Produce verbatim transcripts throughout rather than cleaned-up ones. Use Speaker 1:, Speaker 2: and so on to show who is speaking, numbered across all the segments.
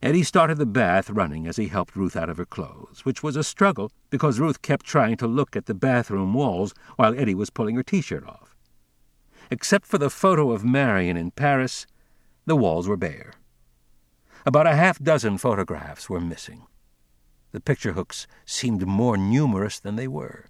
Speaker 1: Eddie started the bath running as he helped Ruth out of her clothes, which was a struggle because Ruth kept trying to look at the bathroom walls while Eddie was pulling her T-shirt off. Except for the photo of Marion in Paris, the walls were bare. About a half dozen photographs were missing. The picture hooks seemed more numerous than they were.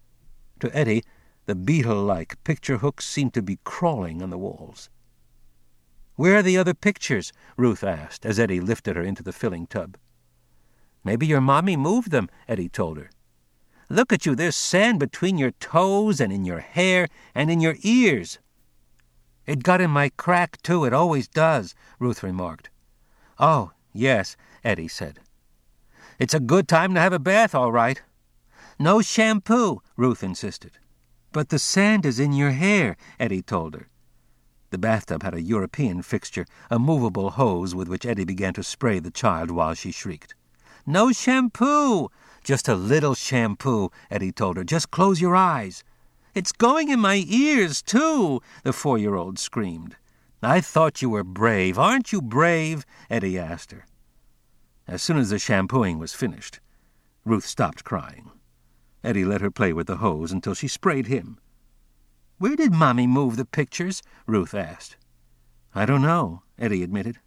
Speaker 1: To Eddie, the beetle-like picture hooks seemed to be crawling on the walls. "Where are the other pictures?" Ruth asked as Eddie lifted her into the filling tub. "Maybe your mommy moved them," Eddie told her. "Look at you, there's sand between your toes and in your hair and in your ears." "It got in my crack, too, it always does," Ruth remarked. "Oh, yes," Eddie said. "It's a good time to have a bath, all right." "No shampoo," Ruth insisted. "But the sand is in your hair," Eddie told her. The bathtub had a European fixture, a movable hose with which Eddie began to spray the child while she shrieked. "No shampoo!" "Just a little shampoo," Eddie told her. "Just close your eyes." "It's going in my ears, too," the four-year-old screamed. "I thought you were brave. Aren't you brave?" Eddie asked her. As soon as the shampooing was finished, Ruth stopped crying. Eddie let her play with the hose until she sprayed him. "Where did Mommy move the pictures?" Ruth asked. "I don't know," Eddie admitted.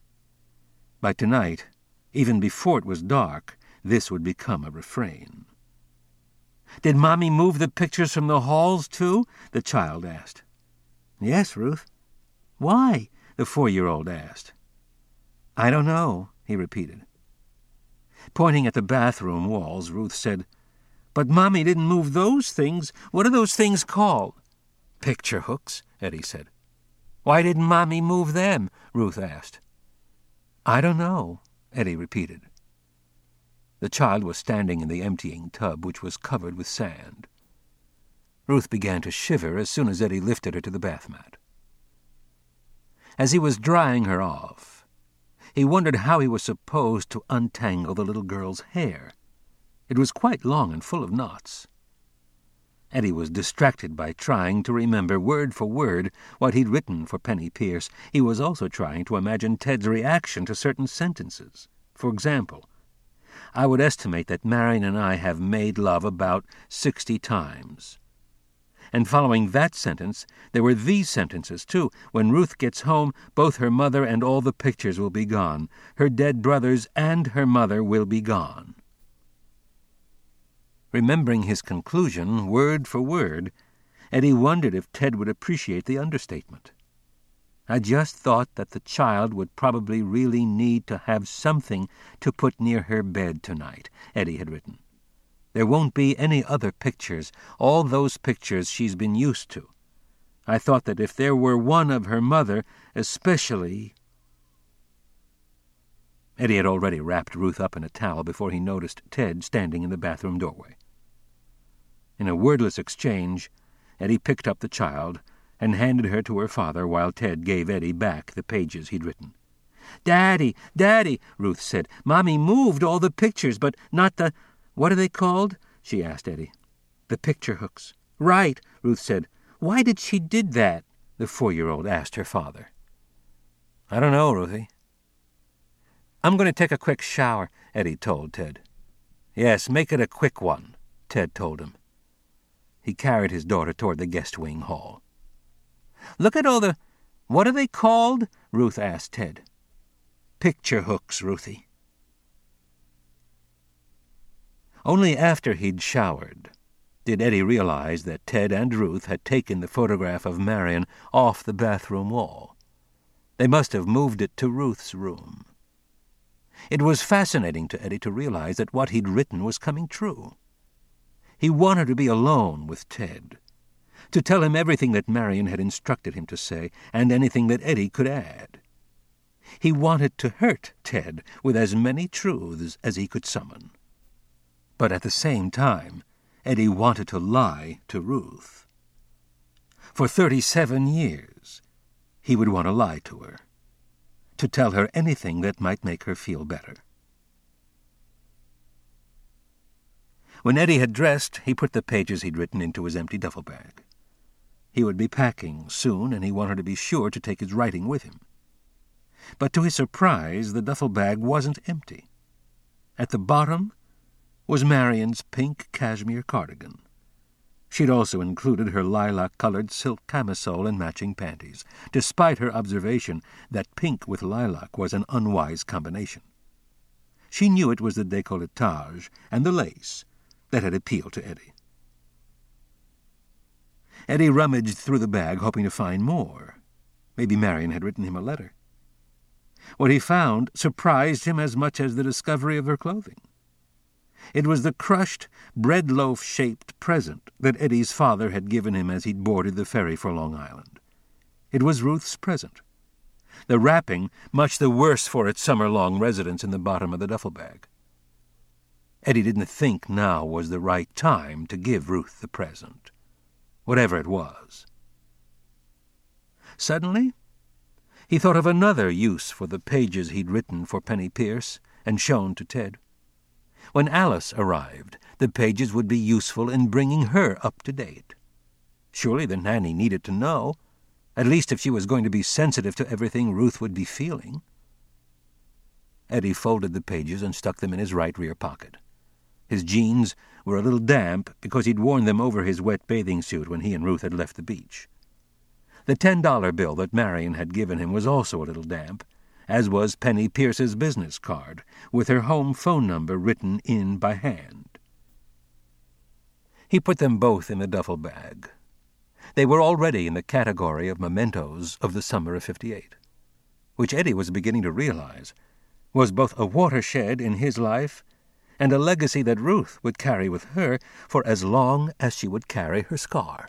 Speaker 1: By tonight, even before it was dark, this would become a refrain. "Did Mommy move the pictures from the halls, too?" the child asked. "Yes, Ruth." "Why?" the four-year-old asked. "I don't know," he repeated. Pointing at the bathroom walls, Ruth said, "But Mommy didn't move those things. What are those things called?" "Picture hooks," Eddie said. "Why didn't Mommy move them?" Ruth asked. "I don't know," Eddie repeated. The child was standing in the emptying tub, which was covered with sand. Ruth began to shiver as soon as Eddie lifted her to the bath mat. As he was drying her off, he wondered how he was supposed to untangle the little girl's hair. It was quite long and full of knots. Eddie was distracted by trying to remember word for word what he'd written for Penny Pierce. He was also trying to imagine Ted's reaction to certain sentences. For example, "I would estimate that Marion and I have made love about sixty times." And following that sentence, there were these sentences, too. "When Ruth gets home, both her mother and all the pictures will be gone. Her dead brothers and her mother will be gone." Remembering his conclusion, word for word, Eddie wondered if Ted would appreciate the understatement. "I just thought that the child would probably really need to have something to put near her bed tonight," Eddie had written. "There won't be any other pictures, all those pictures she's been used to. I thought that if there were one of her mother, especially—" Eddie had already wrapped Ruth up in a towel before he noticed Ted standing in the bathroom doorway. In a wordless exchange, Eddie picked up the child and handed her to her father while Ted gave Eddie back the pages he'd written. "Daddy, Daddy," Ruth said, "Mommy moved all the pictures, but not the—" "What are they called?" she asked Eddie. "The picture hooks." "Right," Ruth said. "Why did she did that?" the four-year-old asked her father. "I don't know, Ruthie." "I'm going to take a quick shower," Eddie told Ted. "Yes, make it a quick one," Ted told him. He carried his daughter toward the guest wing hall. "Look at all the—" "What are they called?" Ruth asked Ted. "Picture hooks, Ruthie." Only after he'd showered did Eddie realize that Ted and Ruth had taken the photograph of Marion off the bathroom wall. They must have moved it to Ruth's room. It was fascinating to Eddie to realize that what he'd written was coming true. He wanted to be alone with Ted, to tell him everything that Marion had instructed him to say, and anything that Eddie could add. He wanted to hurt Ted with as many truths as he could summon. But at the same time, Eddie wanted to lie to Ruth. For thirty-seven years, he would want to lie to her, to tell her anything that might make her feel better. When Eddie had dressed, he put the pages he'd written into his empty duffel bag. He would be packing soon, and he wanted to be sure to take his writing with him. But to his surprise, the duffel bag wasn't empty. At the bottom was Marion's pink cashmere cardigan. She'd also included her lilac-colored silk camisole and matching panties, despite her observation that pink with lilac was an unwise combination. She knew it was the décolletage and the lace that had appealed to Eddie. Eddie rummaged through the bag, hoping to find more. Maybe Marion had written him a letter. What he found surprised him as much as the discovery of her clothing. It was the crushed, bread-loaf-shaped present that Eddie's father had given him as he'd boarded the ferry for Long Island. It was Ruth's present. The wrapping much the worse for its summer-long residence in the bottom of the duffel bag. Eddie didn't think now was the right time to give Ruth the present, whatever it was. Suddenly, he thought of another use for the pages he'd written for Penny Pierce and shown to Ted. When Alice arrived, the pages would be useful in bringing her up to date. Surely the nanny needed to know, at least if she was going to be sensitive to everything Ruth would be feeling. Eddie folded the pages and stuck them in his right rear pocket. His jeans were a little damp because he'd worn them over his wet bathing suit when he and Ruth had left the beach. The ten-dollar bill that Marion had given him was also a little damp, as was Penny Pierce's business card, with her home phone number written in by hand. He put them both in the duffel bag. They were already in the category of mementos of the summer of fifty-eight, which Eddie was beginning to realize was both a watershed in his life and a legacy that Ruth would carry with her for as long as she would carry her scar.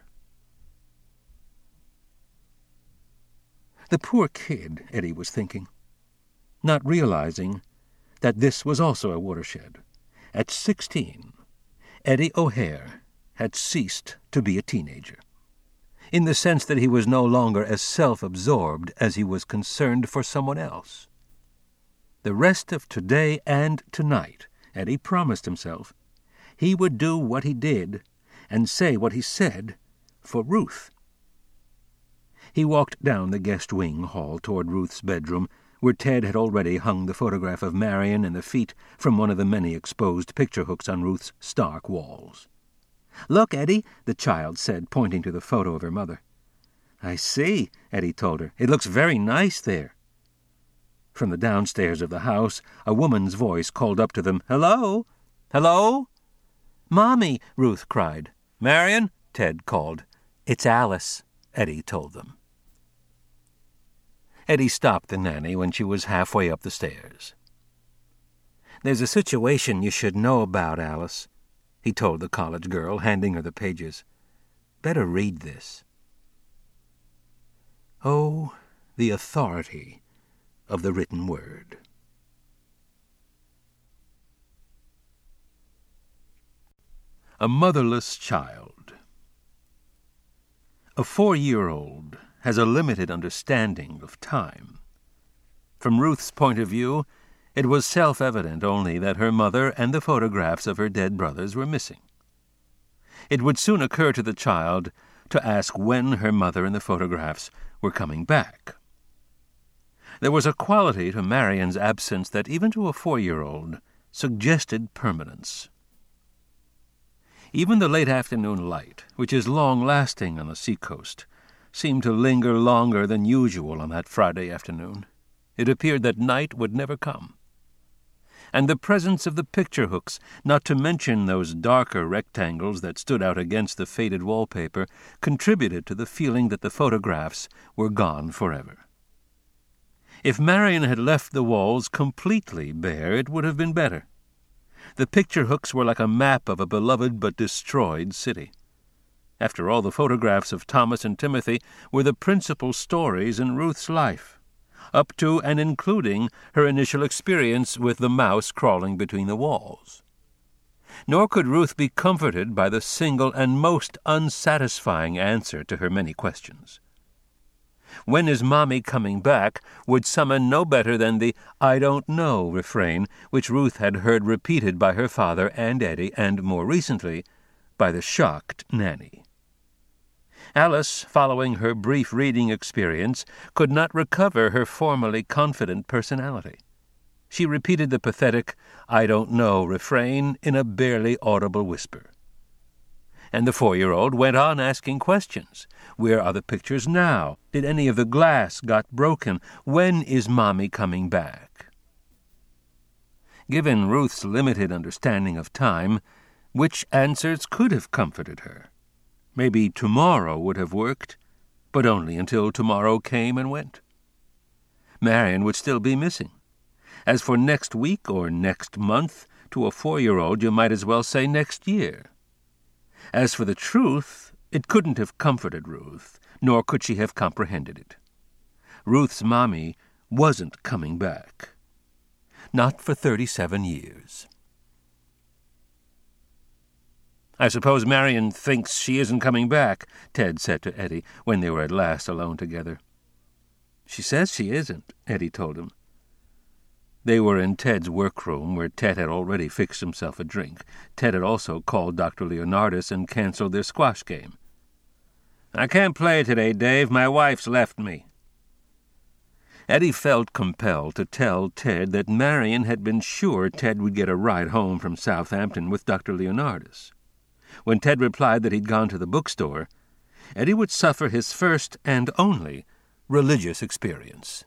Speaker 1: The poor kid, Eddie was thinking, not realizing that this was also a watershed. At sixteen, Eddie O'Hare had ceased to be a teenager, in the sense that he was no longer as self-absorbed as he was concerned for someone else. The rest of today and tonight, Eddie promised himself, he would do what he did and say what he said for Ruth. He walked down the guest wing hall toward Ruth's bedroom, where Ted had already hung the photograph of Marion and the feet from one of the many exposed picture hooks on Ruth's stark walls. "Look, Eddie," the child said, pointing to the photo of her mother. "I see," Eddie told her. "It looks very nice there." From the downstairs of the house, a woman's voice called up to them, "Hello? Hello?" "Mommy," Ruth cried. "Marion?" Ted called. "It's Alice," Eddie told them. Eddie stopped the nanny when she was halfway up the stairs. "There's a situation you should know about, Alice," he told the college girl, handing her the pages. "Better read this." Oh, the authority of the written word. A motherless child. A four-year-old has a limited understanding of time. From Ruth's point of view, it was self-evident only that her mother and the photographs of her dead brothers were missing. It would soon occur to the child to ask when her mother and the photographs were coming back. There was a quality to Marion's absence that, even to a four-year-old, suggested permanence. Even the late afternoon light, which is long-lasting on the seacoast, seemed to linger longer than usual on that Friday afternoon. It appeared that night would never come. And the presence of the picture hooks, not to mention those darker rectangles that stood out against the faded wallpaper, contributed to the feeling that the photographs were gone forever. If Marion had left the walls completely bare, it would have been better. The picture hooks were like a map of a beloved but destroyed city. After all, the photographs of Thomas and Timothy were the principal stories in Ruth's life, up to and including her initial experience with the mouse crawling between the walls. Nor could Ruth be comforted by the single and most unsatisfying answer to her many questions. "When is Mommy coming back?" would summon no better than the "I don't know" refrain, which Ruth had heard repeated by her father and Eddie, and more recently, by the shocked nanny. Alice, following her brief reading experience, could not recover her formerly confident personality. She repeated the pathetic, "I don't know" refrain in a barely audible whisper. And the four-year-old went on asking questions. Where are the pictures now? Did any of the glass got broken? When is Mommy coming back? Given Ruth's limited understanding of time, which answers could have comforted her? Maybe tomorrow would have worked, but only until tomorrow came and went. Marion would still be missing. As for next week or next month, to a four-year-old you might as well say next year. As for the truth, it couldn't have comforted Ruth, nor could she have comprehended it. Ruth's mommy wasn't coming back. Not for thirty-seven years. "I suppose Marion thinks she isn't coming back," Ted said to Eddie when they were at last alone together. "She says she isn't," Eddie told him. They were in Ted's workroom, where Ted had already fixed himself a drink. Ted had also called Doctor Leonardis and canceled their squash game. "I can't play today, Dave. My wife's left me." Eddie felt compelled to tell Ted that Marion had been sure Ted would get a ride home from Southampton with Doctor Leonardis. When Ted replied that he'd gone to the bookstore, Eddie would suffer his first and only religious experience.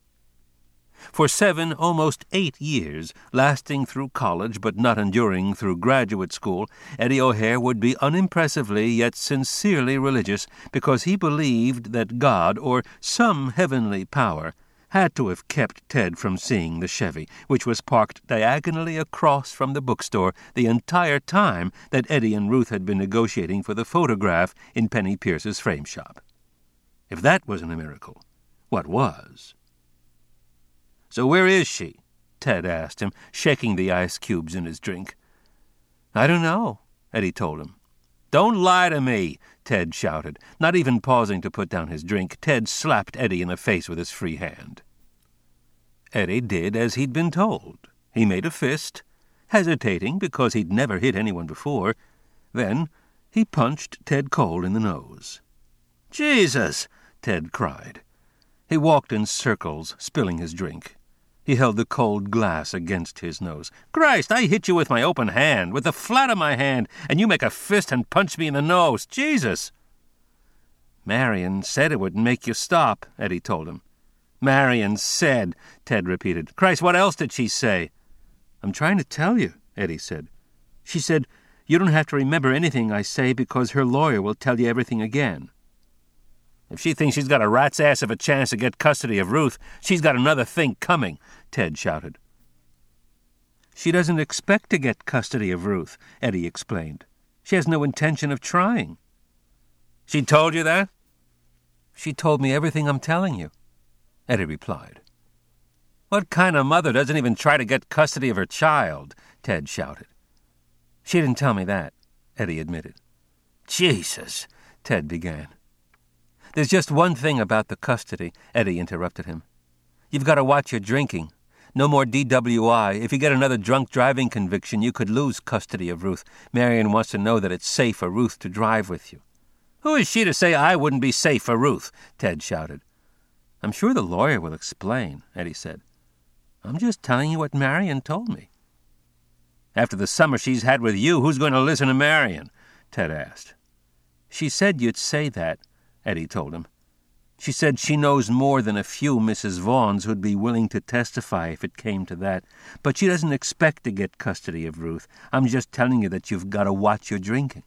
Speaker 1: For seven, almost eight years, lasting through college but not enduring through graduate school, Eddie O'Hare would be unimpressively yet sincerely religious because he believed that God, or some heavenly power, had to have kept Ted from seeing the Chevy, which was parked diagonally across from the bookstore the entire time that Eddie and Ruth had been negotiating for the photograph in Penny Pierce's frame shop. If that wasn't a miracle, what was? "So where is she?" Ted asked him, shaking the ice cubes in his drink. "I don't know," Eddie told him. "Don't lie to me," Ted shouted. Not even pausing to put down his drink, Ted slapped Eddie in the face with his free hand. Eddie did as he'd been told. He made a fist, hesitating because he'd never hit anyone before. Then he punched Ted Cole in the nose. "Jesus!" Ted cried. He walked in circles, spilling his drink. He held the cold glass against his nose. "Christ, I hit you with my open hand, with the flat of my hand, and you make a fist and punch me in the nose. Jesus!" "Marion said it would make you stop," Eddie told him. "Marion said," Ted repeated. "Christ, what else did she say?" "I'm trying to tell you," Eddie said. "She said, you don't have to remember anything I say because her lawyer will tell you everything again." "If she thinks she's got a rat's ass of a chance to get custody of Ruth, she's got another thing coming," Ted shouted. "She doesn't expect to get custody of Ruth," Eddie explained. "She has no intention of trying." "She told you that?" "She told me everything I'm telling you," Eddie replied. "What kind of mother doesn't even try to get custody of her child?" Ted shouted. "She didn't tell me that," Eddie admitted. "Jesus," Ted began. "There's just one thing about the custody," Eddie interrupted him. "You've got to watch your drinking. No more D W I. If you get another drunk driving conviction, you could lose custody of Ruth. Marion wants to know that it's safe for Ruth to drive with you." "Who is she to say I wouldn't be safe for Ruth?" Ted shouted. "I'm sure the lawyer will explain," Eddie said. "I'm just telling you what Marion told me." "After the summer she's had with you, who's going to listen to Marion?" Ted asked. "She said you'd say that," Eddie told him. "She said she knows more than a few Missus Vaughns who'd be willing to testify if it came to that. But she doesn't expect to get custody of Ruth. I'm just telling you that you've got to watch your drinking."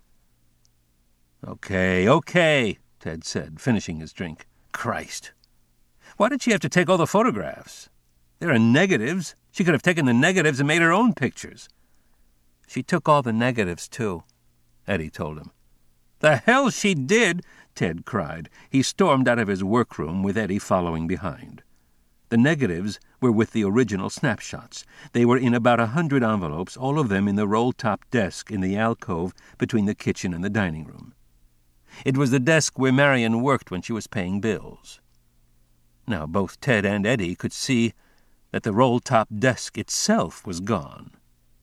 Speaker 1: "Okay, okay," Ted said, finishing his drink. "Christ. Why did she have to take all the photographs? There are negatives. She could have taken the negatives and made her own pictures." "She took all the negatives, too," Eddie told him. "The hell she did!" Ted cried. He stormed out of his workroom with Eddie following behind. The negatives were with the original snapshots. They were in about a hundred envelopes, all of them in the roll-top desk in the alcove between the kitchen and the dining room. It was the desk where Marion worked when she was paying bills. Now both Ted and Eddie could see that the roll-top desk itself was gone.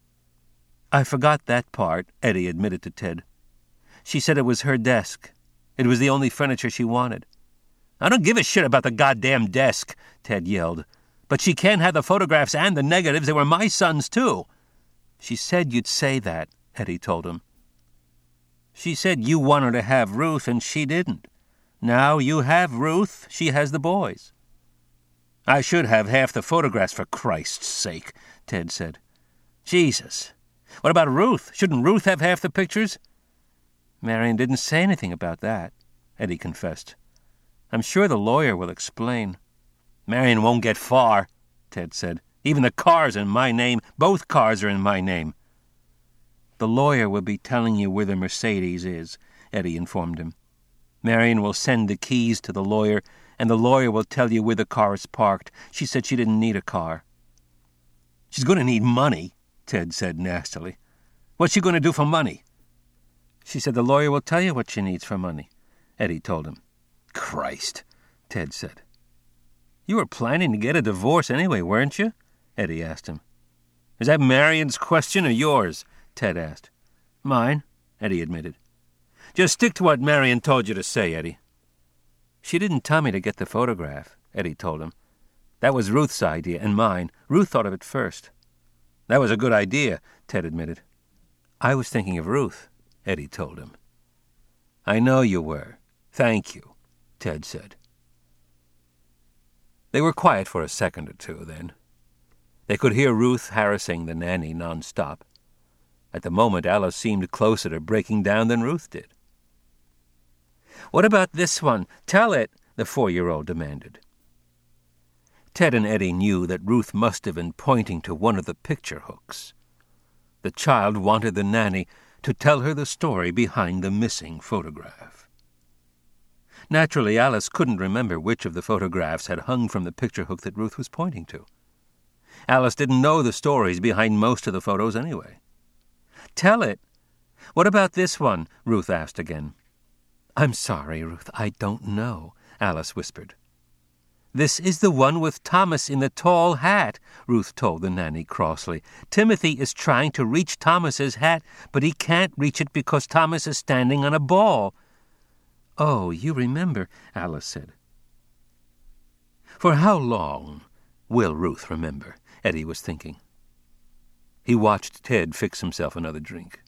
Speaker 1: "I forgot that part," Eddie admitted to Ted. "She said it was her desk. It was the only furniture she wanted. "I don't give a shit about the goddamn desk," Ted yelled. "But she can't have the photographs and the negatives. They were my sons, too." "She said you'd say that," Eddie told him. "She said you wanted to have Ruth, and she didn't. Now you have Ruth, she has the boys." "I should have half the photographs, for Christ's sake," Ted said. "Jesus. What about Ruth? Shouldn't Ruth have half the pictures?" "Marion didn't say anything about that," Eddie confessed. "I'm sure the lawyer will explain." "Marion won't get far," Ted said. "Even the car's in my name. Both cars are in my name." "The lawyer will be telling you where the Mercedes is," Eddie informed him. "Marion will send the keys to the lawyer, and the lawyer will tell you where the car is parked. She said she didn't need a car." "She's going to need money," Ted said nastily. "What's she going to do for money?" "She said the lawyer will tell you what she needs for money," Eddie told him. "Christ," Ted said. "You were planning to get a divorce anyway, weren't you?" Eddie asked him. "Is that Marion's question or yours?" Ted asked. "Mine," Eddie admitted. "Just stick to what Marion told you to say, Eddie." "She didn't tell me to get the photograph," Eddie told him. "That was Ruth's idea and mine. Ruth thought of it first." "That was a good idea," Ted admitted. "I was thinking of Ruth," Eddie told him. "I know you were. Thank you," Ted said. They were quiet for a second or two, then. They could hear Ruth harassing the nanny non-stop. At the moment, Alice seemed closer to breaking down than Ruth did. "What about this one? Tell it," the four-year-old demanded. Ted and Eddie knew that Ruth must have been pointing to one of the picture hooks. The child wanted the nanny to tell her the story behind the missing photograph. Naturally, Alice couldn't remember which of the photographs had hung from the picture hook that Ruth was pointing to. Alice didn't know the stories behind most of the photos anyway. "Tell it. What about this one?" Ruth asked again. "I'm sorry, Ruth, I don't know," Alice whispered. "This is the one with Thomas in the tall hat," Ruth told the nanny crossly. "Timothy is trying to reach Thomas's hat, but he can't reach it because Thomas is standing on a ball." "Oh, you remember," Alice said. For how long will Ruth remember? Eddie was thinking. He watched Ted fix himself another drink.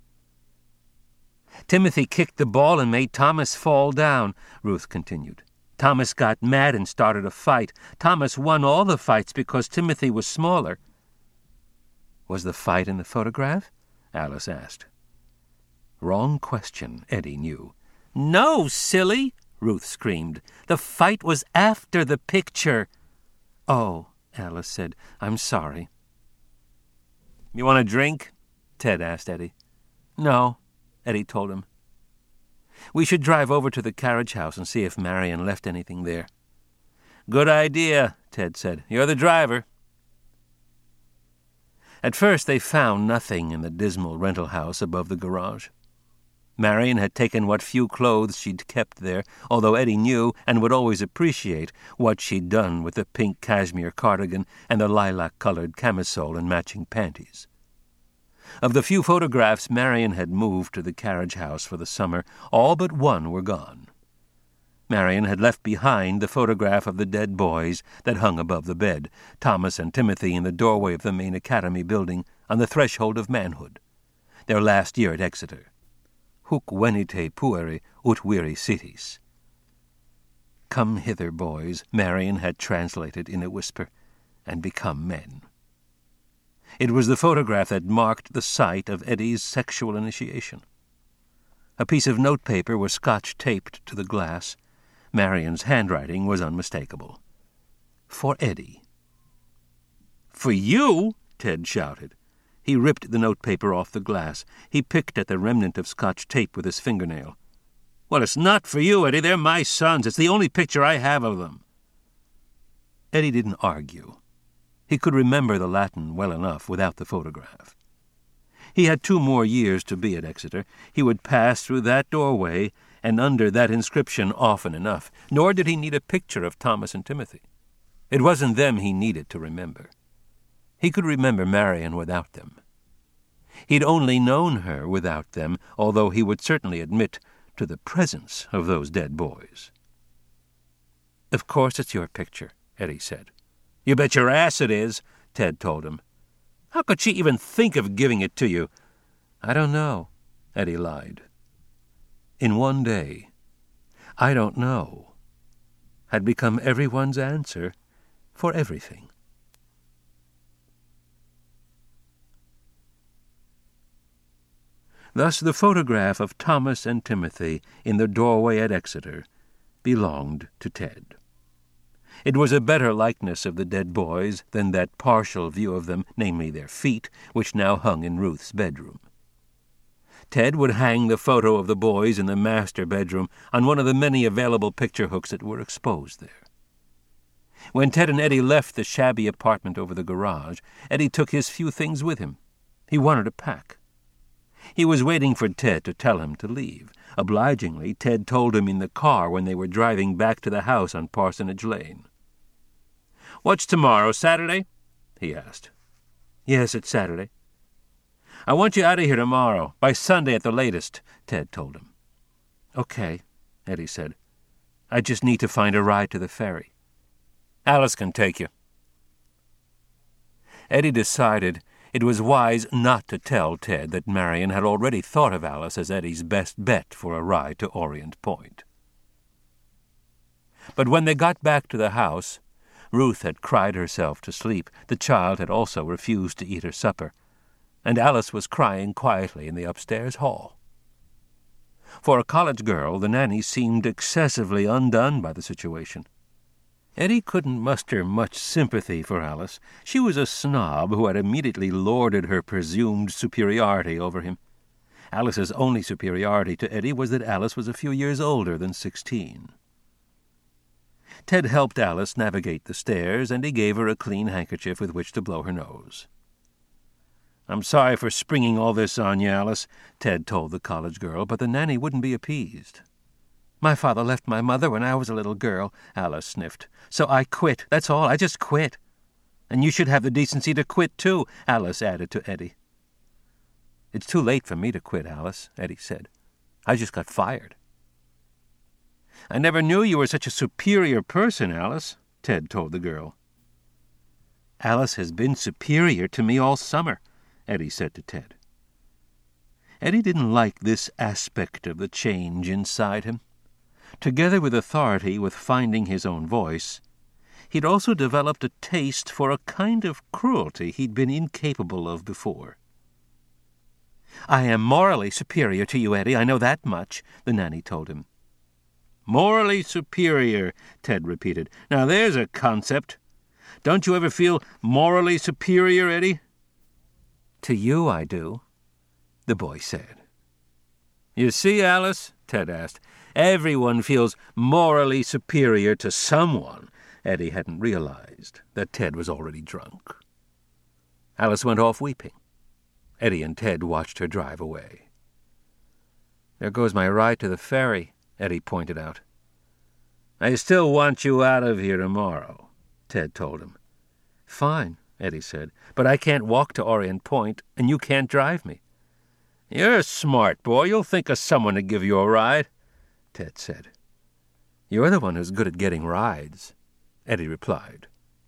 Speaker 1: "Timothy kicked the ball and made Thomas fall down," Ruth continued. "Thomas got mad and started a fight. Thomas won all the fights because Timothy was smaller." "Was the fight in the photograph?" Alice asked. Wrong question, Eddie knew. "No, silly!" Ruth screamed. "The fight was after the picture." "Oh," Alice said. "I'm sorry." "You want a drink?" Ted asked Eddie. "No," Eddie told him. "We should drive over to the carriage house and see if Marion left anything there." "Good idea," Ted said. "You're the driver." At first they found nothing in the dismal rental house above the garage. Marion had taken what few clothes she'd kept there, although Eddie knew and would always appreciate what she'd done with the pink cashmere cardigan and the lilac-colored camisole and matching panties. Of the few photographs Marion had moved to the carriage house for the summer, all but one were gone. Marion had left behind the photograph of the dead boys that hung above the bed, Thomas and Timothy in the doorway of the main academy building on the threshold of manhood, their last year at Exeter. Huc venite pueri ut viri sitis. "Come hither, boys," Marion had translated in a whisper, "and become men." It was the photograph that marked the site of Eddie's sexual initiation. A piece of notepaper was scotch-taped to the glass. Marion's handwriting was unmistakable. For Eddie. "For you?" Ted shouted. He ripped the notepaper off the glass. He picked at the remnant of scotch tape with his fingernail. "Well, it's not for you, Eddie. They're my sons. It's the only picture I have of them." Eddie didn't argue. He could remember the Latin well enough without the photograph. He had two more years to be at Exeter. He would pass through that doorway and under that inscription often enough, nor did he need a picture of Thomas and Timothy. It wasn't them he needed to remember. He could remember Marion without them. He'd only known her without them, although he would certainly admit to the presence of those dead boys. "Of course it's your picture," Eddie said. "You bet your ass it is," Ted told him. "How could she even think of giving it to you?" "I don't know," Eddie lied. In one day, "I don't know," had become everyone's answer for everything. Thus the photograph of Thomas and Timothy in the doorway at Exeter belonged to Ted. It was a better likeness of the dead boys than that partial view of them, namely their feet, which now hung in Ruth's bedroom. Ted would hang the photo of the boys in the master bedroom on one of the many available picture hooks that were exposed there. When Ted and Eddie left the shabby apartment over the garage, Eddie took his few things with him. He wanted to pack. He was waiting for Ted to tell him to leave. Obligingly, Ted told him in the car when they were driving back to the house on Parsonage Lane. "What's tomorrow, Saturday?" he asked. "Yes, it's Saturday." "I want you out of here tomorrow, by Sunday at the latest," Ted told him. "Okay," Eddie said. "I just need to find a ride to the ferry." "Alice can take you." Eddie decided it was wise not to tell Ted that Marion had already thought of Alice as Eddie's best bet for a ride to Orient Point. But when they got back to the house, Ruth had cried herself to sleep. The child had also refused to eat her supper, and Alice was crying quietly in the upstairs hall. For a college girl, the nanny seemed excessively undone by the situation. Eddie couldn't muster much sympathy for Alice. She was a snob who had immediately lorded her presumed superiority over him. Alice's only superiority to Eddie was that Alice was a few years older than sixteen. Ted helped Alice navigate the stairs, and he gave her a clean handkerchief with which to blow her nose. "I'm sorry for springing all this on you, Alice," Ted told the college girl, but the nanny wouldn't be appeased. "My father left my mother when I was a little girl," Alice sniffed. "So I quit. That's all. I just quit." "And you should have the decency to quit, too," Alice added to Eddie. "It's too late for me to quit, Alice," Eddie said. "I just got fired." "I never knew you were such a superior person, Alice," Ted told the girl. "Alice has been superior to me all summer," Eddie said to Ted. Eddie didn't like this aspect of the change inside him. Together with authority, with finding his own voice, he'd also developed a taste for a kind of cruelty he'd been incapable of before. "I am morally superior to you, Eddie, I know that much," the nanny told him. "Morally superior," Ted repeated. "Now there's a concept. Don't you ever feel morally superior, Eddie?" "To you I do," the boy said. "You see, Alice," Ted asked, "everyone feels morally superior to someone." Eddie hadn't realized that Ted was already drunk. Alice went off weeping. Eddie and Ted watched her drive away. "There goes my ride to the ferry," Eddie pointed out. "I still want you out of here tomorrow," Ted told him. "Fine," Eddie said, "but I can't walk to Orient Point, and you can't drive me." "You're a smart boy. You'll think of someone to give you a ride," Ted said. "You're the one who's good at getting rides," Eddie replied.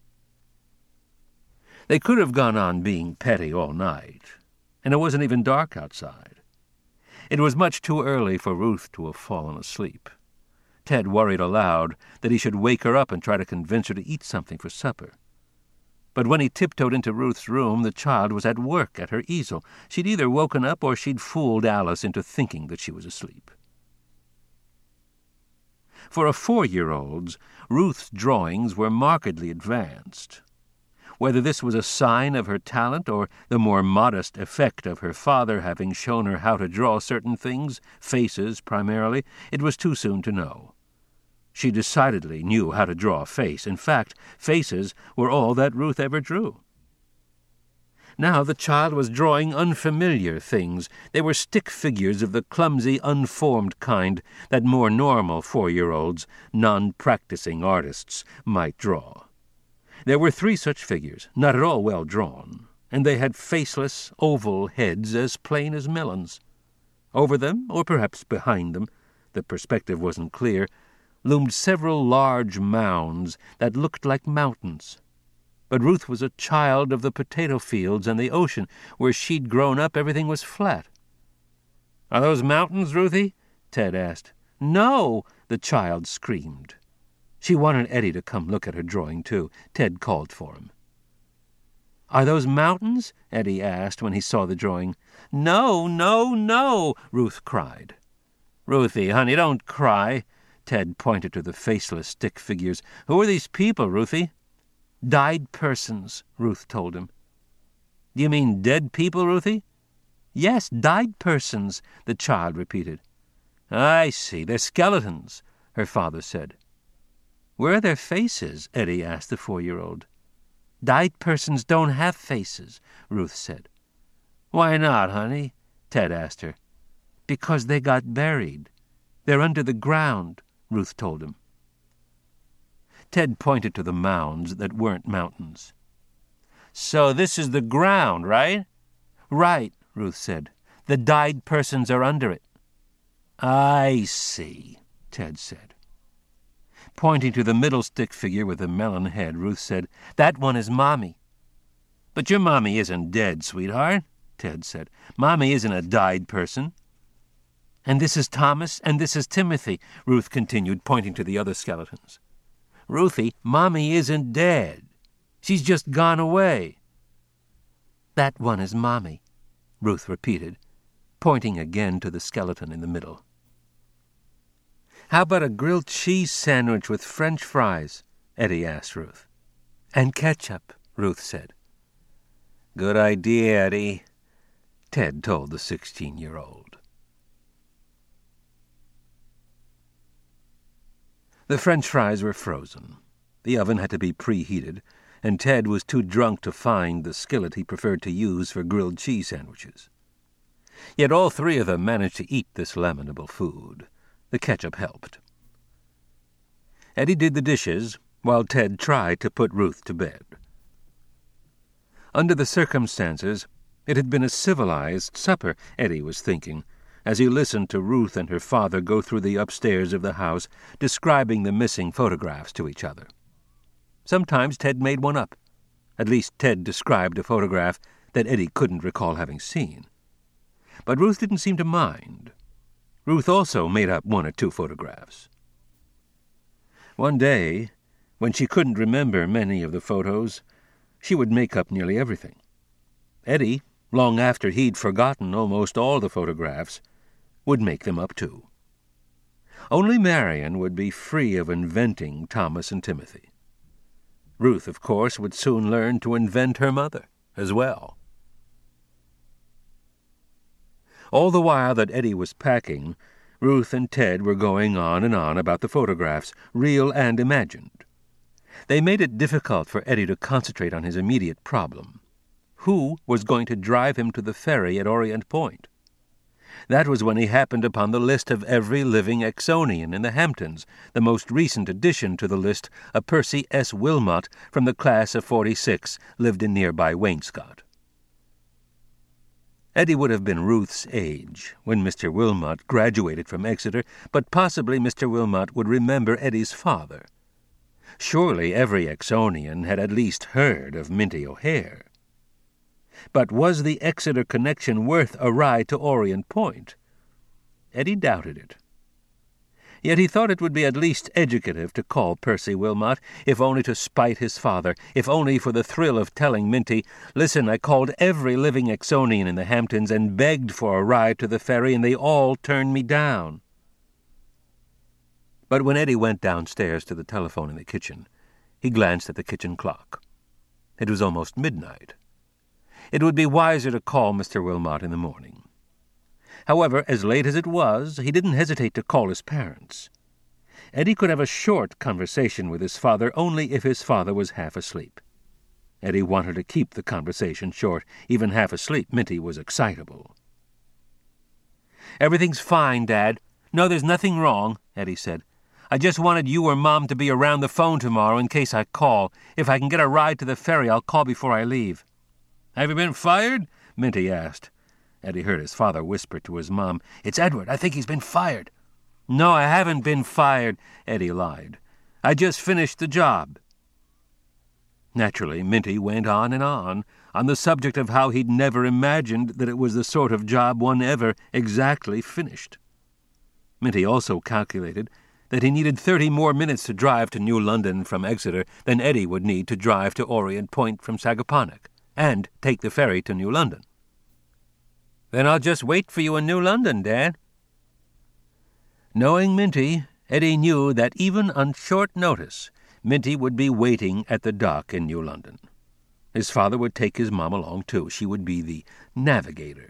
Speaker 1: They could have gone on being petty all night, and it wasn't even dark outside. It was much too early for Ruth to have fallen asleep. Ted worried aloud that he should wake her up and try to convince her to eat something for supper. But when he tiptoed into Ruth's room, the child was at work at her easel. She'd either woken up or she'd fooled Alice into thinking that she was asleep. For a four-year-old's, Ruth's drawings were markedly advanced. Whether this was a sign of her talent or the more modest effect of her father having shown her how to draw certain things, faces primarily, it was too soon to know. She decidedly knew how to draw a face. In fact, faces were all that Ruth ever drew. Now the child was drawing unfamiliar things. They were stick figures of the clumsy, unformed kind that more normal four-year-olds, non-practicing artists, might draw. There were three such figures, not at all well drawn, and they had faceless, oval heads as plain as melons. Over them, or perhaps behind them, the perspective wasn't clear, loomed several large mounds that looked like mountains. But Ruth was a child of the potato fields and the ocean. Where she'd grown up, everything was flat. "Are those mountains, Ruthie?" Ted asked. "No!" the child screamed. She wanted Eddie to come look at her drawing, too. Ted called for him. "Are those mountains?" Eddie asked when he saw the drawing. "No, no, no!" Ruth cried. "Ruthie, honey, don't cry." Ted pointed to the faceless stick figures. "Who are these people, Ruthie?" "Died persons," Ruth told him. "Do you mean dead people, Ruthie?" "Yes, died persons," the child repeated. "I see. They're skeletons," her father said. "Where are their faces?" Eddie asked the four-year-old. "Died persons don't have faces," Ruth said. "Why not, honey?" Ted asked her. "Because they got buried. They're under the ground," Ruth told him. Ted pointed to the mounds that weren't mountains. "So this is the ground, right?" "Right," Ruth said. "The died persons are under it." "I see," Ted said. Pointing to the middle stick figure with the melon head, Ruth said, "That one is Mommy." "But your Mommy isn't dead, sweetheart," Ted said. "Mommy isn't a died person." "And this is Thomas, and this is Timothy," Ruth continued, pointing to the other skeletons. "Ruthie, Mommy isn't dead. She's just gone away." "That one is Mommy," Ruth repeated, pointing again to the skeleton in the middle. "How about a grilled cheese sandwich with French fries?" Eddie asked Ruth. "And ketchup," Ruth said. "Good idea, Eddie," Ted told the sixteen-year-old. The French fries were frozen. The oven had to be preheated, and Ted was too drunk to find the skillet he preferred to use for grilled cheese sandwiches. Yet all three of them managed to eat this lamentable food. The ketchup helped. Eddie did the dishes, while Ted tried to put Ruth to bed. Under the circumstances, it had been a civilized supper, Eddie was thinking, as he listened to Ruth and her father go through the upstairs of the house, describing the missing photographs to each other. Sometimes Ted made one up. At least Ted described a photograph that Eddie couldn't recall having seen. But Ruth didn't seem to mind. Ruth also made up one or two photographs. One day, when she couldn't remember many of the photos, she would make up nearly everything. Eddie, long after he'd forgotten almost all the photographs, would make them up too. Only Marion would be free of inventing Thomas and Timothy. Ruth, of course, would soon learn to invent her mother as well. All the while that Eddie was packing, Ruth and Ted were going on and on about the photographs, real and imagined. They made it difficult for Eddie to concentrate on his immediate problem. Who was going to drive him to the ferry at Orient Point? That was when he happened upon the list of every living Exonian in the Hamptons, the most recent addition to the list, a Percy S. Wilmot from the class of forty-six, lived in nearby Wainscott. Eddie would have been Ruth's age when Mister Wilmot graduated from Exeter, but possibly Mister Wilmot would remember Eddie's father. Surely every Exonian had at least heard of Minty O'Hare. But was the Exeter connection worth a ride to Orient Point? Eddie doubted it. Yet he thought it would be at least educative to call Percy Wilmot, if only to spite his father, if only for the thrill of telling Minty, "Listen, I called every living Exonian in the Hamptons and begged for a ride to the ferry, and they all turned me down." But when Eddie went downstairs to the telephone in the kitchen, he glanced at the kitchen clock. It was almost midnight. It would be wiser to call Mister Wilmot in the morning. However, as late as it was, he didn't hesitate to call his parents. Eddie could have a short conversation with his father only if his father was half asleep. Eddie wanted to keep the conversation short. Even half asleep, Minty was excitable. "Everything's fine, Dad. No, there's nothing wrong," Eddie said. "I just wanted you or Mom to be around the phone tomorrow in case I call. If I can get a ride to the ferry, I'll call before I leave." "Have you been fired?" Minty asked. Eddie heard his father whisper to his mom, "It's Edward. I think he's been fired." "No, I haven't been fired," Eddie lied. "I just finished the job." Naturally, Minty went on and on, on the subject of how he'd never imagined that it was the sort of job one ever exactly finished. Minty also calculated that he needed thirty more minutes to drive to New London from Exeter than Eddie would need to drive to Orient Point from Sagaponack, and take the ferry to New London. "Then I'll just wait for you in New London, Dad." Knowing Minty, Eddie knew that even on short notice, Minty would be waiting at the dock in New London. His father would take his mom along, too. She would be the navigator.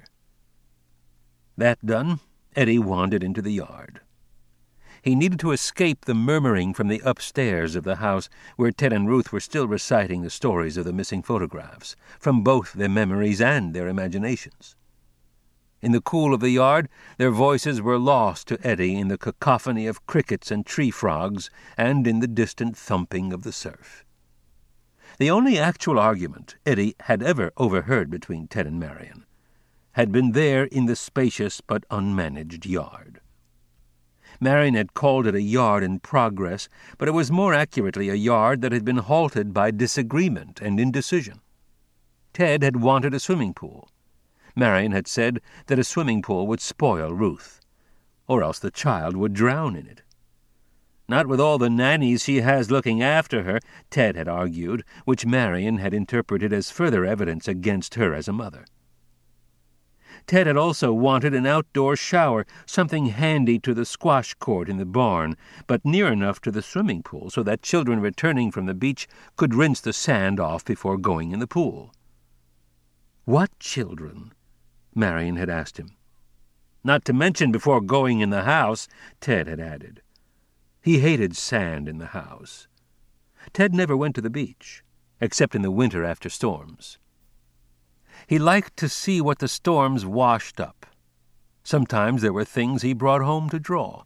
Speaker 1: That done, Eddie wandered into the yard. He needed to escape the murmuring from the upstairs of the house where Ted and Ruth were still reciting the stories of the missing photographs, from both their memories and their imaginations. In the cool of the yard, their voices were lost to Eddie in the cacophony of crickets and tree frogs and in the distant thumping of the surf. The only actual argument Eddie had ever overheard between Ted and Marion had been there in the spacious but unmanaged yard. Marion had called it a yard in progress, but it was more accurately a yard that had been halted by disagreement and indecision. Ted had wanted a swimming pool. Marion had said that a swimming pool would spoil Ruth, or else the child would drown in it. Not with all the nannies she has looking after her, Ted had argued, which Marion had interpreted as further evidence against her as a mother. Ted had also wanted an outdoor shower, something handy to the squash court in the barn, but near enough to the swimming pool so that children returning from the beach could rinse the sand off before going in the pool. "What children?" Marion had asked him. "Not to mention before going in the house," Ted had added. He hated sand in the house. Ted never went to the beach, except in the winter after storms. He liked to see what the storms washed up. Sometimes there were things he brought home to draw.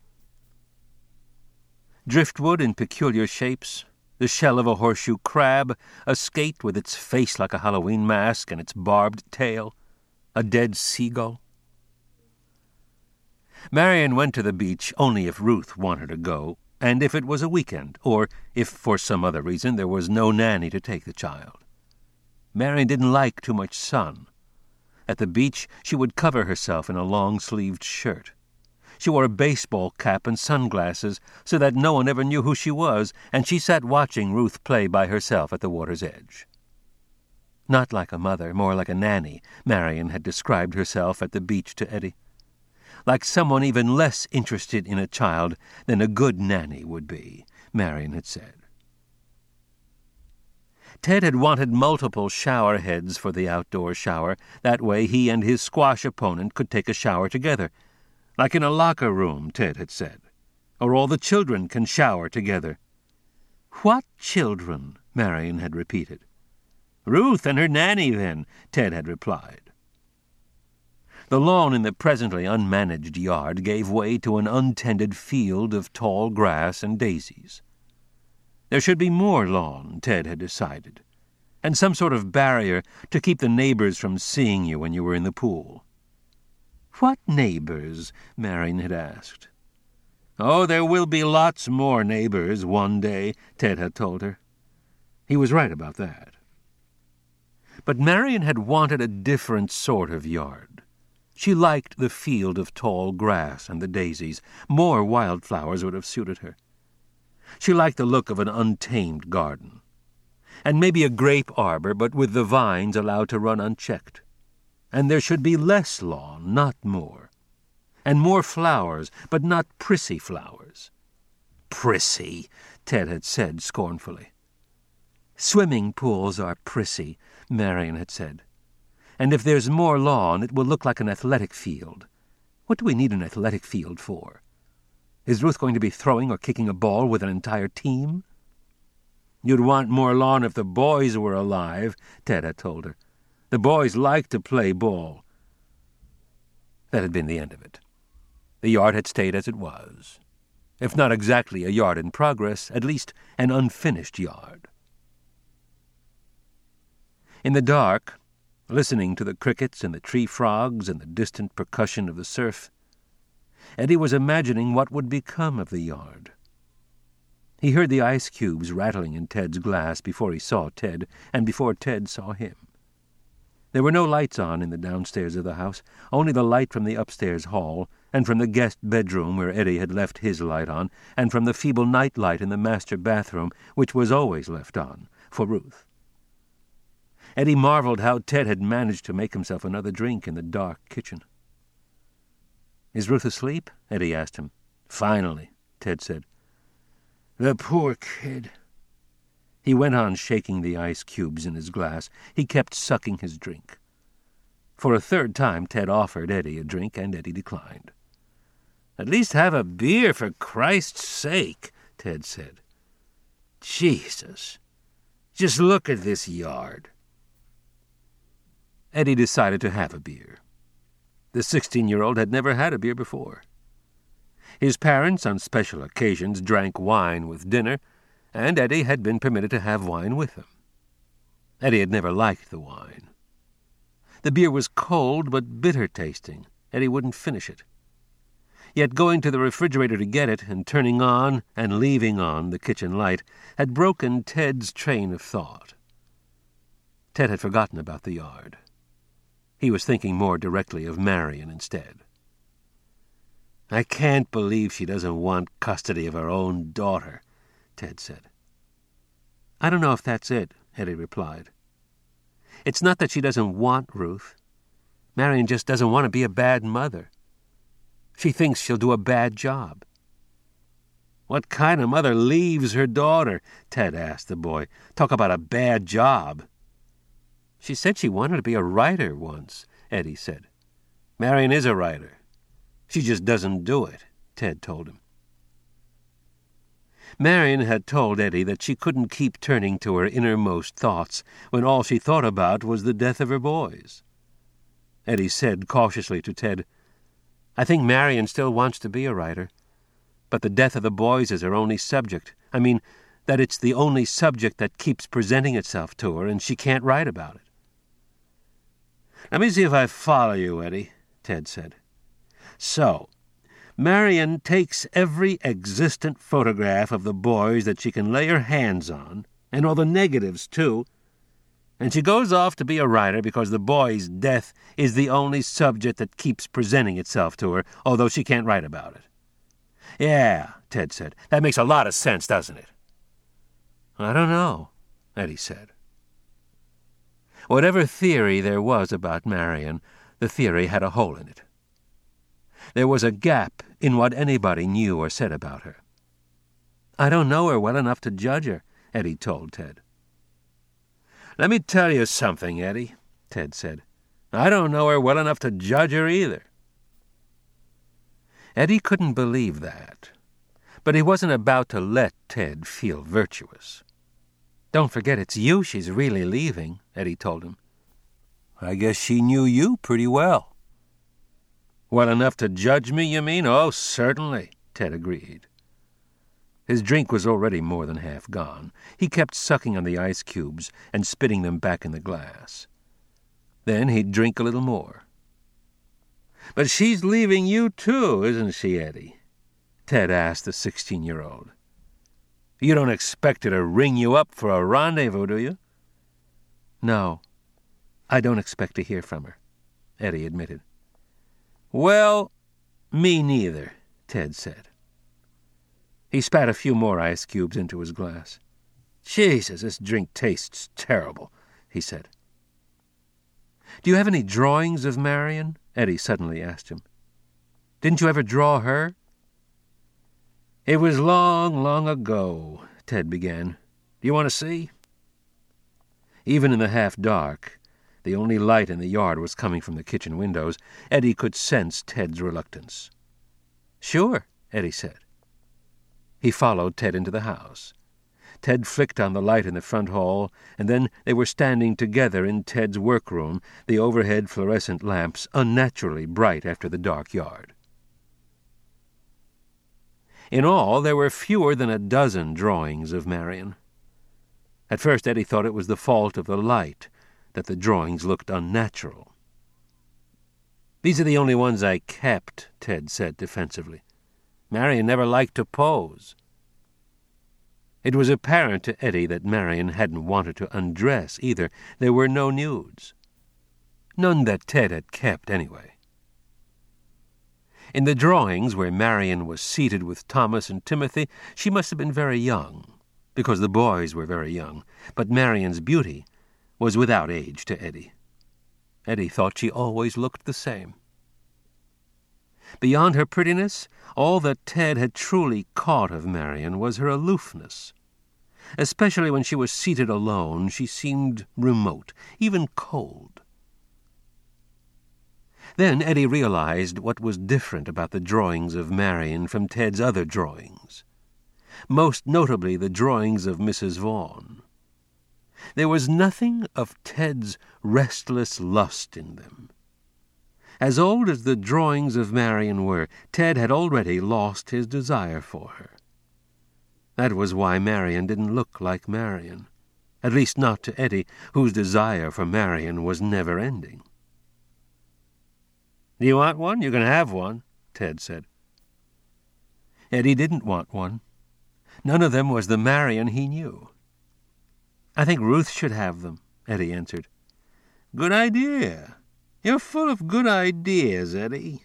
Speaker 1: Driftwood in peculiar shapes, the shell of a horseshoe crab, a skate with its face like a Halloween mask and its barbed tail, a dead seagull. Marion went to the beach only if Ruth wanted to go, and if it was a weekend, or if for some other reason there was no nanny to take the child. Marion didn't like too much sun. At the beach she would cover herself in a long-sleeved shirt. She wore a baseball cap and sunglasses so that no one ever knew who she was, and she sat watching Ruth play by herself at the water's edge. Not like a mother, more like a nanny, Marion had described herself at the beach to Eddie. Like someone even less interested in a child than a good nanny would be, Marion had said. Ted had wanted multiple shower heads for the outdoor shower. That way he and his squash opponent could take a shower together. Like in a locker room, Ted had said. Or all the children can shower together. "What children?" Marion had repeated. "Ruth and her nanny, then," Ted had replied. The lawn in the presently unmanaged yard gave way to an untended field of tall grass and daisies. There should be more lawn, Ted had decided, and some sort of barrier to keep the neighbors from seeing you when you were in the pool. "What neighbors?" Marion had asked. "Oh, there will be lots more neighbors one day," Ted had told her. He was right about that. But Marion had wanted a different sort of yard. She liked the field of tall grass and the daisies. More wildflowers would have suited her. She liked the look of an untamed garden. And maybe a grape arbor, but with the vines allowed to run unchecked. And there should be less lawn, not more. And more flowers, but not prissy flowers. "Prissy," Ted had said scornfully. "Swimming pools are prissy," Marion had said. "And if there's more lawn, it will look like an athletic field. What do we need an athletic field for? Is Ruth going to be throwing or kicking a ball with an entire team?" "You'd want more lawn if the boys were alive," Ted had told her. "The boys like to play ball." That had been the end of it. The yard had stayed as it was. If not exactly a yard in progress, at least an unfinished yard. In the dark, listening to the crickets and the tree frogs and the distant percussion of the surf, Eddie was imagining what would become of the yard. He heard the ice cubes rattling in Ted's glass before he saw Ted, and before Ted saw him. There were no lights on in the downstairs of the house, only the light from the upstairs hall, and from the guest bedroom where Eddie had left his light on, and from the feeble night light in the master bathroom, which was always left on, for Ruth. Eddie marveled how Ted had managed to make himself another drink in the dark kitchen. "Is Ruth asleep?" Eddie asked him. "Finally," Ted said. "The poor kid." He went on shaking the ice cubes in his glass. He kept sucking his drink. For a third time Ted offered Eddie a drink, and Eddie declined. "At least have a beer, for Christ's sake," Ted said. "Jesus, just look at this yard." Eddie decided to have a beer. The sixteen-year-old had never had a beer before. His parents, on special occasions, drank wine with dinner, and Eddie had been permitted to have wine with them. Eddie had never liked the wine. The beer was cold but bitter-tasting. Eddie wouldn't finish it. Yet going to the refrigerator to get it and turning on and leaving on the kitchen light had broken Ted's train of thought. Ted had forgotten about the yard. He was thinking more directly of Marion instead. "I can't believe she doesn't want custody of her own daughter," Ted said. "I don't know if that's it," Eddie replied. "It's not that she doesn't want Ruth. Marion just doesn't want to be a bad mother. She thinks she'll do a bad job." "What kind of mother leaves her daughter?" Ted asked the boy. "Talk about a bad job." "She said she wanted to be a writer once," Eddie said. "Marion is a writer. She just doesn't do it," Ted told him. Marion had told Eddie that she couldn't keep turning to her innermost thoughts when all she thought about was the death of her boys. Eddie said cautiously to Ted, "I think Marion still wants to be a writer, but the death of the boys is her only subject. I mean, that it's the only subject that keeps presenting itself to her, and she can't write about it." "Let me see if I follow you, Eddie," Ted said. "So, Marion takes every existent photograph of the boys that she can lay her hands on, and all the negatives, too, and she goes off to be a writer because the boy's death is the only subject that keeps presenting itself to her, although she can't write about it." "Yeah," Ted said. "That makes a lot of sense, doesn't it?" "I don't know," Eddie said. Whatever theory there was about Marion, the theory had a hole in it. There was a gap in what anybody knew or said about her. "I don't know her well enough to judge her," Eddie told Ted. "Let me tell you something, Eddie," Ted said. "I don't know her well enough to judge her either." Eddie couldn't believe that, but he wasn't about to let Ted feel virtuous. "Don't forget it's you she's really leaving," Eddie told him. "I guess she knew you pretty well." "Well enough to judge me, you mean? Oh, certainly," Ted agreed. His drink was already more than half gone. He kept sucking on the ice cubes and spitting them back in the glass. Then he'd drink a little more. "But she's leaving you too, isn't she, Eddie?" Ted asked the sixteen-year-old. "You don't expect her to ring you up for a rendezvous, do you?" "No, I don't expect to hear from her," Eddie admitted. "Well, me neither," Ted said. He spat a few more ice cubes into his glass. "Jesus, this drink tastes terrible," he said. "Do you have any drawings of Marion?" Eddie suddenly asked him. "Didn't you ever draw her?" "It was long, long ago," Ted began. "Do you want to see?" Even in the half-dark, the only light in the yard was coming from the kitchen windows, Eddie could sense Ted's reluctance. "Sure," Eddie said. He followed Ted into the house. Ted flicked on the light in the front hall, and then they were standing together in Ted's workroom, the overhead fluorescent lamps unnaturally bright after the dark yard. In all, there were fewer than a dozen drawings of Marion. At first Eddie thought it was the fault of the light, that the drawings looked unnatural. "These are the only ones I kept," Ted said defensively. "Marion never liked to pose." It was apparent to Eddie that Marion hadn't wanted to undress either. There were no nudes. None that Ted had kept, anyway. In the drawings where Marion was seated with Thomas and Timothy, she must have been very young, because the boys were very young, but Marion's beauty was without age to Eddie. Eddie thought she always looked the same. Beyond her prettiness, all that Ted had truly caught of Marion was her aloofness. Especially when she was seated alone, she seemed remote, even cold. Then Eddie realized what was different about the drawings of Marion from Ted's other drawings, most notably the drawings of Missus Vaughn. There was nothing of Ted's restless lust in them. As old as the drawings of Marion were, Ted had already lost his desire for her. That was why Marion didn't look like Marion, at least not to Eddie, whose desire for Marion was never-ending. "Do you want one? You can have one," Ted said. Eddie didn't want one. None of them was the Marion he knew. "I think Ruth should have them," Eddie answered. "Good idea. You're full of good ideas, Eddie."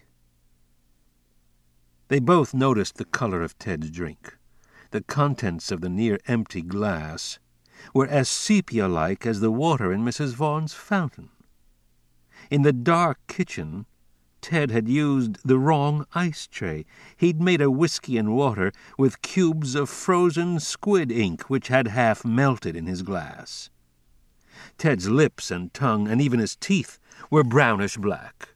Speaker 1: They both noticed the color of Ted's drink. The contents of the near-empty glass were as sepia-like as the water in Missus Vaughn's fountain. In the dark kitchen, Ted had used the wrong ice tray. He'd made a whiskey and water with cubes of frozen squid ink which had half melted in his glass. Ted's lips and tongue, and even his teeth, were brownish-black.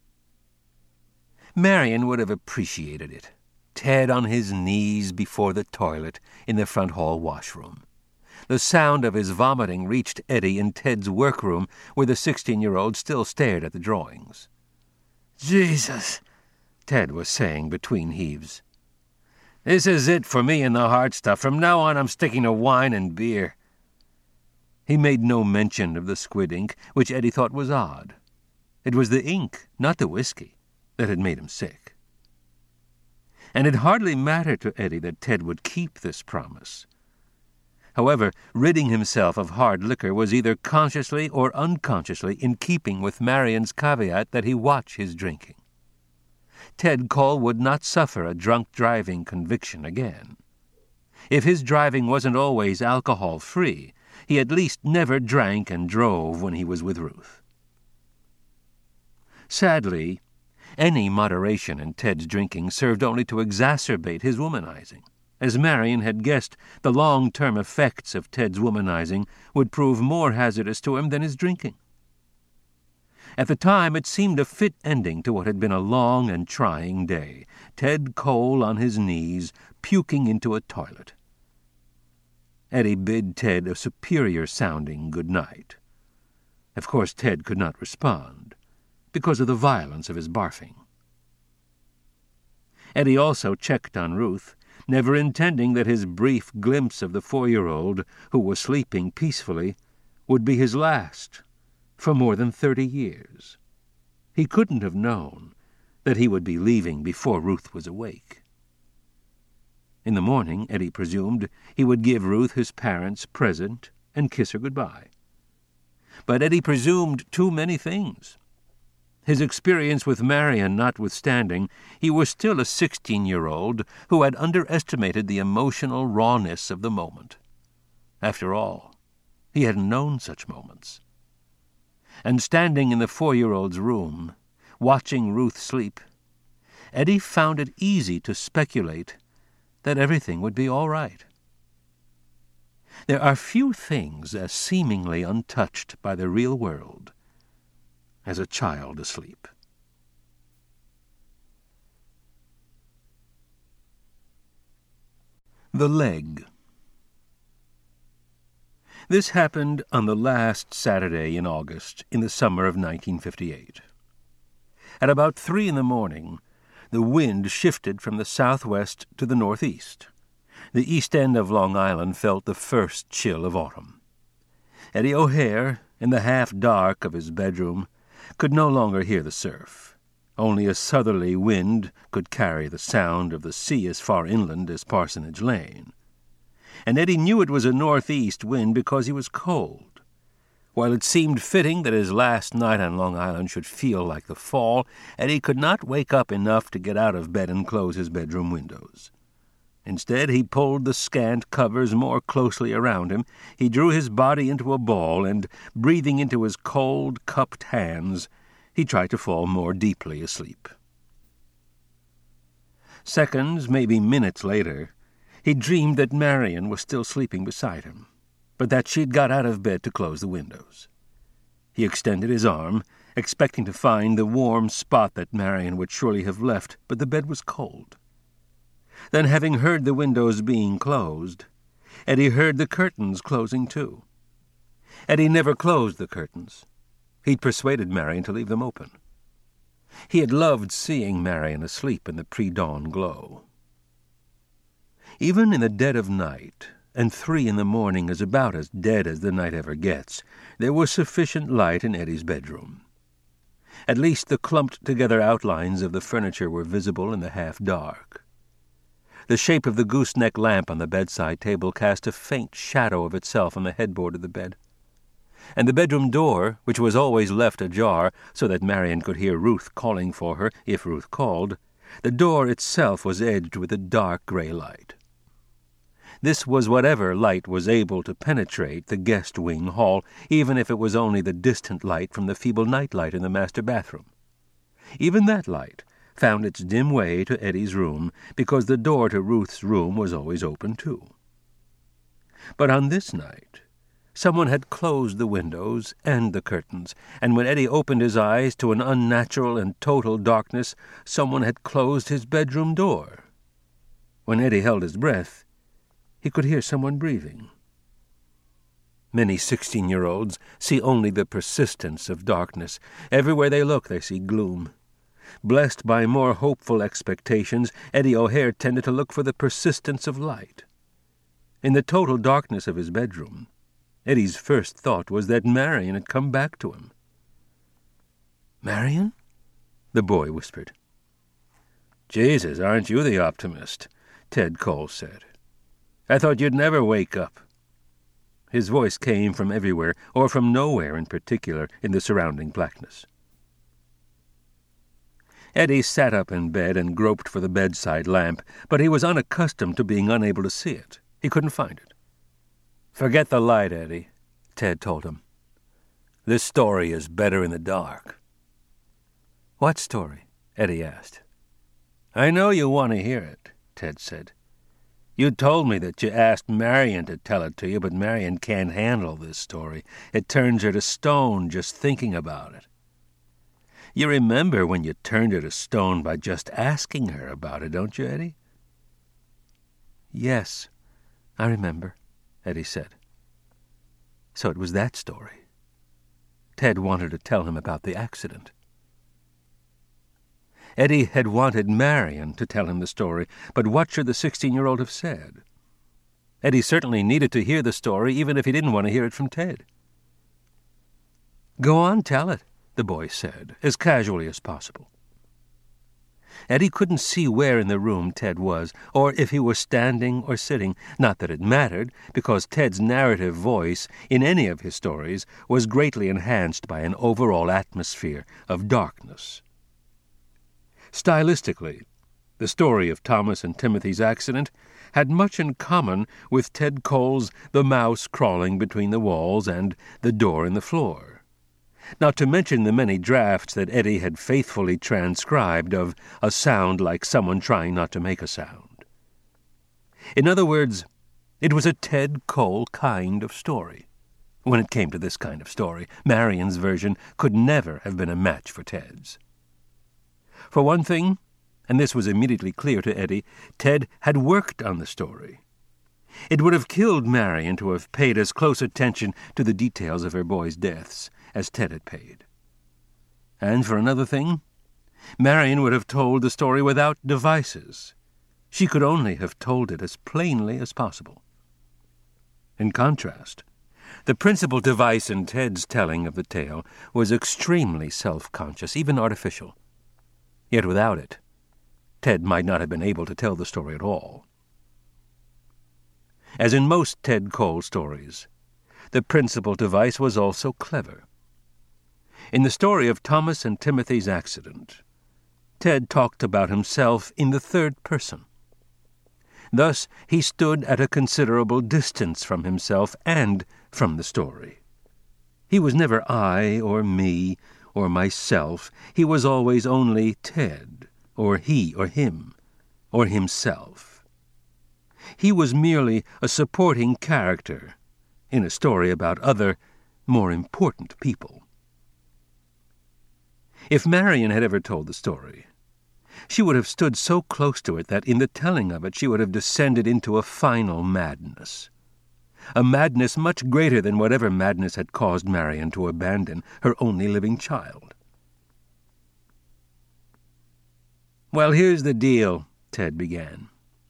Speaker 1: Marion would have appreciated it. Ted on his knees before the toilet in the front hall washroom. The sound of his vomiting reached Eddie in Ted's workroom, where the sixteen-year-old still stared at the drawings. "Jesus," Ted was saying between heaves. "This is it for me and the hard stuff. From now on I'm sticking to wine and beer." He made no mention of the squid ink, which Eddie thought was odd. It was the ink, not the whiskey, that had made him sick. And it hardly mattered to Eddie that Ted would keep this promise. However, ridding himself of hard liquor was either consciously or unconsciously in keeping with Marion's caveat that he watch his drinking. Ted Cole would not suffer a drunk driving conviction again. If his driving wasn't always alcohol-free, he at least never drank and drove when he was with Ruth. Sadly, any moderation in Ted's drinking served only to exacerbate his womanizing. As Marion had guessed, the long-term effects of Ted's womanizing would prove more hazardous to him than his drinking. At the time, it seemed a fit ending to what had been a long and trying day. Ted Cole on his knees, puking into a toilet. Eddie bid Ted a superior-sounding good night. Of course, Ted could not respond, because of the violence of his barfing. Eddie also checked on Ruth, never intending that his brief glimpse of the four-year-old, who was sleeping peacefully, would be his last for more than thirty years. He couldn't have known that he would be leaving before Ruth was awake. In the morning, Eddie presumed, he would give Ruth his parents' present and kiss her goodbye. But Eddie presumed too many things. His experience with Marion notwithstanding, he was still a sixteen-year-old who had underestimated the emotional rawness of the moment. After all, he hadn't known such moments. And standing in the four-year-old's room, watching Ruth sleep, Eddie found it easy to speculate that everything would be all right. There are few things as seemingly untouched by the real world as a child asleep. The leg. This happened on the last Saturday in August in the summer of nineteen fifty-eight. At about three in the morning, the wind shifted from the southwest to the northeast. The east end of Long Island felt the first chill of autumn. Eddie O'Hare, in the half-dark of his bedroom, could no longer hear the surf. Only a southerly wind could carry the sound of the sea as far inland as Parsonage Lane. And Eddie knew it was a northeast wind because he was cold. While it seemed fitting that his last night on Long Island should feel like the fall, Eddie could not wake up enough to get out of bed and close his bedroom windows. Instead, he pulled the scant covers more closely around him. He drew his body into a ball, and, breathing into his cold, cupped hands, he tried to fall more deeply asleep. Seconds, maybe minutes later, he dreamed that Marian was still sleeping beside him, but that she'd got out of bed to close the windows. He extended his arm, expecting to find the warm spot that Marian would surely have left, but the bed was cold. Then, having heard the windows being closed, Eddie heard the curtains closing too. Eddie never closed the curtains. He'd persuaded Marian to leave them open. He had loved seeing Marian asleep in the pre-dawn glow. Even in the dead of night, and three in the morning is about as dead as the night ever gets, there was sufficient light in Eddie's bedroom. At least the clumped-together outlines of the furniture were visible in the half-dark. The shape of the gooseneck lamp on the bedside table cast a faint shadow of itself on the headboard of the bed. And the bedroom door, which was always left ajar so that Marian could hear Ruth calling for her if Ruth called, the door itself was edged with a dark gray light. This was whatever light was able to penetrate the guest wing hall, even if it was only the distant light from the feeble nightlight in the master bathroom. Even that light found its dim way to Eddie's room, because the door to Ruth's room was always open too. But on this night, someone had closed the windows and the curtains, and when Eddie opened his eyes to an unnatural and total darkness, someone had closed his bedroom door. When Eddie held his breath, he could hear someone breathing. Many sixteen-year-olds see only the persistence of darkness. Everywhere they look, they see gloom. Blessed by more hopeful expectations, Eddie O'Hare tended to look for the persistence of light. In the total darkness of his bedroom, Eddie's first thought was that Marian had come back to him. "Marian?" the boy whispered. "Jesus, aren't you the optimist?" Ted Cole said. "I thought you'd never wake up." His voice came from everywhere, or from nowhere in particular, in the surrounding blackness. Eddie sat up in bed and groped for the bedside lamp, but he was unaccustomed to being unable to see it. He couldn't find it. "Forget the light, Eddie," Ted told him. "This story is better in the dark." "What story?" Eddie asked. "I know you want to hear it," Ted said. "You told me that you asked Marian to tell it to you, but Marian can't handle this story. It turns her to stone just thinking about it. You remember when you turned her to stone by just asking her about it, don't you, Eddie?" "Yes, I remember," Eddie said. So it was that story. Ted wanted to tell him about the accident. Eddie had wanted Marian to tell him the story, but what should the sixteen-year-old have said? Eddie certainly needed to hear the story, even if he didn't want to hear it from Ted. "Go on, tell it," the boy said, as casually as possible. Eddie couldn't see where in the room Ted was, or if he was standing or sitting. Not that it mattered, because Ted's narrative voice, in any of his stories, was greatly enhanced by an overall atmosphere of darkness. Stylistically, the story of Thomas and Timothy's accident had much in common with Ted Cole's The Mouse Crawling Between the Walls and The Door in the Floor, not to mention the many drafts that Eddie had faithfully transcribed of a sound like someone trying not to make a sound. In other words, it was a Ted Cole kind of story. When it came to this kind of story, Marian's version could never have been a match for Ted's. For one thing, and this was immediately clear to Eddie, Ted had worked on the story. It would have killed Marian to have paid as close attention to the details of her boys' deaths as Ted had paid. And for another thing, Marian would have told the story without devices. She could only have told it as plainly as possible. In contrast, the principal device in Ted's telling of the tale was extremely self-conscious, even artificial. Yet without it, Ted might not have been able to tell the story at all. As in most Ted Cole stories, the principal device was also clever. In the story of Thomas and Timothy's accident, Ted talked about himself in the third person. Thus he stood at a considerable distance from himself and from the story. He was never I or me or myself. He was always only Ted, or he or him, or himself. He was merely a supporting character in a story about other, more important people. If Marion had ever told the story, she would have stood so close to it that in the telling of it she would have descended into a final madness. A madness much greater than whatever madness had caused Marion to abandon her only living child. "Well, here's the deal," Ted began.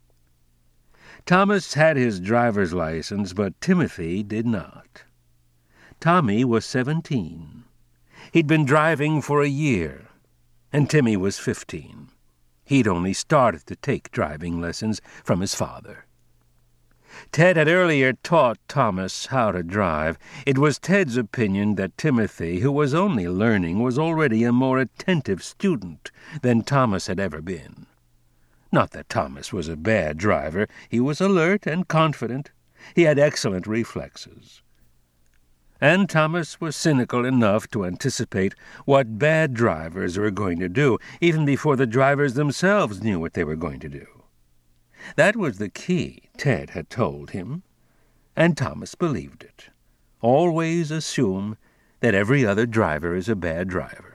Speaker 1: "Thomas had his driver's license, but Timothy did not. Tommy was seventeen. He'd been driving for a year, and Timmy was fifteen. He'd only started to take driving lessons from his father. Ted had earlier taught Thomas how to drive. It was Ted's opinion that Timothy, who was only learning, was already a more attentive student than Thomas had ever been. Not that Thomas was a bad driver. He was alert and confident. He had excellent reflexes. And Thomas was cynical enough to anticipate what bad drivers were going to do, even before the drivers themselves knew what they were going to do. That was the key, Ted had told him, and Thomas believed it. Always assume that every other driver is a bad driver.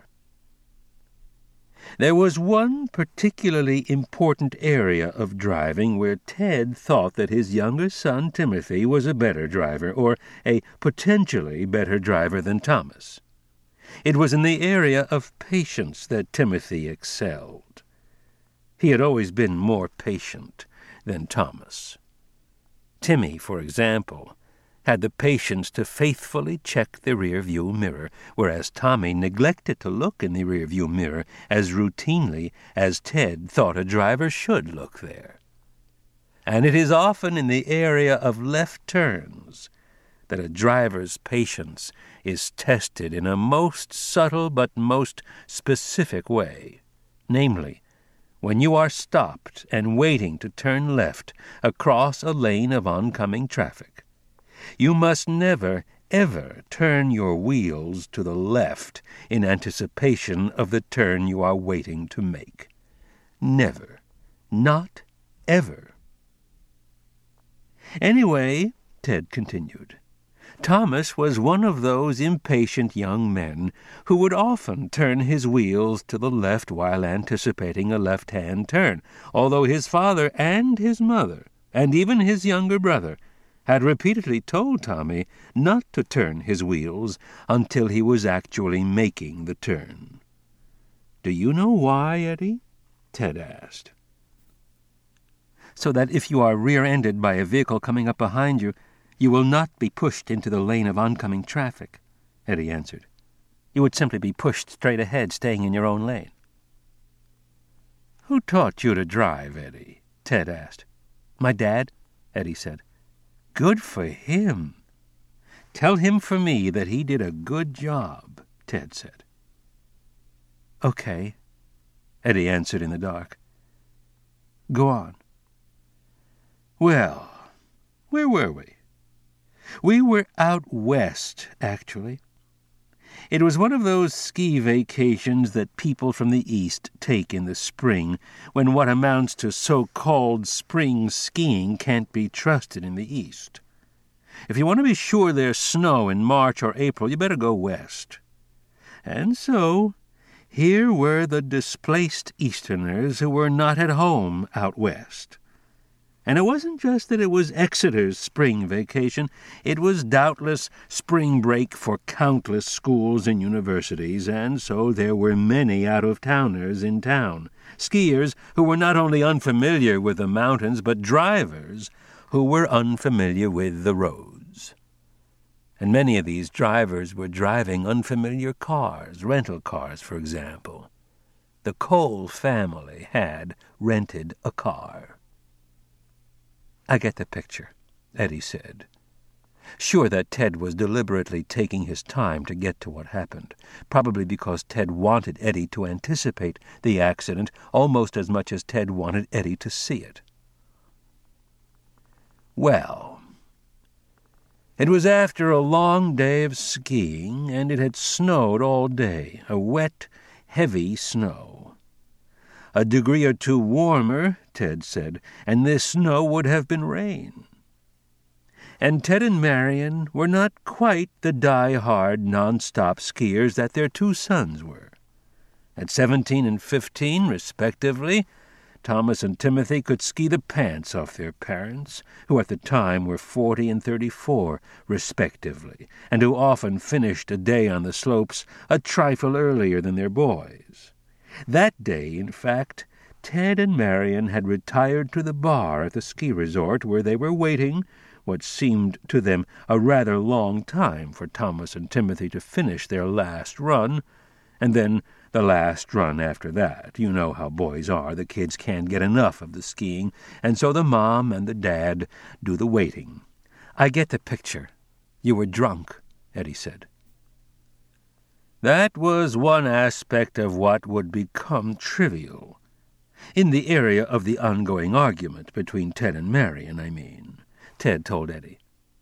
Speaker 1: There was one particularly important area of driving where Ted thought that his younger son Timothy was a better driver, or a potentially better driver than Thomas. It was in the area of patience that Timothy excelled. He had always been more patient than Thomas. Timmy, for example, had the patience to faithfully check the rear-view mirror, whereas Tommy neglected to look in the rear-view mirror as routinely as Ted thought a driver should look there. And it is often in the area of left turns that a driver's patience is tested in a most subtle but most specific way, namely, when you are stopped and waiting to turn left across a lane of oncoming traffic. You must never, ever turn your wheels to the left in anticipation of the turn you are waiting to make. Never. Not ever. Anyway, Ted continued, Thomas was one of those impatient young men who would often turn his wheels to the left while anticipating a left-hand turn, although his father and his mother, and even his younger brother, had repeatedly told Tommy not to turn his wheels until he was actually making the turn. "Do you know why, Eddie?" Ted asked. "So that if you are rear-ended by a vehicle coming up behind you, you will not be pushed into the lane of oncoming traffic," Eddie answered. "You would simply be pushed straight ahead, staying in your own lane." "Who taught you to drive, Eddie?" Ted asked. "My dad," Eddie said. "Good for him. Tell him for me that he did a good job," Ted said. "Okay," Eddie answered in the dark. "Go on." "Well, where were we? We were out west, actually. It was one of those ski vacations that people from the East take in the spring, when what amounts to so-called spring skiing can't be trusted in the East. If you want to be sure there's snow in March or April, you better go west. And so, here were the displaced Easterners who were not at home out west. And it wasn't just that it was Exeter's spring vacation. It was doubtless spring break for countless schools and universities, and so there were many out-of-towners in town, skiers who were not only unfamiliar with the mountains, but drivers who were unfamiliar with the roads. And many of these drivers were driving unfamiliar cars, rental cars, for example. The Cole family had rented a car. "I get the picture," Eddie said, sure that Ted was deliberately taking his time to get to what happened, probably because Ted wanted Eddie to anticipate the accident almost as much as Ted wanted Eddie to see it. Well, it was after a long day of skiing, and it had snowed all day, a wet, heavy snow. A degree or two warmer, Ted said, and this snow would have been rain. And Ted and Marion were not quite the die-hard, non-stop skiers that their two sons were. At seventeen and fifteen, respectively, Thomas and Timothy could ski the pants off their parents, who at the time were forty and thirty-four, respectively, and who often finished a day on the slopes a trifle earlier than their boys. That day, in fact, Ted and Marion had retired to the bar at the ski resort where they were waiting what seemed to them a rather long time for Thomas and Timothy to finish their last run, and then the last run after that. You know how boys are. The kids can't get enough of the skiing, and so the mom and the dad do the waiting. "I get the picture. You were drunk," Eddie said. That was one aspect of what would become trivial. In the area of the ongoing argument between Ted and Marion, I mean. Ted told Eddie.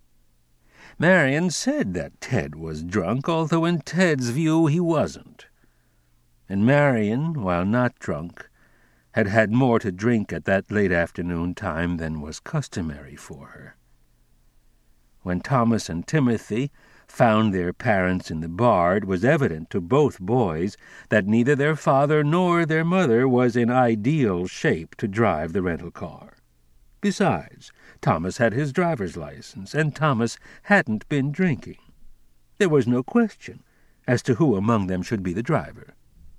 Speaker 1: Marion said that Ted was drunk, although in Ted's view he wasn't. And Marion, while not drunk, had had more to drink at that late afternoon time than was customary for her. When Thomas and Timothy found their parents in the bar, it was evident to both boys that neither their father nor their mother was in ideal shape to drive the rental car. Besides, Thomas had his driver's license, and Thomas hadn't been drinking. There was no question as to who among them should be the driver.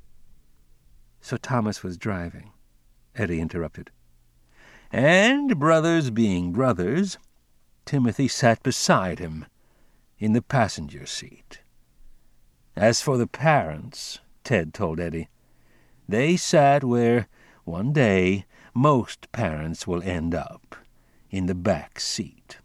Speaker 1: "So Thomas was driving," Eddie interrupted. "And, brothers being brothers, Timothy sat beside him in the passenger seat. As for the parents," Ted told Eddie, "they sat where, one day, most parents will end up, in the back seat."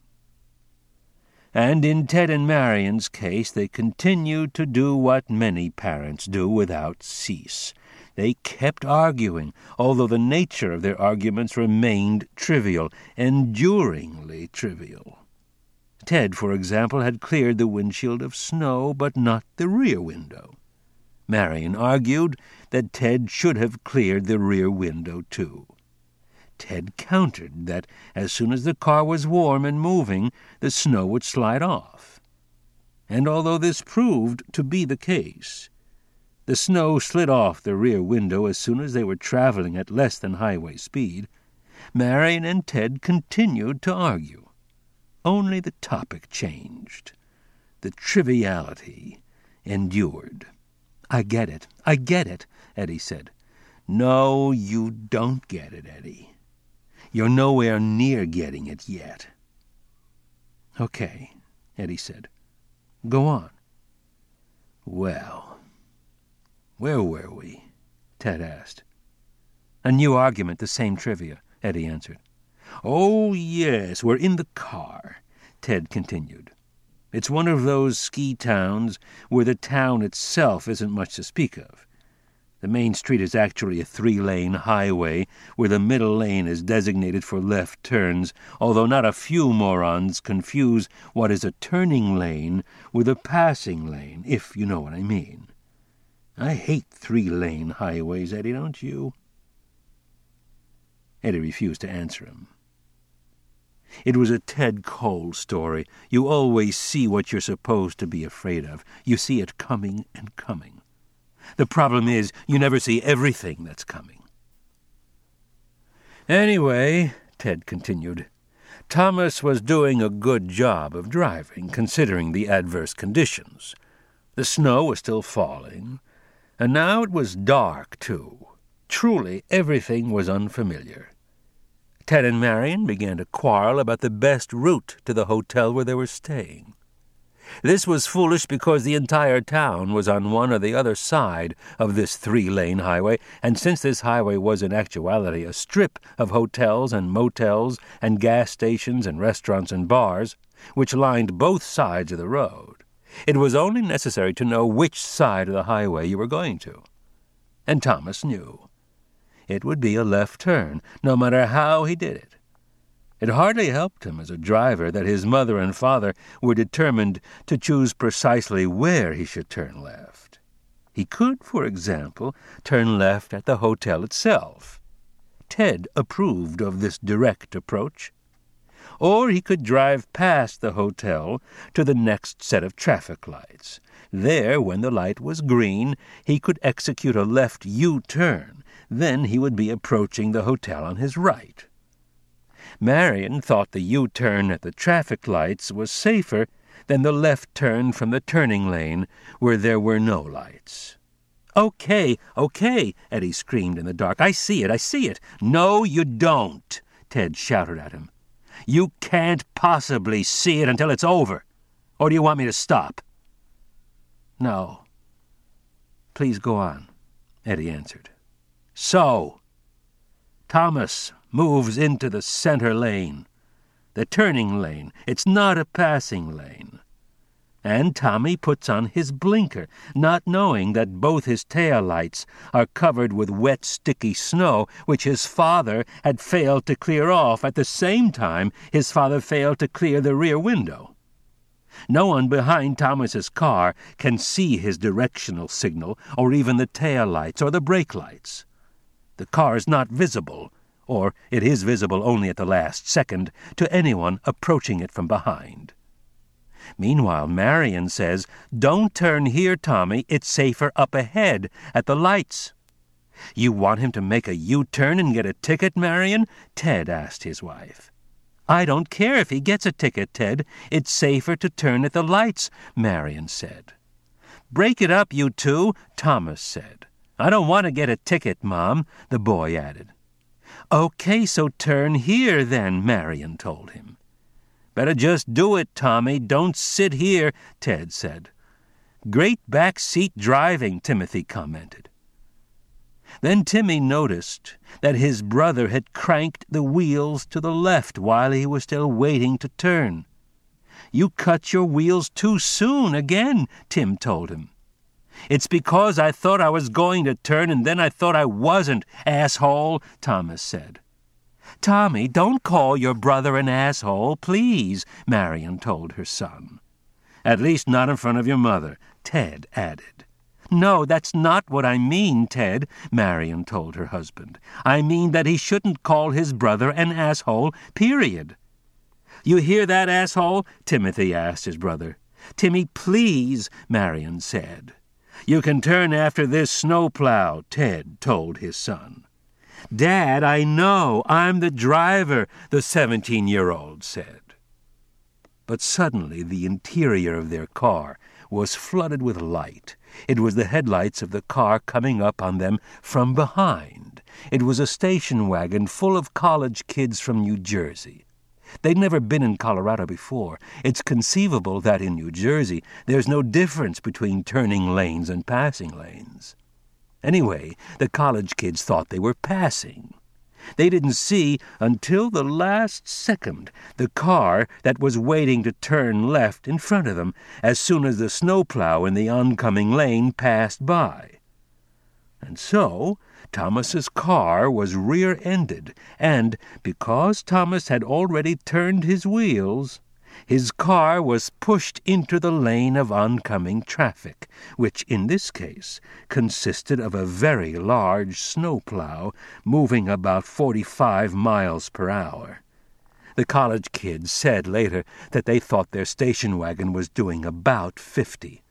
Speaker 1: And in Ted and Marion's case, they continued to do what many parents do without cease. They kept arguing, although the nature of their arguments remained trivial, enduringly trivial. Ted, for example, had cleared the windshield of snow, but not the rear window. Marion argued that Ted should have cleared the rear window, too. Ted countered that as soon as the car was warm and moving, the snow would slide off. And although this proved to be the case, the snow slid off the rear window as soon as they were traveling at less than highway speed, Marion and Ted continued to argue. Only the topic changed. The triviality endured. "I get it, I get it," Eddie said. "No, you don't get it, Eddie. You're nowhere near getting it yet." "Okay," Eddie said. "Go on." "Well, where were we?" Ted asked. "A new argument, the same trivia," Eddie answered. "Oh, yes, we're in the car," Ted continued. "It's one of those ski towns where the town itself isn't much to speak of. The main street is actually a three-lane highway where the middle lane is designated for left turns, although not a few morons confuse what is a turning lane with a passing lane, if you know what I mean. I hate three-lane highways, Eddie, don't you?" Eddie refused to answer him. It was a Ted Cole story. You always see what you're supposed to be afraid of. You see it coming and coming. The problem is, you never see everything that's coming. "Anyway," Ted continued, "Thomas was doing a good job of driving, considering the adverse conditions. The snow was still falling, and now it was dark, too. Truly, everything was unfamiliar. Ted and Marion began to quarrel about the best route to the hotel where they were staying. This was foolish because the entire town was on one or the other side of this three-lane highway, and since this highway was in actuality a strip of hotels and motels and gas stations and restaurants and bars, which lined both sides of the road, it was only necessary to know which side of the highway you were going to. And Thomas knew. It would be a left turn, no matter how he did it. It hardly helped him as a driver that his mother and father were determined to choose precisely where he should turn left. He could, for example, turn left at the hotel itself. Ted approved of this direct approach. Or he could drive past the hotel to the next set of traffic lights. There, when the light was green, he could execute a left U-turn. Then he would be approaching the hotel on his right. Marion thought the U-turn at the traffic lights was safer than the left turn from the turning lane where there were no lights. "Okay, okay," Eddie screamed in the dark. "I see it, I see it." "No, you don't," Ted shouted at him. "You can't possibly see it until it's over. Or do you want me to stop?" "No. Please go on," Eddie answered. "So, Thomas moves into the center lane, the turning lane. It's not a passing lane. And Tommy puts on his blinker, not knowing that both his taillights are covered with wet, sticky snow, which his father had failed to clear off at the same time his father failed to clear the rear window. No one behind Thomas's car can see his directional signal, or even the taillights or the brake lights. The car is not visible, or it is visible only at the last second, to anyone approaching it from behind. Meanwhile, Marion says, "Don't turn here, Tommy. It's safer up ahead, at the lights." "You want him to make a U-turn and get a ticket, Marion?" Ted asked his wife. "I don't care if he gets a ticket, Ted. It's safer to turn at the lights," Marion said. "Break it up, you two," Thomas said. "I don't want to get a ticket, Mom," the boy added. "Okay, so turn here, then," Marion told him. "Better just do it, Tommy. Don't sit here," Ted said. "Great back seat driving," Timothy commented. Then Timmy noticed that his brother had cranked the wheels to the left while he was still waiting to turn. "You cut your wheels too soon again," Tim told him. "It's because I thought I was going to turn and then I thought I wasn't, asshole," Thomas said. "Tommy, don't call your brother an asshole, please," Marion told her son. "At least not in front of your mother," Ted added. "No, that's not what I mean, Ted," Marion told her husband. "I mean that he shouldn't call his brother an asshole, period." "You hear that, asshole?" Timothy asked his brother. "Timmy, please," Marion said. "You can turn after this snowplow," Ted told his son. "Dad, I know. I'm the driver," the seventeen-year-old said. But suddenly the interior of their car was flooded with light. It was the headlights of the car coming up on them from behind. It was a station wagon full of college kids from New Jersey. They'd never been in Colorado before. It's conceivable that in New Jersey there's no difference between turning lanes and passing lanes. Anyway, the college kids thought they were passing. They didn't see until the last second the car that was waiting to turn left in front of them as soon as the snowplow in the oncoming lane passed by. And so Thomas's car was rear-ended, and because Thomas had already turned his wheels, his car was pushed into the lane of oncoming traffic, which in this case consisted of a very large snowplow moving about forty-five miles per hour. The college kids said later that they thought their station wagon was doing about fifty.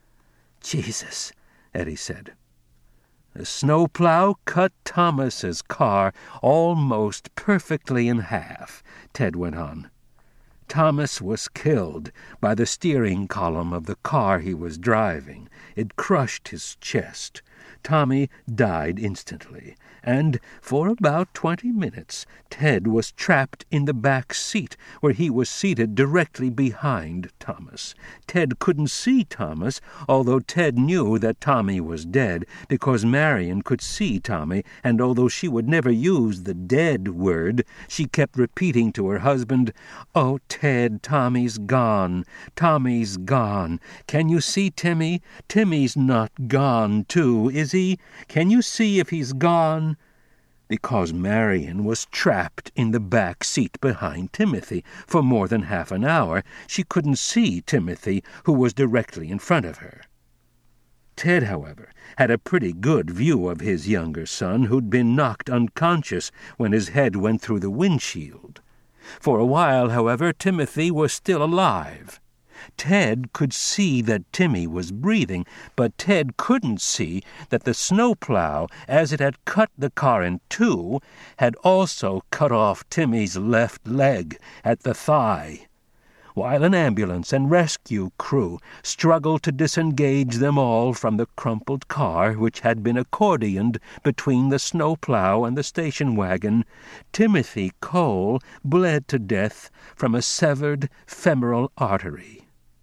Speaker 1: "Jesus," Eddie said. "The snowplow cut Thomas's car almost perfectly in half," Ted went on. "Thomas was killed by the steering column of the car he was driving. It crushed his chest. Tommy died instantly, and for about twenty minutes Ted was trapped in the back seat, where he was seated directly behind Thomas. Ted couldn't see Thomas, although Ted knew that Tommy was dead, because Marion could see Tommy, and although she would never use the dead word, she kept repeating to her husband, "Oh, Ted, Tommy's gone. Tommy's gone. Can you see Timmy? Timmy's not gone, too, is he? Can you see if he's gone?" Because Marion was trapped in the back seat behind Timothy for more than half an hour, she couldn't see Timothy, who was directly in front of her. Ted, however, had a pretty good view of his younger son, who'd been knocked unconscious when his head went through the windshield. For a while, however, Timothy was still alive. Ted could see that Timmy was breathing, but Ted couldn't see that the snowplow, as it had cut the car in two, had also cut off Timmy's left leg at the thigh. While an ambulance and rescue crew struggled to disengage them all from the crumpled car, which had been accordioned between the snowplow and the station wagon, Timothy Cole bled to death from a severed femoral artery.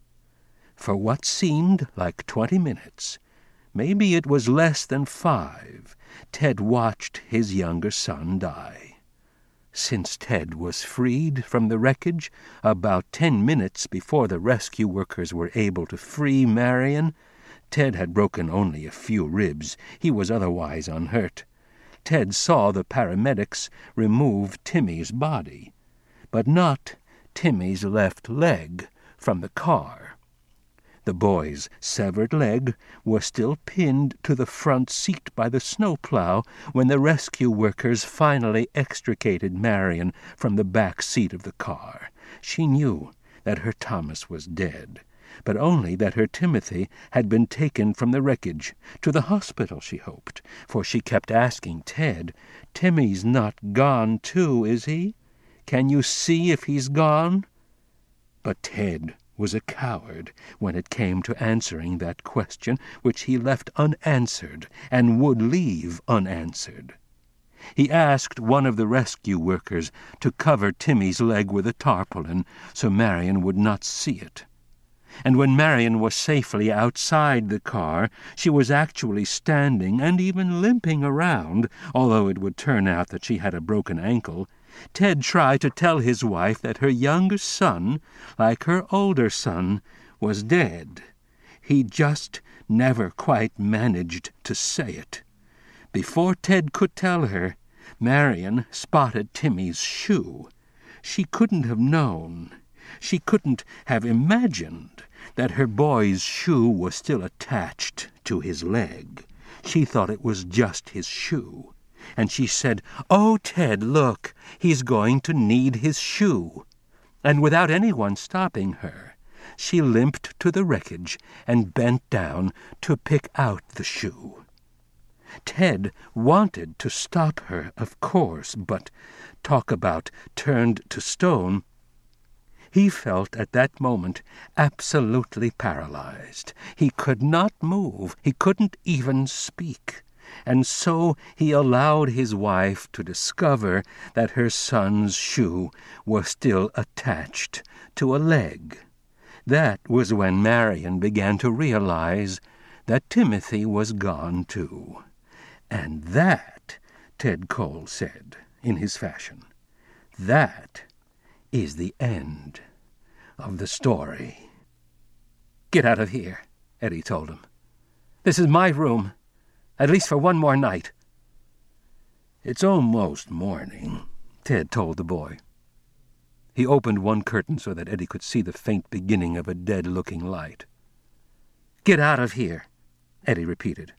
Speaker 1: For what seemed like twenty minutes, maybe it was less than five, Ted watched his younger son die. Since Ted was freed from the wreckage about ten minutes before the rescue workers were able to free Marion, Ted had broken only a few ribs. He was otherwise unhurt. Ted saw the paramedics remove Timmy's body, but not Timmy's left leg from the car. The boy's severed leg was still pinned to the front seat by the snowplow when the rescue workers finally extricated Marion from the back seat of the car. She knew that her Thomas was dead, but only that her Timothy had been taken from the wreckage to the hospital, she hoped, for she kept asking Ted, "Timmy's not gone, too, is he? Can you see if he's gone?" But Ted was a coward when it came to answering that question, which he left unanswered and would leave unanswered. He asked one of the rescue workers to cover Timmy's leg with a tarpaulin so Marion would not see it. And when Marion was safely outside the car, she was actually standing and even limping around, although it would turn out that she had a broken ankle. Ted tried to tell his wife that her younger son, like her older son, was dead. He just never quite managed to say it. Before Ted could tell her, Marion spotted Timmy's shoe. She couldn't have known. She couldn't have imagined that her boy's shoe was still attached to his leg. She thought it was just his shoe. And she said, "Oh, Ted, look, he's going to need his shoe." And without anyone stopping her, she limped to the wreckage and bent down to pick out the shoe. Ted wanted to stop her, of course, but talk about turned to stone. He felt at that moment absolutely paralyzed. He could not move. He couldn't even speak. And so he allowed his wife to discover that her son's shoe was still attached to a leg. That was when Marion began to realize that Timothy was gone too. And that, Ted Cole said, in his fashion, that is the end of the story. "Get out of here," Eddie told him. "This is my room, at least for one more night." "It's almost morning," Ted told the boy. He opened one curtain so that Eddie could see the faint beginning of a dead-looking light. "Get out of here," Eddie repeated.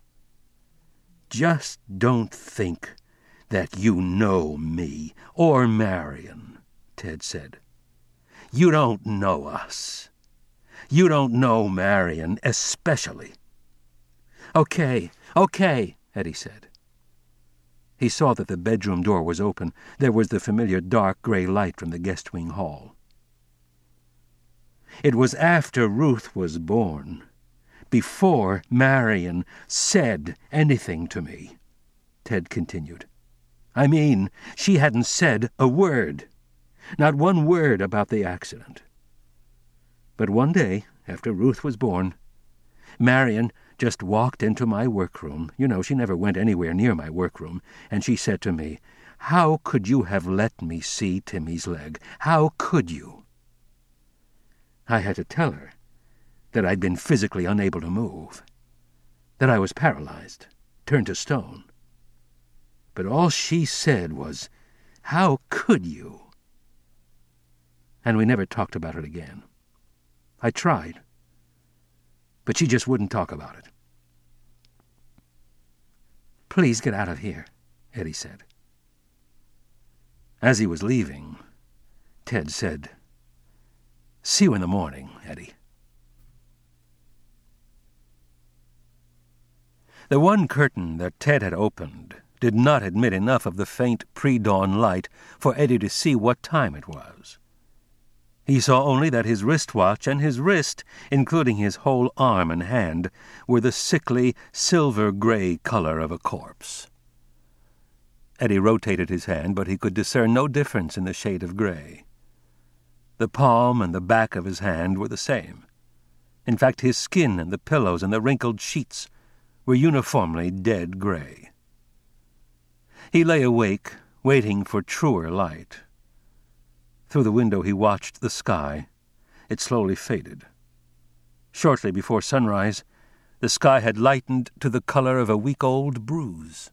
Speaker 1: "Just don't think that you know me or Marion," Ted said. "You don't know us. You don't know Marion especially." "Okay, okay," Eddie said. He saw that the bedroom door was open. There was the familiar dark gray light from the guest wing hall. It was after Ruth was born, before Marion said anything to me," Ted continued. "I mean, she hadn't said a word, not one word about the accident. But one day, after Ruth was born, Marion just walked into my workroom. You know, she never went anywhere near my workroom, and she said to me, 'How could you have let me see Timmy's leg? How could you?' I had to tell her that I'd been physically unable to move, that I was paralyzed, turned to stone. But all she said was, 'How could you?' And we never talked about it again. I tried, but she just wouldn't talk about it." "Please get out of here," Eddie said. As he was leaving, Ted said, "See you in the morning, Eddie." The one curtain that Ted had opened did not admit enough of the faint pre-dawn light for Eddie to see what time it was. He saw only that his wristwatch and his wrist, including his whole arm and hand, were the sickly, silver-gray color of a corpse. Eddie rotated his hand, but he could discern no difference in the shade of gray. The palm and the back of his hand were the same. In fact, his skin and the pillows and the wrinkled sheets were uniformly dead gray. He lay awake, waiting for truer light. Through the window he watched the sky. It slowly faded. Shortly before sunrise, the sky had lightened to the color of a week-old bruise.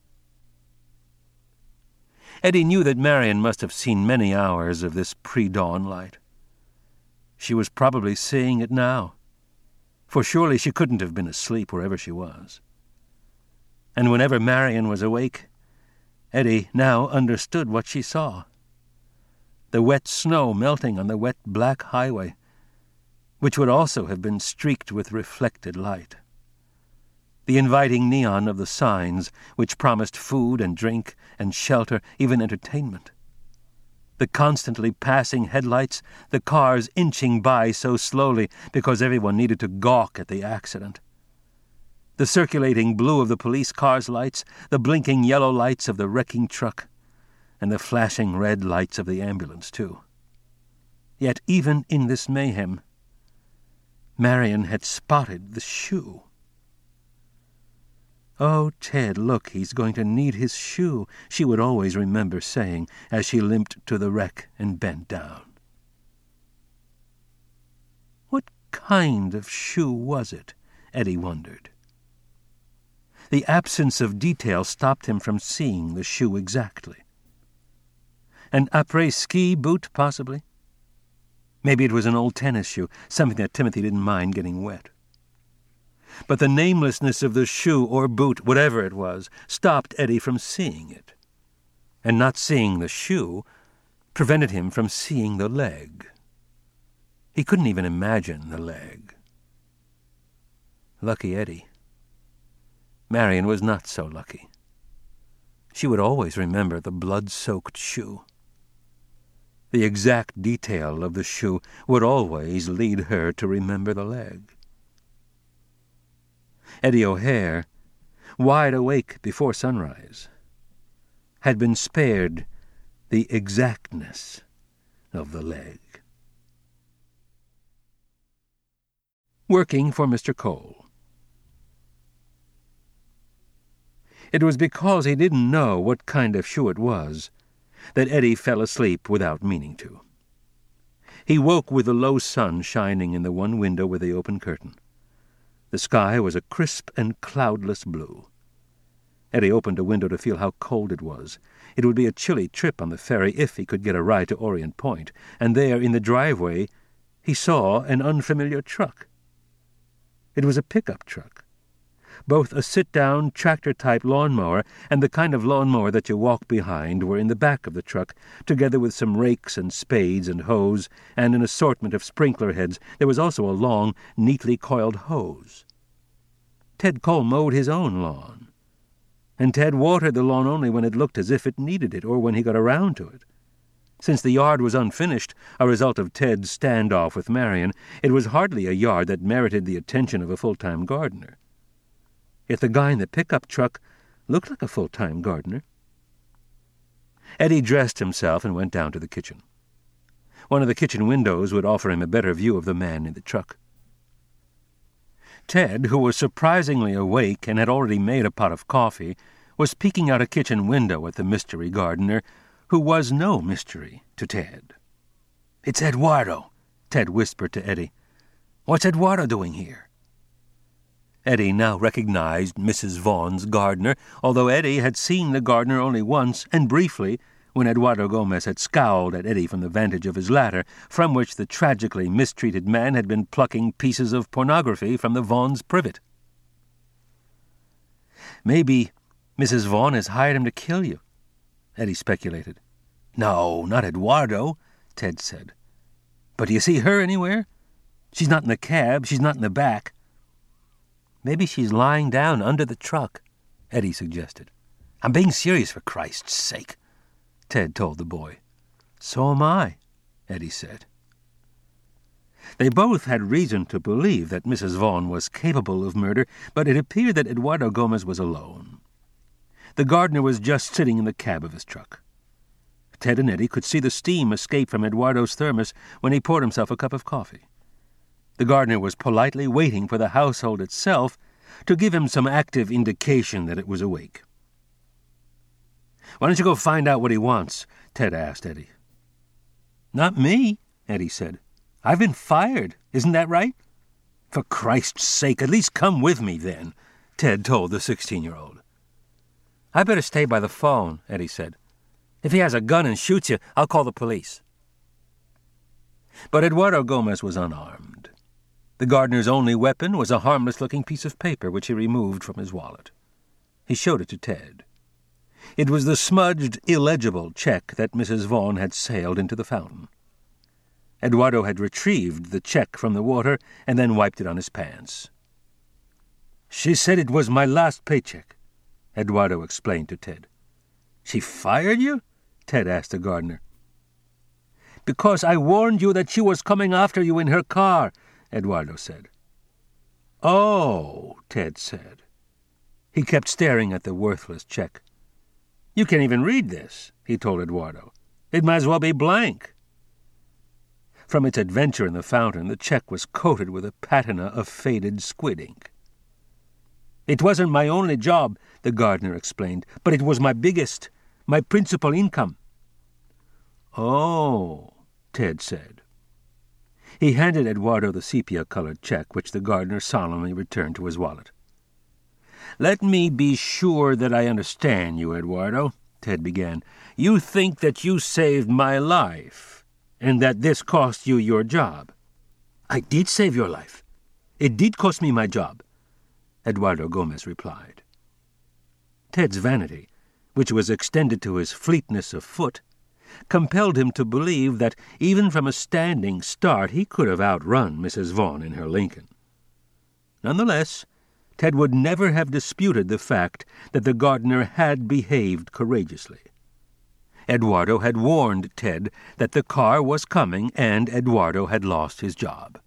Speaker 1: Eddie knew that Marion must have seen many hours of this pre-dawn light. She was probably seeing it now, for surely she couldn't have been asleep wherever she was. And whenever Marion was awake, Eddie now understood what she saw. The wet snow melting on the wet black highway, which would also have been streaked with reflected light. The inviting neon of the signs, which promised food and drink and shelter, even entertainment. The constantly passing headlights, the cars inching by so slowly because everyone needed to gawk at the accident. The circulating blue of the police cars' lights, the blinking yellow lights of the wrecking truck, and the flashing red lights of the ambulance, too. Yet even in this mayhem, Marion had spotted the shoe. "Oh, Ted, look, he's going to need his shoe," she would always remember saying as she limped to the wreck and bent down. What kind of shoe was it? Eddie wondered. The absence of detail stopped him from seeing the shoe exactly. An après-ski boot, possibly? Maybe it was an old tennis shoe, something that Timothy didn't mind getting wet. But the namelessness of the shoe or boot, whatever it was, stopped Eddie from seeing it. And not seeing the shoe prevented him from seeing the leg. He couldn't even imagine the leg. Lucky Eddie. Marion was not so lucky. She would always remember the blood-soaked shoe. The exact detail of the shoe would always lead her to remember the leg. Eddie O'Hare, wide awake before sunrise, had been spared the exactness of the leg. Working for Mister Cole. It was because he didn't know what kind of shoe it was that Eddie fell asleep without meaning to. He woke with the low sun shining in the one window with the open curtain. The sky was a crisp and cloudless blue. Eddie opened a window to feel how cold it was. It would be a chilly trip on the ferry if he could get a ride to Orient Point, and there in the driveway he saw an unfamiliar truck. It was a pickup truck. Both a sit-down, tractor-type lawnmower and the kind of lawnmower that you walk behind were in the back of the truck, together with some rakes and spades and hoes and an assortment of sprinkler heads. There was also a long, neatly coiled hose. Ted Cole mowed his own lawn, and Ted watered the lawn only when it looked as if it needed it or when he got around to it. Since the yard was unfinished, a result of Ted's standoff with Marion, it was hardly a yard that merited the attention of a full-time gardener. Yet the guy in the pickup truck looked like a full-time gardener. Eddie dressed himself and went down to the kitchen. One of the kitchen windows would offer him a better view of the man in the truck. Ted, who was surprisingly awake and had already made a pot of coffee, was peeking out a kitchen window at the mystery gardener, who was no mystery to Ted. "It's Eduardo," Ted whispered to Eddie. "What's Eduardo doing here?" Eddie now recognized Missus Vaughan's gardener, although Eddie had seen the gardener only once, and briefly, when Eduardo Gomez had scowled at Eddie from the vantage of his ladder, from which the tragically mistreated man had been plucking pieces of pornography from the Vaughan's privet. "Maybe Missus Vaughan has hired him to kill you," Eddie speculated. "No, not Eduardo," Ted said. "But do you see her anywhere? She's not in the cab, she's not in the back." "Maybe she's lying down under the truck," Eddie suggested. "I'm being serious, for Christ's sake," Ted told the boy. "So am I," Eddie said. They both had reason to believe that Missus Vaughan was capable of murder, but it appeared that Eduardo Gomez was alone. The gardener was just sitting in the cab of his truck. Ted and Eddie could see the steam escape from Eduardo's thermos when he poured himself a cup of coffee. The gardener was politely waiting for the household itself to give him some active indication that it was awake. "Why don't you go find out what he wants?" Ted asked Eddie. "Not me," Eddie said. "I've been fired. Isn't that right?" "For Christ's sake, at least come with me, then," Ted told the sixteen-year-old. "I better stay by the phone," Eddie said. "If he has a gun and shoots you, I'll call the police." But Eduardo Gomez was unarmed. The gardener's only weapon was a harmless-looking piece of paper which he removed from his wallet. He showed it to Ted. It was the smudged, illegible check that Missus Vaughan had sailed into the fountain. Eduardo had retrieved the check from the water and then wiped it on his pants. "She said it was my last paycheck," Eduardo explained to Ted. "She fired you?" Ted asked the gardener. "Because I warned you that she was coming after you in her car," Eduardo said. "Oh," Ted said. He kept staring at the worthless check. "You can't even read this," he told Eduardo. "It might as well be blank." From its adventure in the fountain, the check was coated with a patina of faded squid ink. "It wasn't my only job," the gardener explained, "but it was my biggest, my principal income." "Oh," Ted said. He handed Eduardo the sepia-colored check, which the gardener solemnly returned to his wallet. "Let me be sure that I understand you, Eduardo," Ted began. "You think that you saved my life, and that this cost you your job." "I did save your life. It did cost me my job," Eduardo Gomez replied. Ted's vanity, which was extended to his fleetness of foot, compelled him to believe that even from a standing start he could have outrun Missus Vaughan in her Lincoln. Nonetheless, Ted would never have disputed the fact that the gardener had behaved courageously. Eduardo had warned Ted that the car was coming, and Eduardo had lost his job.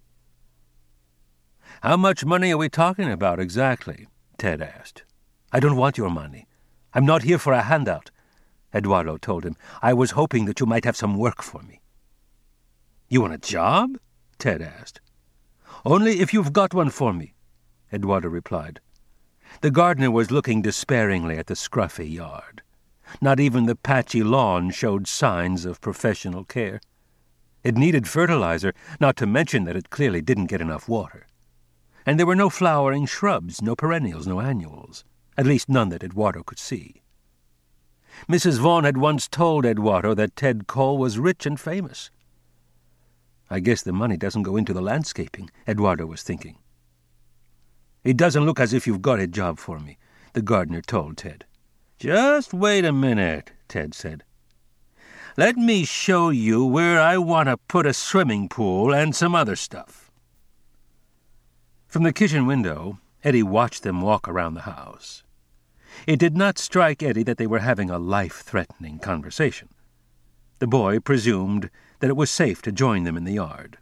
Speaker 1: "How much money are we talking about exactly?" Ted asked. "I don't want your money. I'm not here for a handout," Eduardo told him. "I was hoping that you might have some work for me." "You want a job?" Ted asked. "Only if you've got one for me," Eduardo replied. The gardener was looking despairingly at the scruffy yard. Not even the patchy lawn showed signs of professional care. It needed fertilizer, not to mention that it clearly didn't get enough water. And there were no flowering shrubs, no perennials, no annuals, at least none that Eduardo could see. Missus Vaughan had once told Eduardo that Ted Cole was rich and famous. "I guess the money doesn't go into the landscaping," Eduardo was thinking. "It doesn't look as if you've got a job for me," the gardener told Ted. "Just wait a minute," Ted said. "Let me show you where I want to put a swimming pool and some other stuff." From the kitchen window, Eddie watched them walk around the house. It did not strike Eddie that they were having a life-threatening conversation. The boy presumed that it was safe to join them in the yard.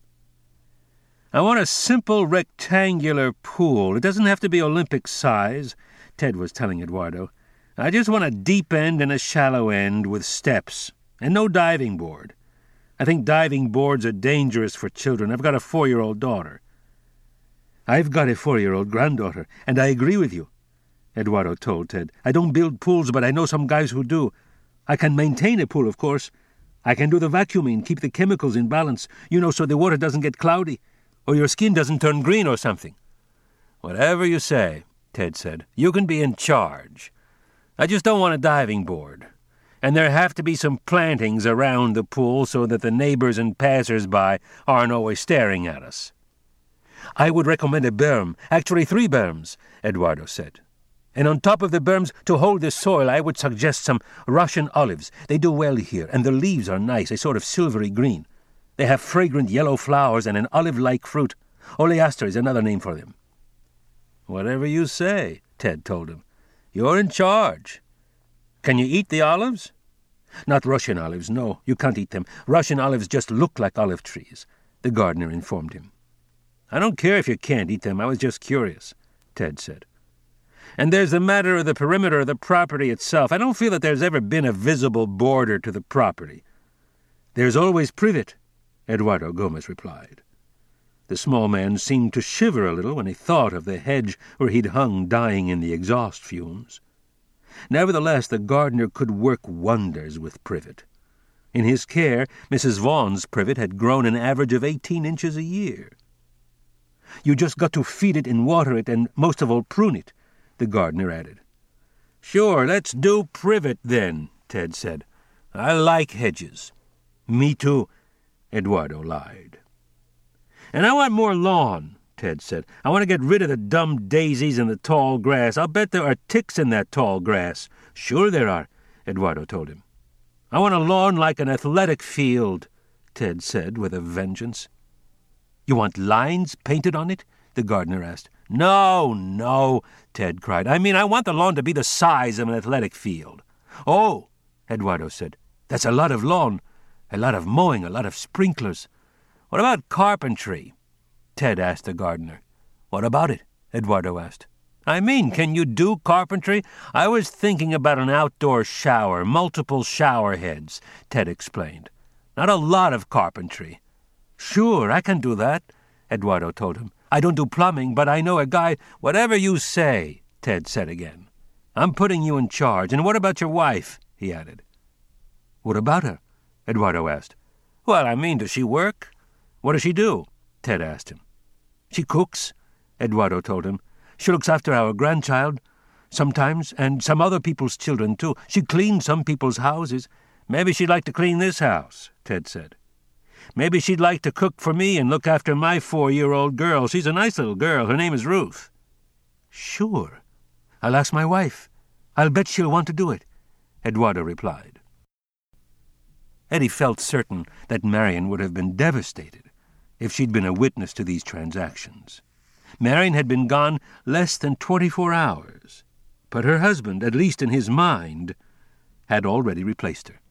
Speaker 1: "I want a simple rectangular pool. It doesn't have to be Olympic size," Ted was telling Eduardo. "I just want a deep end and a shallow end with steps, and no diving board. I think diving boards are dangerous for children. I've got a four-year-old daughter." "I've got a four-year-old granddaughter, and I agree with you," Eduardo told Ted. "I don't build pools, but I know some guys who do. I can maintain a pool, of course. I can do the vacuuming, keep the chemicals in balance, you know, so the water doesn't get cloudy, or your skin doesn't turn green or something." "Whatever you say," Ted said. "You can be in charge. I just don't want a diving board. And there have to be some plantings around the pool so that the neighbors and passers-by aren't always staring at us." "I would recommend a berm, actually three berms," Eduardo said. "And on top of the berms, to hold the soil, I would suggest some Russian olives. They do well here, and the leaves are nice, a sort of silvery green. They have fragrant yellow flowers and an olive-like fruit. Oleaster is another name for them." "Whatever you say," Ted told him. "You're in charge. Can you eat the olives?" "Not Russian olives, no. You can't eat them. Russian olives just look like olive trees," the gardener informed him. "I don't care if you can't eat them. I was just curious," Ted said. "And there's the matter of the perimeter of the property itself. I don't feel that there's ever been a visible border to the property." "There's always privet," Eduardo Gomez replied. The small man seemed to shiver a little when he thought of the hedge where he'd hung dying in the exhaust fumes. Nevertheless, the gardener could work wonders with privet. In his care, Missus Vaughan's privet had grown an average of eighteen inches a year. "You just got to feed it and water it, and most of all prune it," the gardener added. "Sure, let's do privet then," Ted said. "I like hedges." "Me too," Eduardo lied. "And I want more lawn," Ted said. "I want to get rid of the dumb daisies and the tall grass. I'll bet there are ticks in that tall grass." "Sure there are," Eduardo told him. "I want a lawn like an athletic field," Ted said with a vengeance. "You want lines painted on it?" the gardener asked. "No, no," Ted cried. "I mean, I want the lawn to be the size of an athletic field." "Oh," Eduardo said. "That's a lot of lawn, a lot of mowing, a lot of sprinklers. What about carpentry?" Ted asked the gardener. "What about it?" Eduardo asked. "I mean, can you do carpentry? I was thinking about an outdoor shower, multiple shower heads," Ted explained. "Not a lot of carpentry." "Sure, I can do that," Eduardo told him. "I don't do plumbing, but I know a guy—" "Whatever you say," Ted said again. "I'm putting you in charge. And what about your wife?" he added. "What about her?" Eduardo asked. "Well, I mean, does she work? What does she do?" Ted asked him. "She cooks," Eduardo told him. "She looks after our grandchild, sometimes, and some other people's children, too. She cleans some people's houses." "Maybe she'd like to clean this house," Ted said. "Maybe she'd like to cook for me and look after my four-year-old girl. She's a nice little girl. Her name is Ruth." "Sure. I'll ask my wife. I'll bet she'll want to do it," Eduardo replied. Eddie felt certain that Marion would have been devastated if she'd been a witness to these transactions. Marion had been gone less than twenty-four hours, but her husband, at least in his mind, had already replaced her.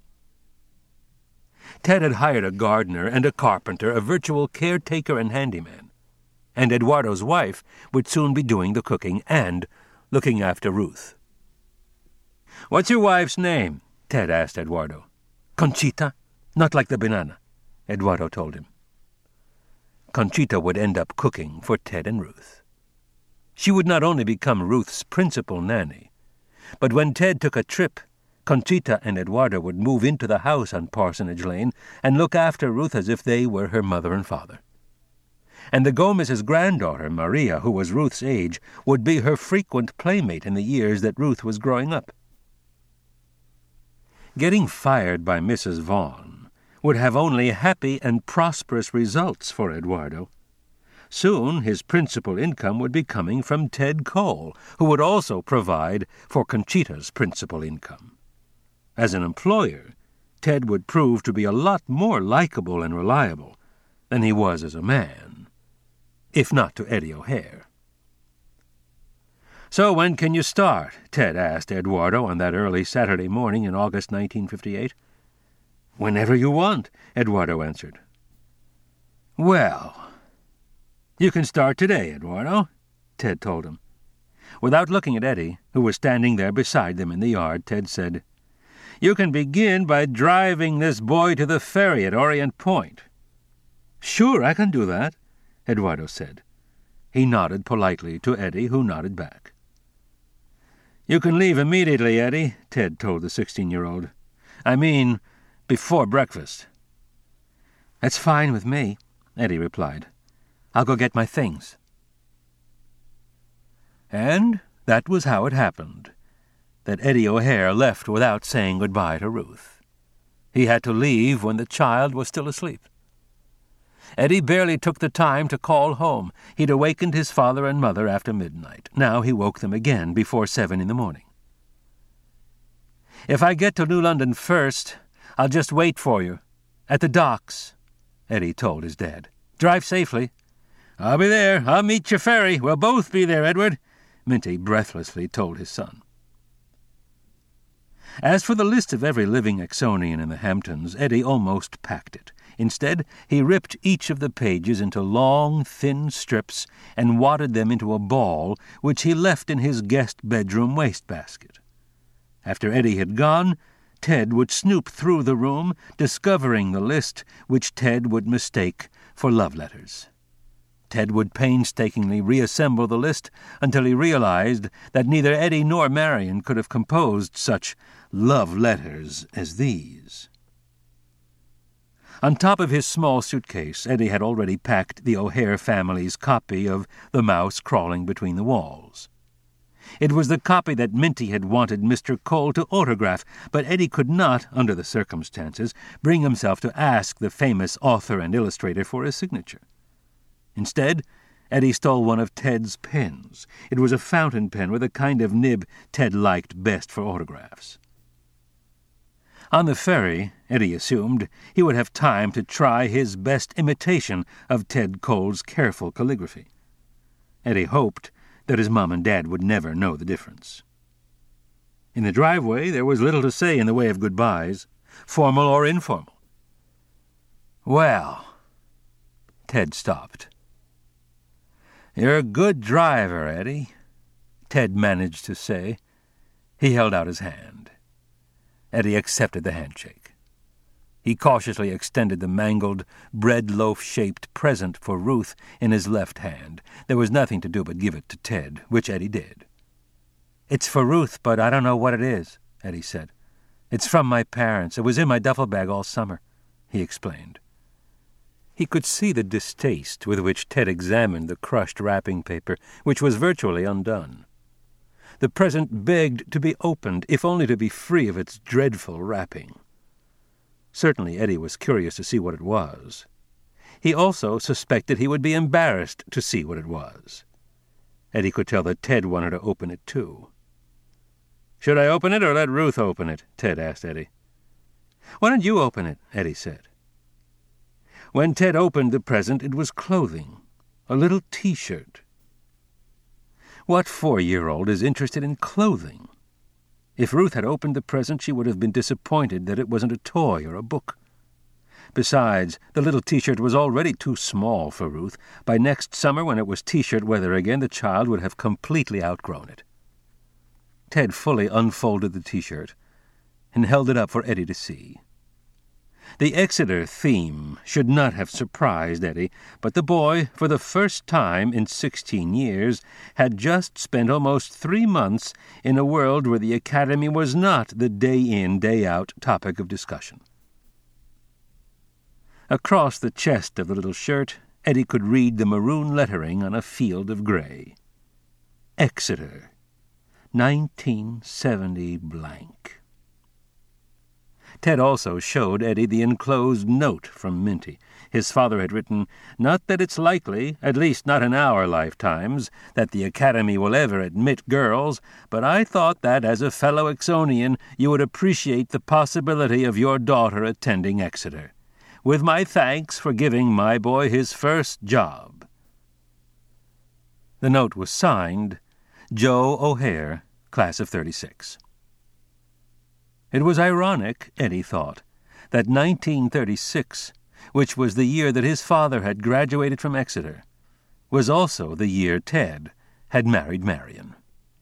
Speaker 1: Ted had hired a gardener and a carpenter, a virtual caretaker and handyman, and Eduardo's wife would soon be doing the cooking and looking after Ruth. "What's your wife's name?" Ted asked Eduardo. "Conchita, not like the banana," Eduardo told him. Conchita would end up cooking for Ted and Ruth. She would not only become Ruth's principal nanny, but when Ted took a trip, Conchita and Eduardo would move into the house on Parsonage Lane and look after Ruth as if they were her mother and father. And the Gomez's granddaughter, Maria, who was Ruth's age, would be her frequent playmate in the years that Ruth was growing up. Getting fired by Missus Vaughan would have only happy and prosperous results for Eduardo. Soon his principal income would be coming from Ted Cole, who would also provide for Conchita's principal income. As an employer, Ted would prove to be a lot more likable and reliable than he was as a man, if not to Eddie O'Hare. "So when can you start?" Ted asked Eduardo on that early Saturday morning in August nineteen fifty-eight. "Whenever you want," Eduardo answered. "Well, you can start today, Eduardo," Ted told him. Without looking at Eddie, who was standing there beside them in the yard, Ted said, "You can begin by driving this boy to the ferry at Orient Point." "Sure, I can do that," Eduardo said. He nodded politely to Eddie, who nodded back. "You can leave immediately, Eddie," Ted told the sixteen-year-old. "I mean, before breakfast." "That's fine with me," Eddie replied. "I'll go get my things." And that was how it happened, that Eddie O'Hare left without saying goodbye to Ruth. He had to leave when the child was still asleep. Eddie barely took the time to call home. He'd awakened his father and mother after midnight. Now he woke them again before seven in the morning. "If I get to New London first, I'll just wait for you. At the docks," Eddie told his dad. "Drive safely." "I'll be there. I'll meet your ferry. We'll both be there, Edward," Minty breathlessly told his son. As for the list of every living Exonian in the Hamptons, Eddie almost packed it. Instead, he ripped each of the pages into long, thin strips and wadded them into a ball, which he left in his guest bedroom wastebasket. After Eddie had gone, Ted would snoop through the room, discovering the list, which Ted would mistake for love letters. Ted would painstakingly reassemble the list until he realized that neither Eddie nor Marion could have composed such love letters as these. On top of his small suitcase, Eddie had already packed the O'Hare family's copy of The Mouse Crawling Between the Walls. It was the copy that Minty had wanted Mister Cole to autograph, but Eddie could not, under the circumstances, bring himself to ask the famous author and illustrator for his signature. Instead, Eddie stole one of Ted's pens. It was a fountain pen with a kind of nib Ted liked best for autographs. On the ferry, Eddie assumed, he would have time to try his best imitation of Ted Cole's careful calligraphy. Eddie hoped that his mom and dad would never know the difference. In the driveway, there was little to say in the way of goodbyes, formal or informal. "Well," Ted stopped. "You're a good driver, Eddie," Ted managed to say. He held out his hand. Eddie accepted the handshake. He cautiously extended the mangled, bread-loaf-shaped present for Ruth in his left hand. There was nothing to do but give it to Ted, which Eddie did. "It's for Ruth, but I don't know what it is," Eddie said. "It's from my parents. It was in my duffel bag all summer," he explained. He could see the distaste with which Ted examined the crushed wrapping paper, which was virtually undone. The present begged to be opened, if only to be free of its dreadful wrapping. Certainly Eddie was curious to see what it was. He also suspected he would be embarrassed to see what it was. Eddie could tell that Ted wanted to open it too. "Should I open it or let Ruth open it?" Ted asked Eddie. "Why don't you open it?" Eddie said. When Ted opened the present, it was clothing, a little T-shirt. What four-year-old is interested in clothing? If Ruth had opened the present, she would have been disappointed that it wasn't a toy or a book. Besides, the little T-shirt was already too small for Ruth. By next summer, when it was T-shirt weather again, the child would have completely outgrown it. Ted fully unfolded the T-shirt and held it up for Eddie to see. The Exeter theme should not have surprised Eddie, but the boy, for the first time in sixteen years, had just spent almost three months in a world where the Academy was not the day-in, day-out topic of discussion. Across the chest of the little shirt, Eddie could read the maroon lettering on a field of gray. Exeter, nineteen seventy blank. Ted also showed Eddie the enclosed note from Minty. His father had written, "Not that it's likely, at least not in our lifetimes, that the Academy will ever admit girls, but I thought that, as a fellow Exonian, you would appreciate the possibility of your daughter attending Exeter. With my thanks for giving my boy his first job." The note was signed, Joe O'Hare, class of thirty-six. It was ironic, Eddie thought, that nineteen thirty-six, which was the year that his father had graduated from Exeter, was also the year Ted had married Marion.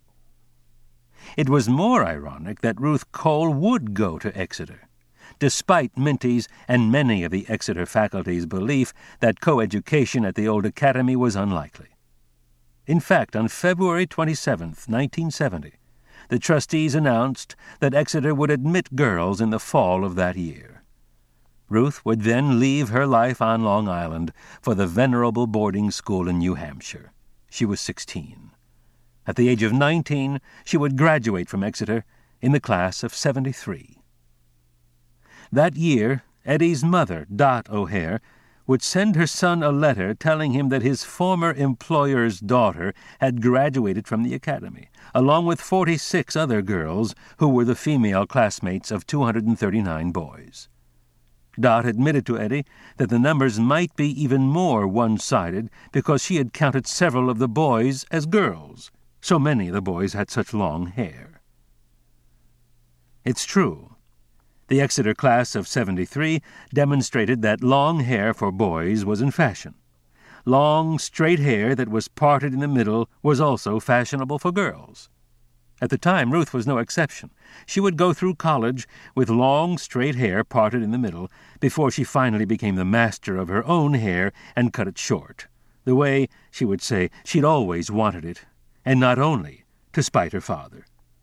Speaker 1: It was more ironic that Ruth Cole would go to Exeter, despite Minty's and many of the Exeter faculty's belief that coeducation at the old academy was unlikely. In fact, on February twenty-seventh, nineteen seventy, the trustees announced that Exeter would admit girls in the fall of that year. Ruth would then leave her life on Long Island for the venerable boarding school in New Hampshire. She was sixteen. At the age of nineteen, she would graduate from Exeter in the class of seventy-three. That year, Eddie's mother, Dot O'Hare, would send her son a letter telling him that his former employer's daughter had graduated from the academy, along with forty-six other girls who were the female classmates of two hundred thirty-nine boys. Dot admitted to Eddie that the numbers might be even more one-sided because she had counted several of the boys as girls. So many of the boys had such long hair. It's true. The Exeter class of seventy-three demonstrated that long hair for boys was in fashion. Long, straight hair that was parted in the middle was also fashionable for girls. At the time, Ruth was no exception. She would go through college with long, straight hair parted in the middle before she finally became the master of her own hair and cut it short, the way, she would say, she'd always wanted it, and not only to spite her father.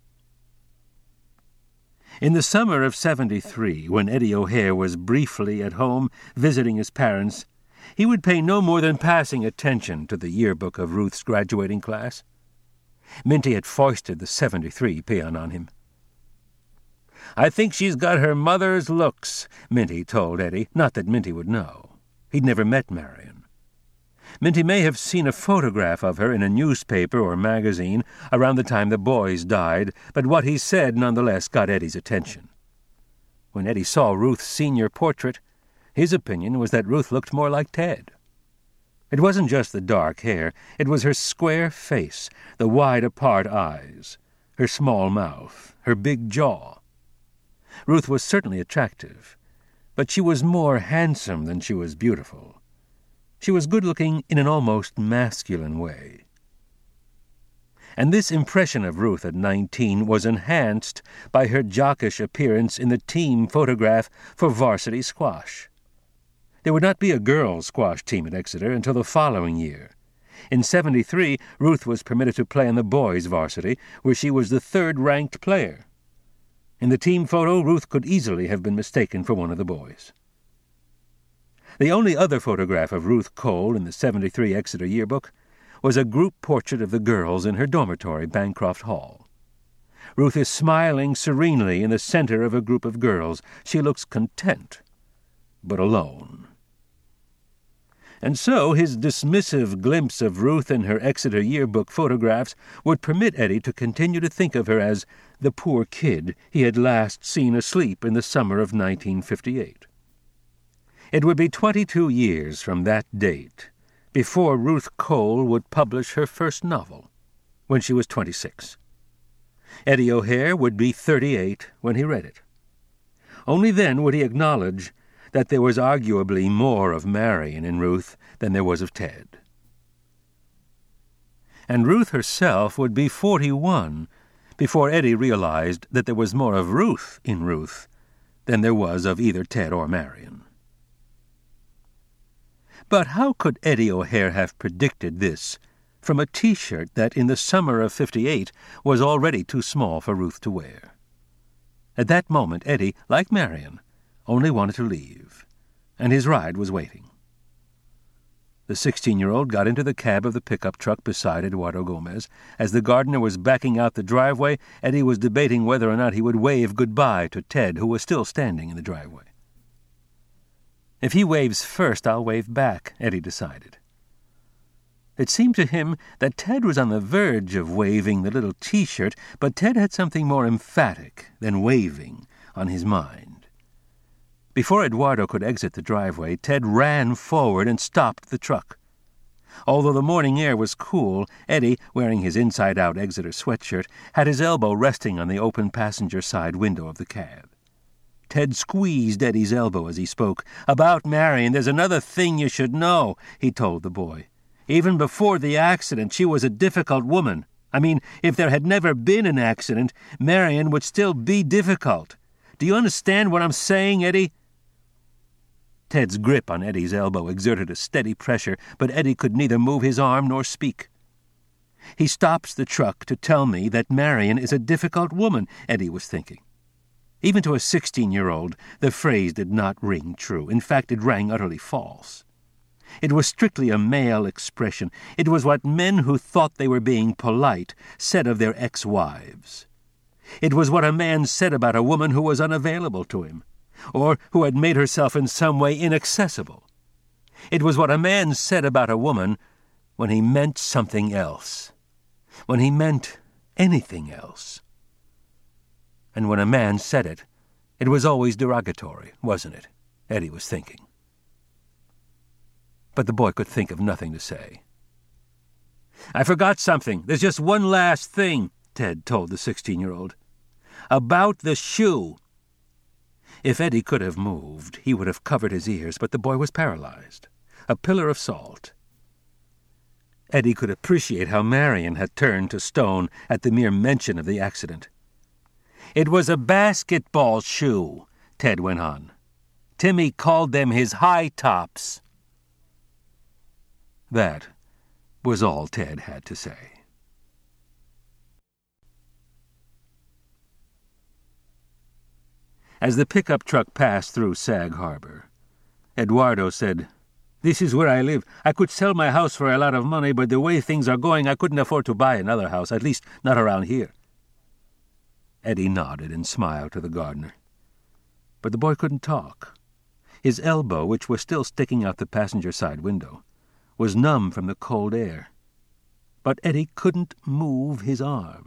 Speaker 1: In the summer of seventy-three, when Eddie O'Hare was briefly at home visiting his parents, he would pay no more than passing attention to the yearbook of Ruth's graduating class. Minty had foisted the seventy-three paean on him. "I think she's got her mother's looks," Minty told Eddie, not that Minty would know. He'd never met Marion. Minty may have seen a photograph of her in a newspaper or magazine around the time the boys died, but what he said nonetheless got Eddie's attention. When Eddie saw Ruth's senior portrait, his opinion was that Ruth looked more like Ted. It wasn't just the dark hair, it was her square face, the wide-apart eyes, her small mouth, her big jaw. Ruth was certainly attractive, but she was more handsome than she was beautiful. She was good-looking in an almost masculine way. And this impression of Ruth at nineteen was enhanced by her jockish appearance in the team photograph for varsity squash. There would not be a girls' squash team at Exeter until the following year. In seventy-three, Ruth was permitted to play on the boys' varsity, where she was the third-ranked player. In the team photo, Ruth could easily have been mistaken for one of the boys. The only other photograph of Ruth Cole in the seventy-three Exeter yearbook was a group portrait of the girls in her dormitory, Bancroft Hall. Ruth is smiling serenely in the center of a group of girls. She looks content, but alone. And so his dismissive glimpse of Ruth in her Exeter yearbook photographs would permit Eddie to continue to think of her as the poor kid he had last seen asleep in the summer of nineteen fifty-eight. It would be twenty-two years from that date before Ruth Cole would publish her first novel, when she was twenty-six. Eddie O'Hare would be thirty-eight when he read it. Only then would he acknowledge that there was arguably more of Marion in Ruth than there was of Ted. And Ruth herself would be forty-one before Eddie realized that there was more of Ruth in Ruth than there was of either Ted or Marion. But how could Eddie O'Hare have predicted this from a T-shirt that in the summer of fifty-eight was already too small for Ruth to wear? At that moment, Eddie, like Marion, only wanted to leave, and his ride was waiting. The sixteen-year-old got into the cab of the pickup truck beside Eduardo Gomez. As the gardener was backing out the driveway, Eddie was debating whether or not he would wave goodbye to Ted, who was still standing in the driveway. If he waves first, I'll wave back, Eddie decided. It seemed to him that Ted was on the verge of waving the little T-shirt, but Ted had something more emphatic than waving on his mind. Before Eduardo could exit the driveway, Ted ran forward and stopped the truck. Although the morning air was cool, Eddie, wearing his inside-out Exeter sweatshirt, had his elbow resting on the open passenger side window of the cab. Ted squeezed Eddie's elbow as he spoke. "About Marion, there's another thing you should know," he told the boy. "Even before the accident, she was a difficult woman. I mean, if there had never been an accident, Marion would still be difficult. Do you understand what I'm saying, Eddie?" Ted's grip on Eddie's elbow exerted a steady pressure, but Eddie could neither move his arm nor speak. "He stops the truck to tell me that Marion is a difficult woman," Eddie was thinking. Even to a sixteen-year-old, the phrase did not ring true. In fact, it rang utterly false. It was strictly a male expression. It was what men who thought they were being polite said of their ex-wives. It was what a man said about a woman who was unavailable to him, or who had made herself in some way inaccessible. It was what a man said about a woman when he meant something else, when he meant anything else. And when a man said it, it was always derogatory, wasn't it? Eddie was thinking. But the boy could think of nothing to say. "I forgot something. There's just one last thing," Ted told the sixteen-year-old. "About the shoe." If Eddie could have moved, he would have covered his ears, but the boy was paralyzed, a pillar of salt. Eddie could appreciate how Marion had turned to stone at the mere mention of the accident. "It was a basketball shoe," Ted went on. "Timmy called them his high tops." That was all Ted had to say. As the pickup truck passed through Sag Harbor, Eduardo said, "This is where I live. I could sell my house for a lot of money, but the way things are going, I couldn't afford to buy another house, at least not around here." Eddie nodded and smiled to the gardener. But the boy couldn't talk. His elbow, which was still sticking out the passenger side window, was numb from the cold air. But Eddie couldn't move his arm.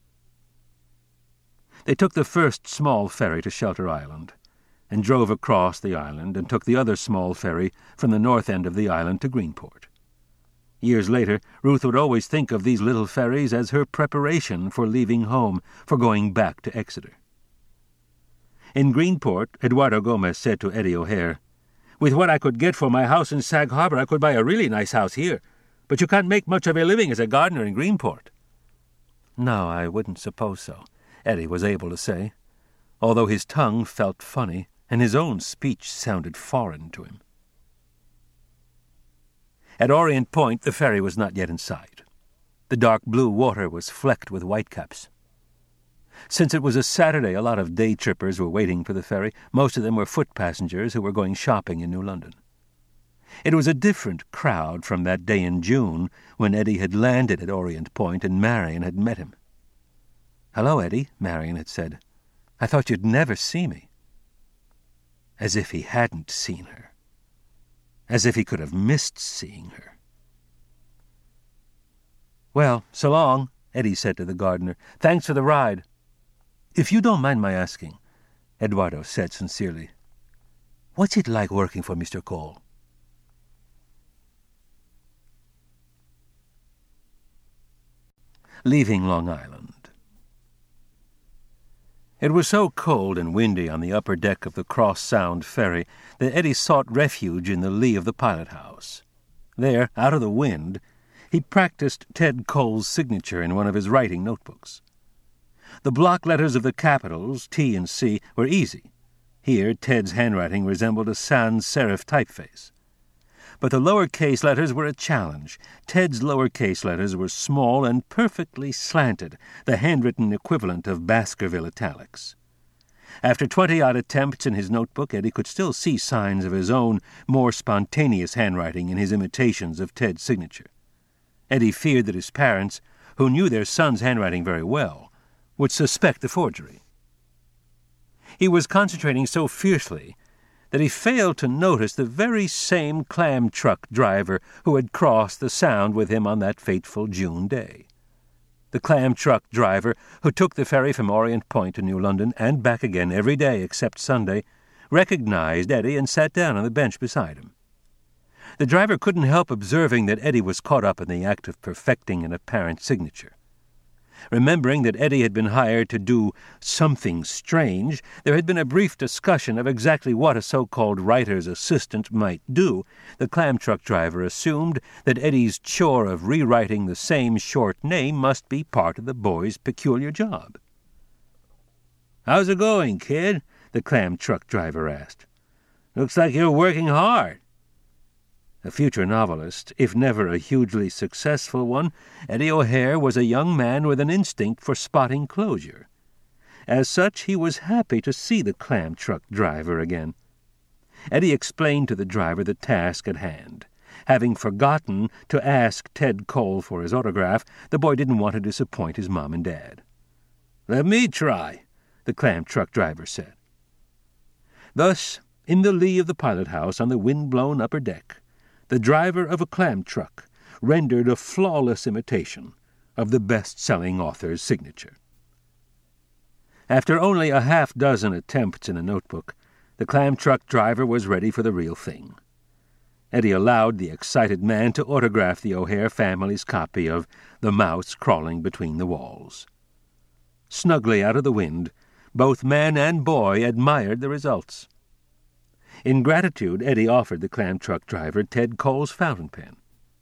Speaker 1: They took the first small ferry to Shelter Island, and drove across the island and took the other small ferry from the north end of the island to Greenport. Years later, Ruth would always think of these little ferries as her preparation for leaving home, for going back to Exeter. In Greenport, Eduardo Gomez said to Eddie O'Hare, "With what I could get for my house in Sag Harbor, I could buy a really nice house here, but you can't make much of a living as a gardener in Greenport." "No, I wouldn't suppose so," Eddie was able to say, although his tongue felt funny and his own speech sounded foreign to him. At Orient Point, the ferry was not yet in sight. The dark blue water was flecked with whitecaps. Since it was a Saturday, a lot of day trippers were waiting for the ferry. Most of them were foot passengers who were going shopping in New London. It was a different crowd from that day in June when Eddie had landed at Orient Point and Marion had met him. "Hello, Eddie," Marion had said. "I thought you'd never see me." As if he hadn't seen her. As if he could have missed seeing her. "Well, so long," Eddie said to the gardener. "Thanks for the ride." "If you don't mind my asking," Eduardo said sincerely, "what's it like working for Mister Cole?" Leaving Long Island. It was so cold and windy on the upper deck of the Cross Sound ferry that Eddie sought refuge in the lee of the pilot-house. There, out of the wind, he practiced Ted Cole's signature in one of his writing notebooks. The block letters of the capitals, T and C, were easy. Here Ted's handwriting resembled a sans serif typeface. But the lower-case letters were a challenge. Ted's lower-case letters were small and perfectly slanted, the handwritten equivalent of Baskerville italics. After twenty-odd attempts in his notebook, Eddie could still see signs of his own, more spontaneous handwriting in his imitations of Ted's signature. Eddie feared that his parents, who knew their son's handwriting very well, would suspect the forgery. He was concentrating so fiercely that he failed to notice the very same clam truck driver who had crossed the Sound with him on that fateful June day. The clam truck driver, who took the ferry from Orient Point to New London and back again every day except Sunday, recognized Eddie and sat down on the bench beside him. The driver couldn't help observing that Eddie was caught up in the act of perfecting an apparent signature. Remembering that Eddie had been hired to do something strange, there had been a brief discussion of exactly what a so-called writer's assistant might do. The clam truck driver assumed that Eddie's chore of rewriting the same short name must be part of the boy's peculiar job. "How's it going, kid?" the clam truck driver asked. "Looks like you're working hard." A future novelist, if never a hugely successful one, Eddie O'Hare was a young man with an instinct for spotting closure. As such, he was happy to see the clam truck driver again. Eddie explained to the driver the task at hand. Having forgotten to ask Ted Cole for his autograph, the boy didn't want to disappoint his mom and dad. "Let me try," the clam truck driver said. Thus, in the lee of the pilot-house on the wind-blown upper deck, the driver of a clam truck rendered a flawless imitation of the best-selling author's signature. After only a half-dozen attempts in a notebook, the clam truck driver was ready for the real thing. Eddie allowed the excited man to autograph the O'Hare family's copy of The Mouse Crawling Between the Walls. Snugly out of the wind, both man and boy admired the results. In gratitude, Eddie offered the clam truck driver Ted Cole's fountain pen.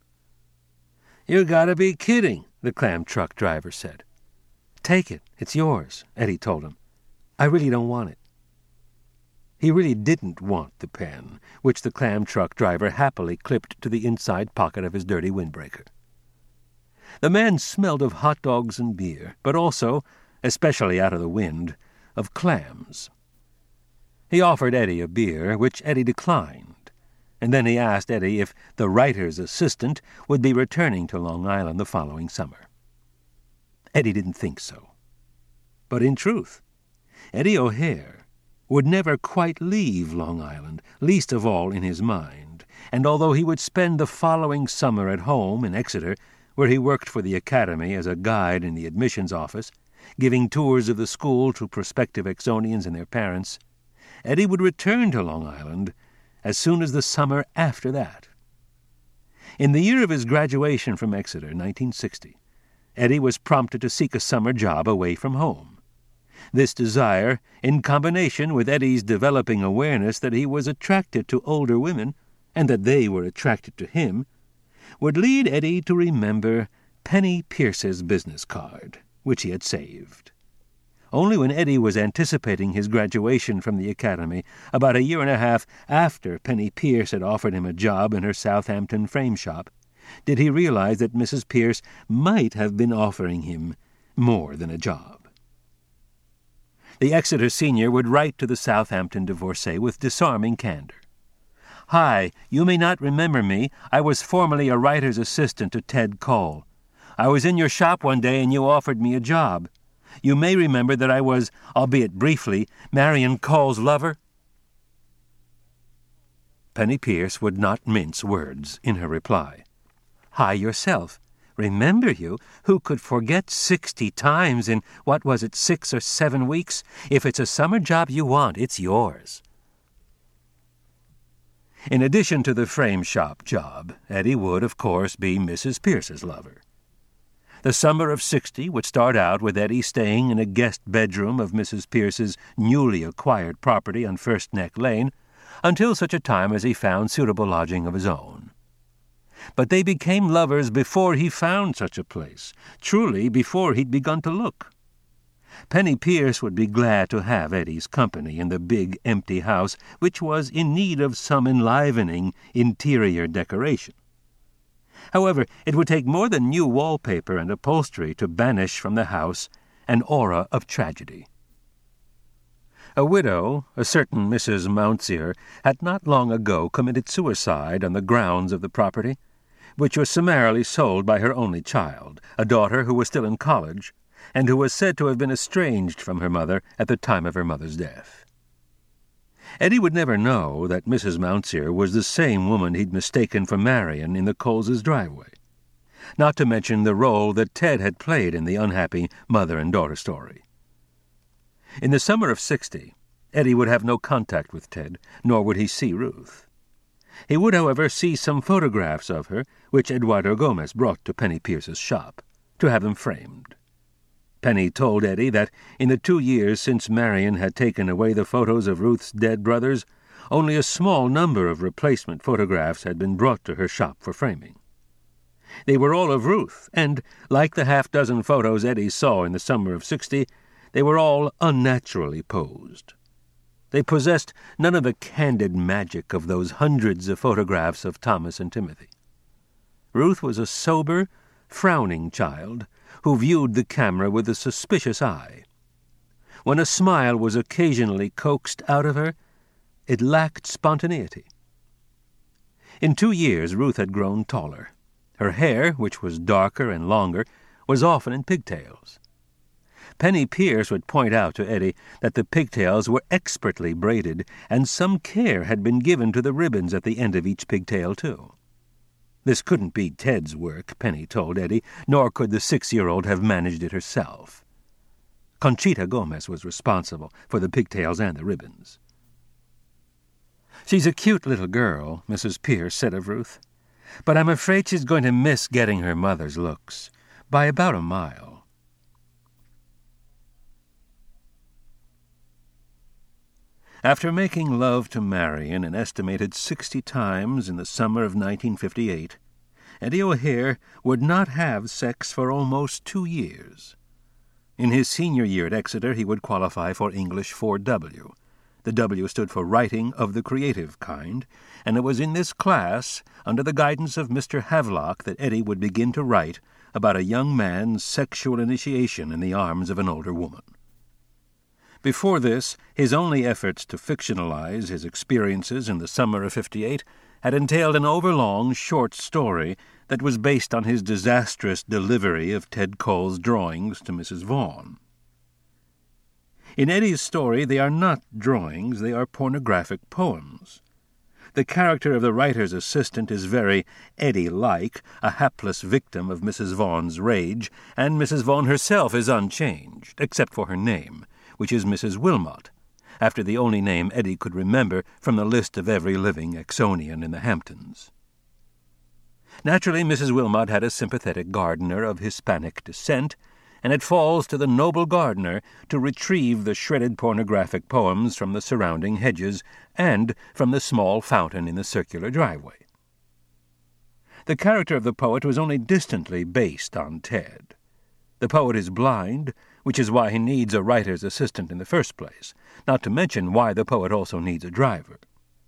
Speaker 1: "You gotta be kidding," the clam truck driver said. "Take it. It's yours," Eddie told him. "I really don't want it." He really didn't want the pen, which the clam truck driver happily clipped to the inside pocket of his dirty windbreaker. The man smelled of hot dogs and beer, but also, especially out of the wind, of clams. He offered Eddie a beer, which Eddie declined, and then he asked Eddie if the writer's assistant would be returning to Long Island the following summer. Eddie didn't think so. But in truth, Eddie O'Hare would never quite leave Long Island, least of all in his mind, and although he would spend the following summer at home in Exeter, where he worked for the Academy as a guide in the admissions office, giving tours of the school to prospective Exonians and their parents, Eddie would return to Long Island as soon as the summer after that. In the year of his graduation from Exeter, nineteen sixty, Eddie was prompted to seek a summer job away from home. This desire, in combination with Eddie's developing awareness that he was attracted to older women and that they were attracted to him, would lead Eddie to remember Penny Pierce's business card, which he had saved. Only when Eddie was anticipating his graduation from the Academy, about a year and a half after Penny Pierce had offered him a job in her Southampton frame shop, did he realize that Missus Pierce might have been offering him more than a job. The Exeter senior would write to the Southampton divorcee with disarming candor. "Hi, you may not remember me. I was formerly a writer's assistant to Ted Cole. I was in your shop one day and you offered me a job. You may remember that I was, albeit briefly, Marion Cole's lover." Penny Pierce would not mince words in her reply. "Hi yourself. Remember you? Who could forget sixty times in, what was it, six or seven weeks? If it's a summer job you want, it's yours." In addition to the frame shop job, Eddie would, of course, be Missus Pierce's lover. The summer of sixty would start out with Eddie staying in a guest bedroom of Missus Pierce's newly acquired property on First Neck Lane until such a time as he found suitable lodging of his own. But they became lovers before he found such a place, truly before he'd begun to look. Penny Pierce would be glad to have Eddie's company in the big, empty house, which was in need of some enlivening interior decoration. However, it would take more than new wallpaper and upholstery to banish from the house an aura of tragedy. A widow, a certain Missus Mountsier, had not long ago committed suicide on the grounds of the property, which was summarily sold by her only child, a daughter who was still in college, and who was said to have been estranged from her mother at the time of her mother's death. Eddie would never know that Missus Mountsier was the same woman he'd mistaken for Marion in the Coleses' driveway, not to mention the role that Ted had played in the unhappy mother and daughter story. In the summer of sixty, Eddie would have no contact with Ted, nor would he see Ruth. He would, however, see some photographs of her, which Eduardo Gomez brought to Penny Pierce's shop, to have them framed. Penny told Eddie that in the two years since Marion had taken away the photos of Ruth's dead brothers, only a small number of replacement photographs had been brought to her shop for framing. They were all of Ruth, and, like the half-dozen photos Eddie saw in the summer of sixty, they were all unnaturally posed. They possessed none of the candid magic of those hundreds of photographs of Thomas and Timothy. Ruth was a sober, frowning child who viewed the camera with a suspicious eye. When a smile was occasionally coaxed out of her, it lacked spontaneity. In two years Ruth had grown taller. Her hair, which was darker and longer, was often in pigtails. Penny Pierce would point out to Eddie that the pigtails were expertly braided, and some care had been given to the ribbons at the end of each pigtail, too. This couldn't be Ted's work, Penny told Eddie, nor could the six-year-old have managed it herself. Conchita Gomez was responsible for the pigtails and the ribbons. "She's a cute little girl," Missus Pierce said of Ruth, "but I'm afraid she's going to miss getting her mother's looks, by about a mile." After making love to Marion an estimated sixty times in the summer of nineteen fifty-eight, Eddie O'Hare would not have sex for almost two years. In his senior year at Exeter, he would qualify for English four W. The W stood for Writing of the Creative Kind, and it was in this class, under the guidance of Mister Havelock, that Eddie would begin to write about a young man's sexual initiation in the arms of an older woman. Before this, his only efforts to fictionalize his experiences in the summer of fifty-eight had entailed an overlong short story that was based on his disastrous delivery of Ted Cole's drawings to Missus Vaughan. In Eddie's story, they are not drawings, they are pornographic poems. The character of the writer's assistant is very Eddie-like, a hapless victim of Missus Vaughan's rage, and Missus Vaughan herself is unchanged, except for her name, which is Missus Wilmot, after the only name Eddie could remember from the list of every living Exonian in the Hamptons. Naturally, Missus Wilmot had a sympathetic gardener of Hispanic descent, and it falls to the noble gardener to retrieve the shredded pornographic poems from the surrounding hedges and from the small fountain in the circular driveway. The character of the poet was only distantly based on Ted. The poet is blind, which is why he needs a writer's assistant in the first place, not to mention why the poet also needs a driver.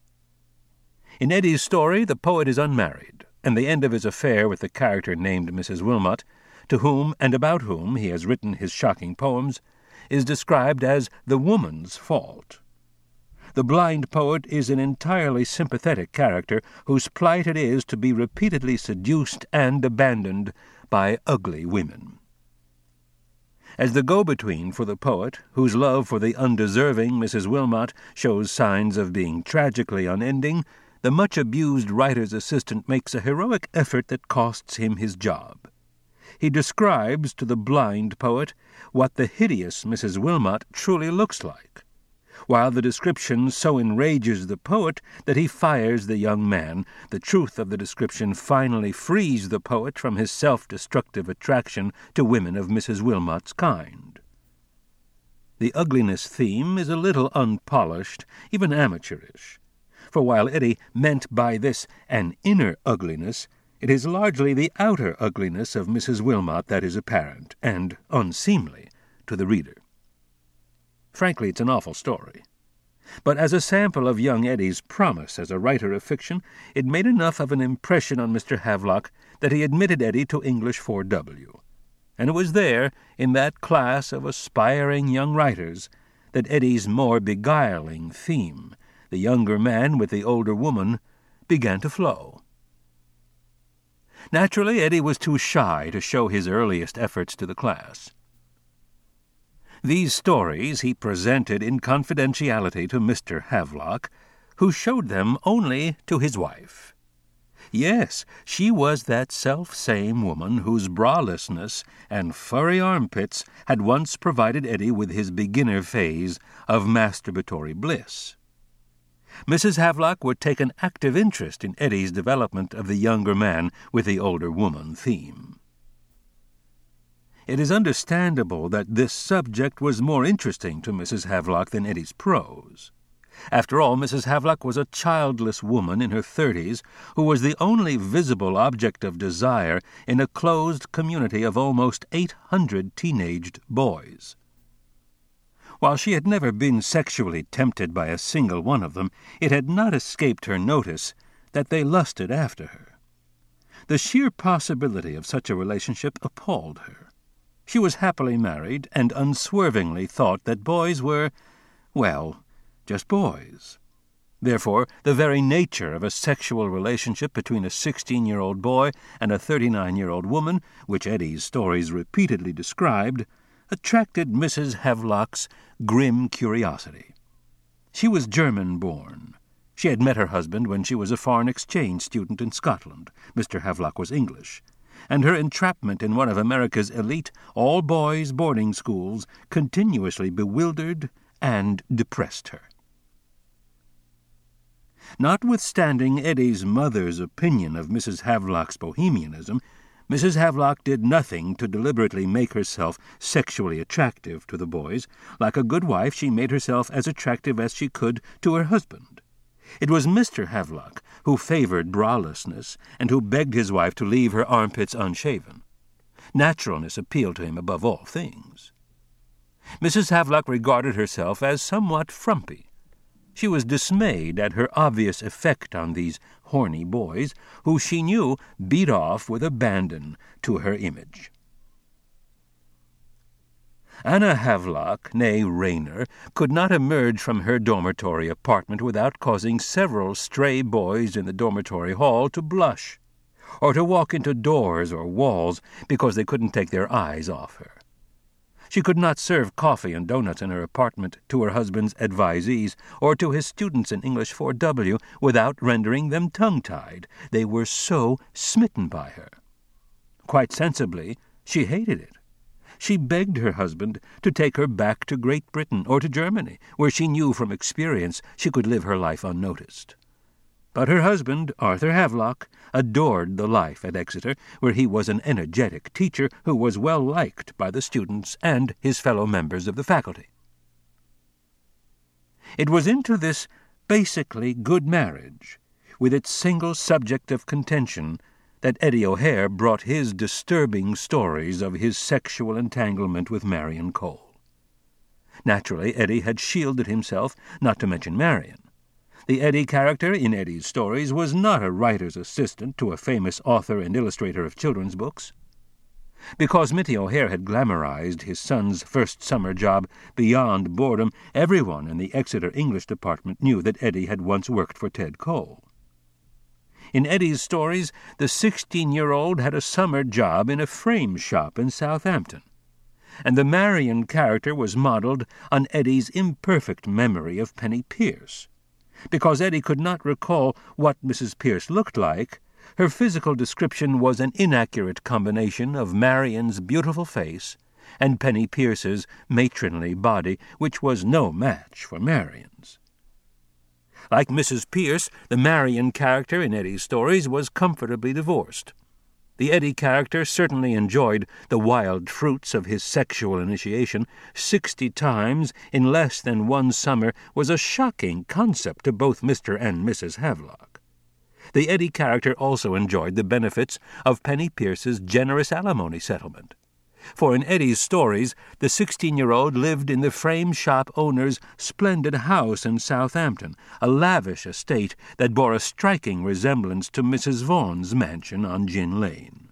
Speaker 1: In Eddie's story, the poet is unmarried, and the end of his affair with the character named Missus Wilmot, to whom and about whom he has written his shocking poems, is described as the woman's fault. The blind poet is an entirely sympathetic character whose plight it is to be repeatedly seduced and abandoned by ugly women. As the go-between for the poet, whose love for the undeserving Missus Wilmot shows signs of being tragically unending, the much-abused writer's assistant makes a heroic effort that costs him his job. He describes to the blind poet what the hideous Missus Wilmot truly looks like, while the description so enrages the poet that he fires the young man. The truth of the description finally frees the poet from his self-destructive attraction to women of Missus Wilmot's kind. The ugliness theme is a little unpolished, even amateurish, for while Eddie meant by this an inner ugliness, it is largely the outer ugliness of Missus Wilmot that is apparent, and unseemly, to the reader. Frankly, it's an awful story. But as a sample of young Eddie's promise as a writer of fiction, it made enough of an impression on Mister Havelock that he admitted Eddie to English four W. And it was there, in that class of aspiring young writers, that Eddie's more beguiling theme, the younger man with the older woman, began to flow. Naturally, Eddie was too shy to show his earliest efforts to the class. These stories he presented in confidentiality to Mister Havelock, who showed them only to his wife. Yes, she was that self-same woman whose bralessness and furry armpits had once provided Eddie with his beginner phase of masturbatory bliss. Missus Havelock would take an active interest in Eddie's development of the younger man with the older woman theme. It is understandable that this subject was more interesting to Missus Havelock than Eddie's prose. After all, Missus Havelock was a childless woman in her thirties who was the only visible object of desire in a closed community of almost eight hundred teenaged boys. While she had never been sexually tempted by a single one of them, it had not escaped her notice that they lusted after her. The sheer possibility of such a relationship appalled her. She was happily married and unswervingly thought that boys were, well, just boys. Therefore, the very nature of a sexual relationship between a sixteen-year-old boy and a thirty-nine-year-old woman, which Eddie's stories repeatedly described, attracted Missus Havelock's grim curiosity. She was German-born. She had met her husband when she was a foreign exchange student in Scotland. Mister Havelock was English, and her entrapment in one of America's elite all-boys boarding schools continuously bewildered and depressed her. Notwithstanding Eddie's mother's opinion of Missus Havelock's bohemianism, Missus Havelock did nothing to deliberately make herself sexually attractive to the boys. Like a good wife, she made herself as attractive as she could to her husband. It was Mister Havelock who favored bralessness and who begged his wife to leave her armpits unshaven. Naturalness appealed to him above all things. Missus Havelock regarded herself as somewhat frumpy. She was dismayed at her obvious effect on these horny boys, who she knew beat off with abandon to her image. Anna Havelock, née Rayner, could not emerge from her dormitory apartment without causing several stray boys in the dormitory hall to blush, or to walk into doors or walls because they couldn't take their eyes off her. She could not serve coffee and donuts in her apartment to her husband's advisees or to his students in English four W without rendering them tongue-tied. They were so smitten by her. Quite sensibly, she hated it. She begged her husband to take her back to Great Britain or to Germany, where she knew from experience she could live her life unnoticed. But her husband, Arthur Havelock, adored the life at Exeter, where he was an energetic teacher who was well liked by the students and his fellow members of the faculty. It was into this basically good marriage, with its single subject of contention, that Eddie O'Hare brought his disturbing stories of his sexual entanglement with Marion Cole. Naturally, Eddie had shielded himself, not to mention Marion. The Eddie character in Eddie's stories was not a writer's assistant to a famous author and illustrator of children's books. Because Mitty O'Hare had glamorized his son's first summer job beyond boredom, everyone in the Exeter English department knew that Eddie had once worked for Ted Cole. In Eddie's stories, the sixteen-year-old had a summer job in a frame shop in Southampton, and the Marion character was modeled on Eddie's imperfect memory of Penny Pierce. Because Eddie could not recall what Missus Pierce looked like, her physical description was an inaccurate combination of Marion's beautiful face and Penny Pierce's matronly body, which was no match for Marion's. Like Missus Pierce, the Marion character in Eddie's stories was comfortably divorced. The Eddie character certainly enjoyed the wild fruits of his sexual initiation. Sixty times in less than one summer was a shocking concept to both Mister and Missus Havelock. The Eddie character also enjoyed the benefits of Penny Pierce's generous alimony settlement. For in Eddie's stories, the sixteen-year-old lived in the frame shop owner's splendid house in Southampton, a lavish estate that bore a striking resemblance to Missus Vaughan's mansion on Gin Lane.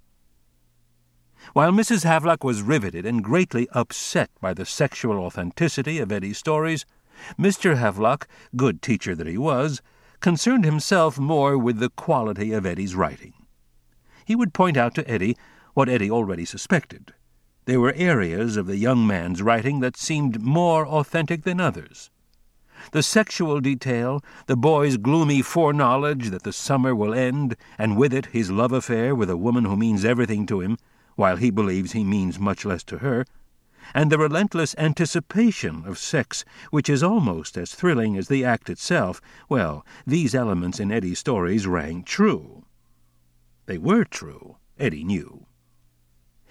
Speaker 1: While Missus Havelock was riveted and greatly upset by the sexual authenticity of Eddie's stories, Mister Havelock, good teacher that he was, concerned himself more with the quality of Eddie's writing. He would point out to Eddie what Eddie already suspected. There were areas of the young man's writing that seemed more authentic than others. The sexual detail, the boy's gloomy foreknowledge that the summer will end, and with it his love affair with a woman who means everything to him, while he believes he means much less to her, and the relentless anticipation of sex, which is almost as thrilling as the act itself, well, these elements in Eddie's stories rang true. They were true, Eddie knew.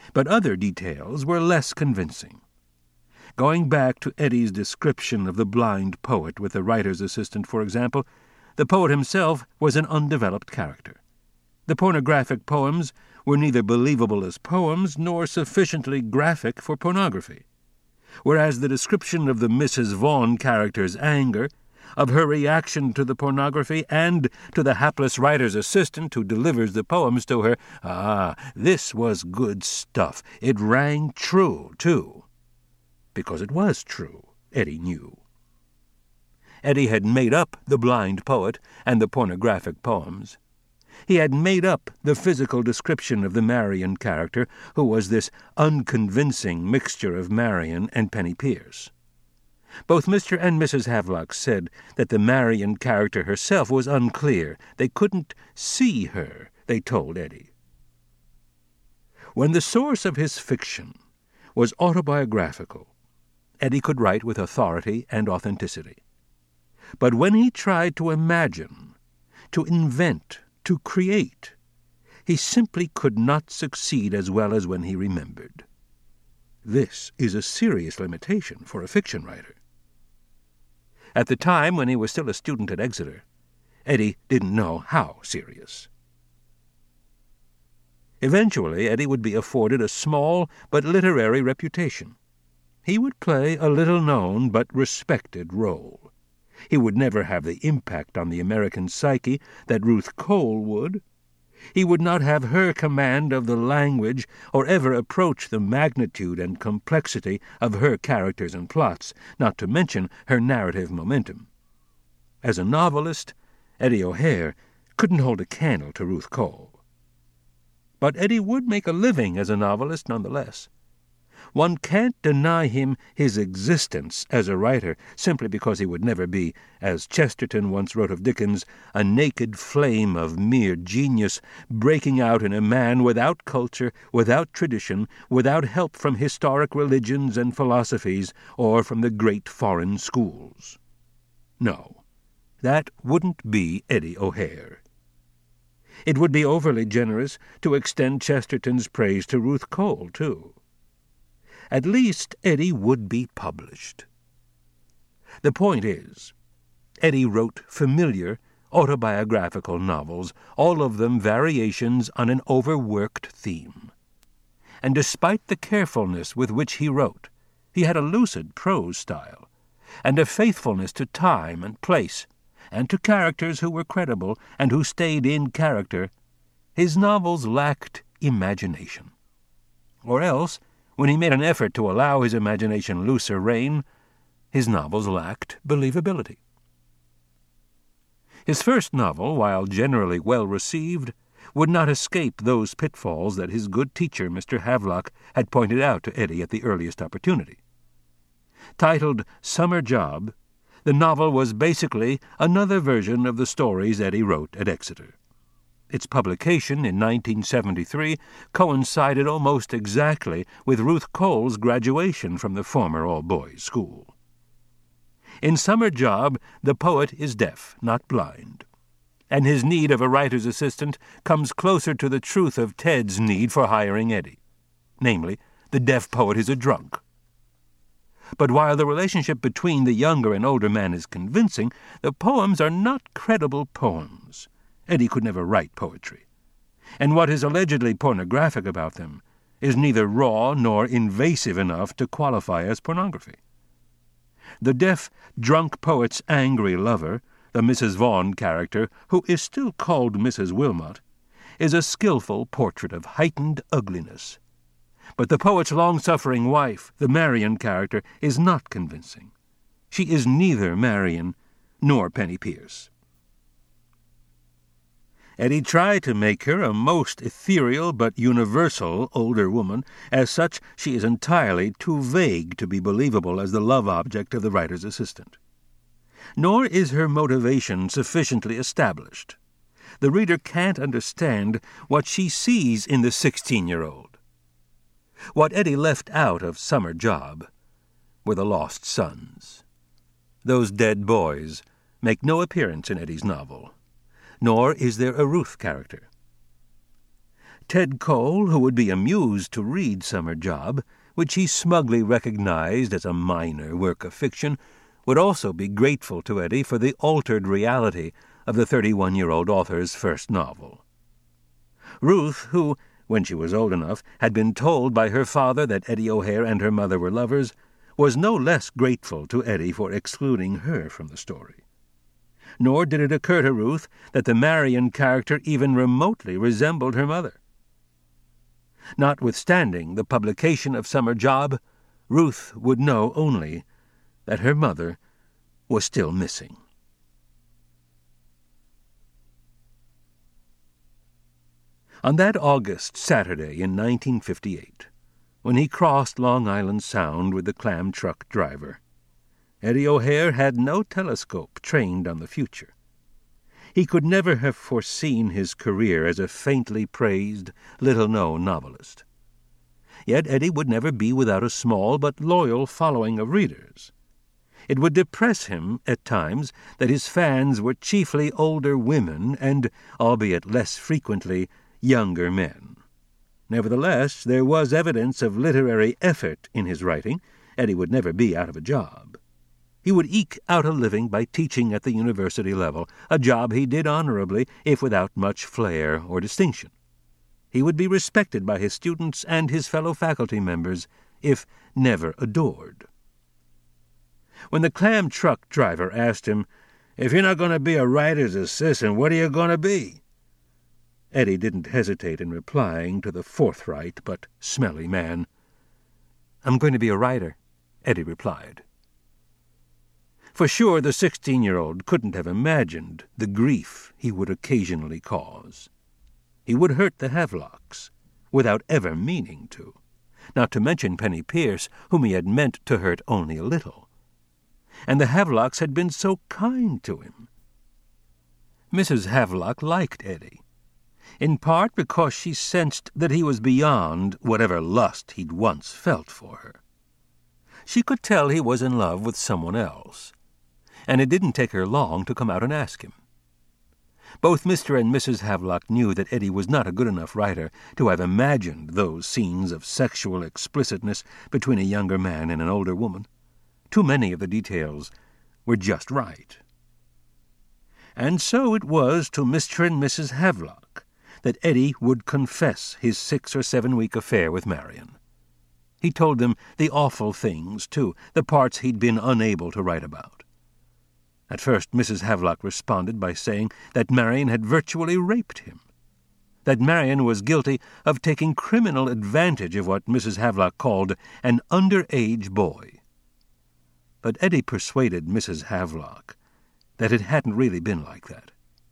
Speaker 1: But other details were less convincing. Going back to Eddie's description of the blind poet with the writer's assistant, for example, the poet himself was an undeveloped character. The pornographic poems were neither believable as poems nor sufficiently graphic for pornography, whereas the description of the Missus Vaughn character's anger, of her reaction to the pornography, and to the hapless writer's assistant who delivers the poems to her, ah, this was good stuff. It rang true, too. Because it was true, Eddie knew. Eddie had made up the blind poet and the pornographic poems. He had made up the physical description of the Marion character, who was this unconvincing mixture of Marion and Penny Pierce. Both Mister and Missus Havelock said that the Marion character herself was unclear. They couldn't see her, they told Eddie. When the source of his fiction was autobiographical, Eddie could write with authority and authenticity. But when he tried to imagine, to invent, to create, he simply could not succeed as well as when he remembered. This is a serious limitation for a fiction writer. At the time, when he was still a student at Exeter, Eddie didn't know how serious. Eventually, Eddie would be afforded a small but literary reputation. He would play a little-known but respected role. He would never have the impact on the American psyche that Ruth Cole would. He would not have her command of the language or ever approach the magnitude and complexity of her characters and plots, not to mention her narrative momentum. As a novelist, Eddie O'Hare couldn't hold a candle to Ruth Cole. But Eddie would make a living as a novelist nonetheless. One can't deny him his existence as a writer simply because he would never be, as Chesterton once wrote of Dickens, a naked flame of mere genius breaking out in a man without culture, without tradition, without help from historic religions and philosophies, or from the great foreign schools. No, that wouldn't be Eddie O'Hare. It would be overly generous to extend Chesterton's praise to Ruth Cole, too. At least Eddie would be published. The point is, Eddie wrote familiar, autobiographical novels, all of them variations on an overworked theme. And despite the carefulness with which he wrote, he had a lucid prose style, and a faithfulness to time and place, and to characters who were credible and who stayed in character. His novels lacked imagination. Or else, when he made an effort to allow his imagination looser rein, his novels lacked believability. His first novel, while generally well received, would not escape those pitfalls that his good teacher, Mister Havelock, had pointed out to Eddie at the earliest opportunity. Titled Summer Job, the novel was basically another version of the stories Eddie wrote at Exeter. Its publication in nineteen seventy-three coincided almost exactly with Ruth Cole's graduation from the former all-boys school. In Summer Job, the poet is deaf, not blind, and his need of a writer's assistant comes closer to the truth of Ted's need for hiring Eddie. Namely, the deaf poet is a drunk. But while the relationship between the younger and older man is convincing, the poems are not credible poems. Eddie could never write poetry. And what is allegedly pornographic about them is neither raw nor invasive enough to qualify as pornography. The deaf, drunk poet's angry lover, the Missus Vaughn character, who is still called Missus Wilmot, is a skilful portrait of heightened ugliness. But the poet's long-suffering wife, the Marion character, is not convincing. She is neither Marion nor Penny Pierce. Eddie tried to make her a most ethereal but universal older woman. As such, she is entirely too vague to be believable as the love object of the writer's assistant. Nor is her motivation sufficiently established. The reader can't understand what she sees in the sixteen-year-old. What Eddie left out of Summer Job were the lost sons. Those dead boys make no appearance in Eddie's novel, nor is there a Ruth character. Ted Cole, who would be amused to read Summer Job, which he smugly recognized as a minor work of fiction, would also be grateful to Eddie for the altered reality of the thirty-one-year-old author's first novel. Ruth, who, when she was old enough, had been told by her father that Eddie O'Hare and her mother were lovers, was no less grateful to Eddie for excluding her from the story. Nor did it occur to Ruth that the Marion character even remotely resembled her mother. Notwithstanding the publication of Summer Job, Ruth would know only that her mother was still missing. On that August Saturday in nineteen fifty-eight, when he crossed Long Island Sound with the clam truck driver, Eddie O'Hare had no telescope trained on the future. He could never have foreseen his career as a faintly praised, little-known novelist. Yet Eddie would never be without a small but loyal following of readers. It would depress him, at times, that his fans were chiefly older women and, albeit less frequently, younger men. Nevertheless, there was evidence of literary effort in his writing. Eddie would never be out of a job. He would eke out a living by teaching at the university level, a job he did honorably, if without much flair or distinction. He would be respected by his students and his fellow faculty members, if never adored. When the clam truck driver asked him, "If you're not going to be a writer's assistant, what are you going to be?" Eddie didn't hesitate in replying to the forthright but smelly man. "I'm going to be a writer," Eddie replied. For sure, the sixteen-year-old couldn't have imagined the grief he would occasionally cause. He would hurt the Havelocks, without ever meaning to, not to mention Penny Pierce, whom he had meant to hurt only a little. And the Havelocks had been so kind to him. Missus Havelock liked Eddie, in part because she sensed that he was beyond whatever lust he'd once felt for her. She could tell he was in love with someone else, and it didn't take her long to come out and ask him. Both Mister and Missus Havelock knew that Eddie was not a good enough writer to have imagined those scenes of sexual explicitness between a younger man and an older woman. Too many of the details were just right. And so it was to Mister and Missus Havelock that Eddie would confess his six- or seven-week affair with Marion. He told them the awful things, too, the parts he'd been unable to write about. At first Missus Havelock responded by saying that Marion had virtually raped him, that Marion was guilty of taking criminal advantage of what Missus Havelock called an underage boy. But Eddie persuaded Missus Havelock that it hadn't really been like that.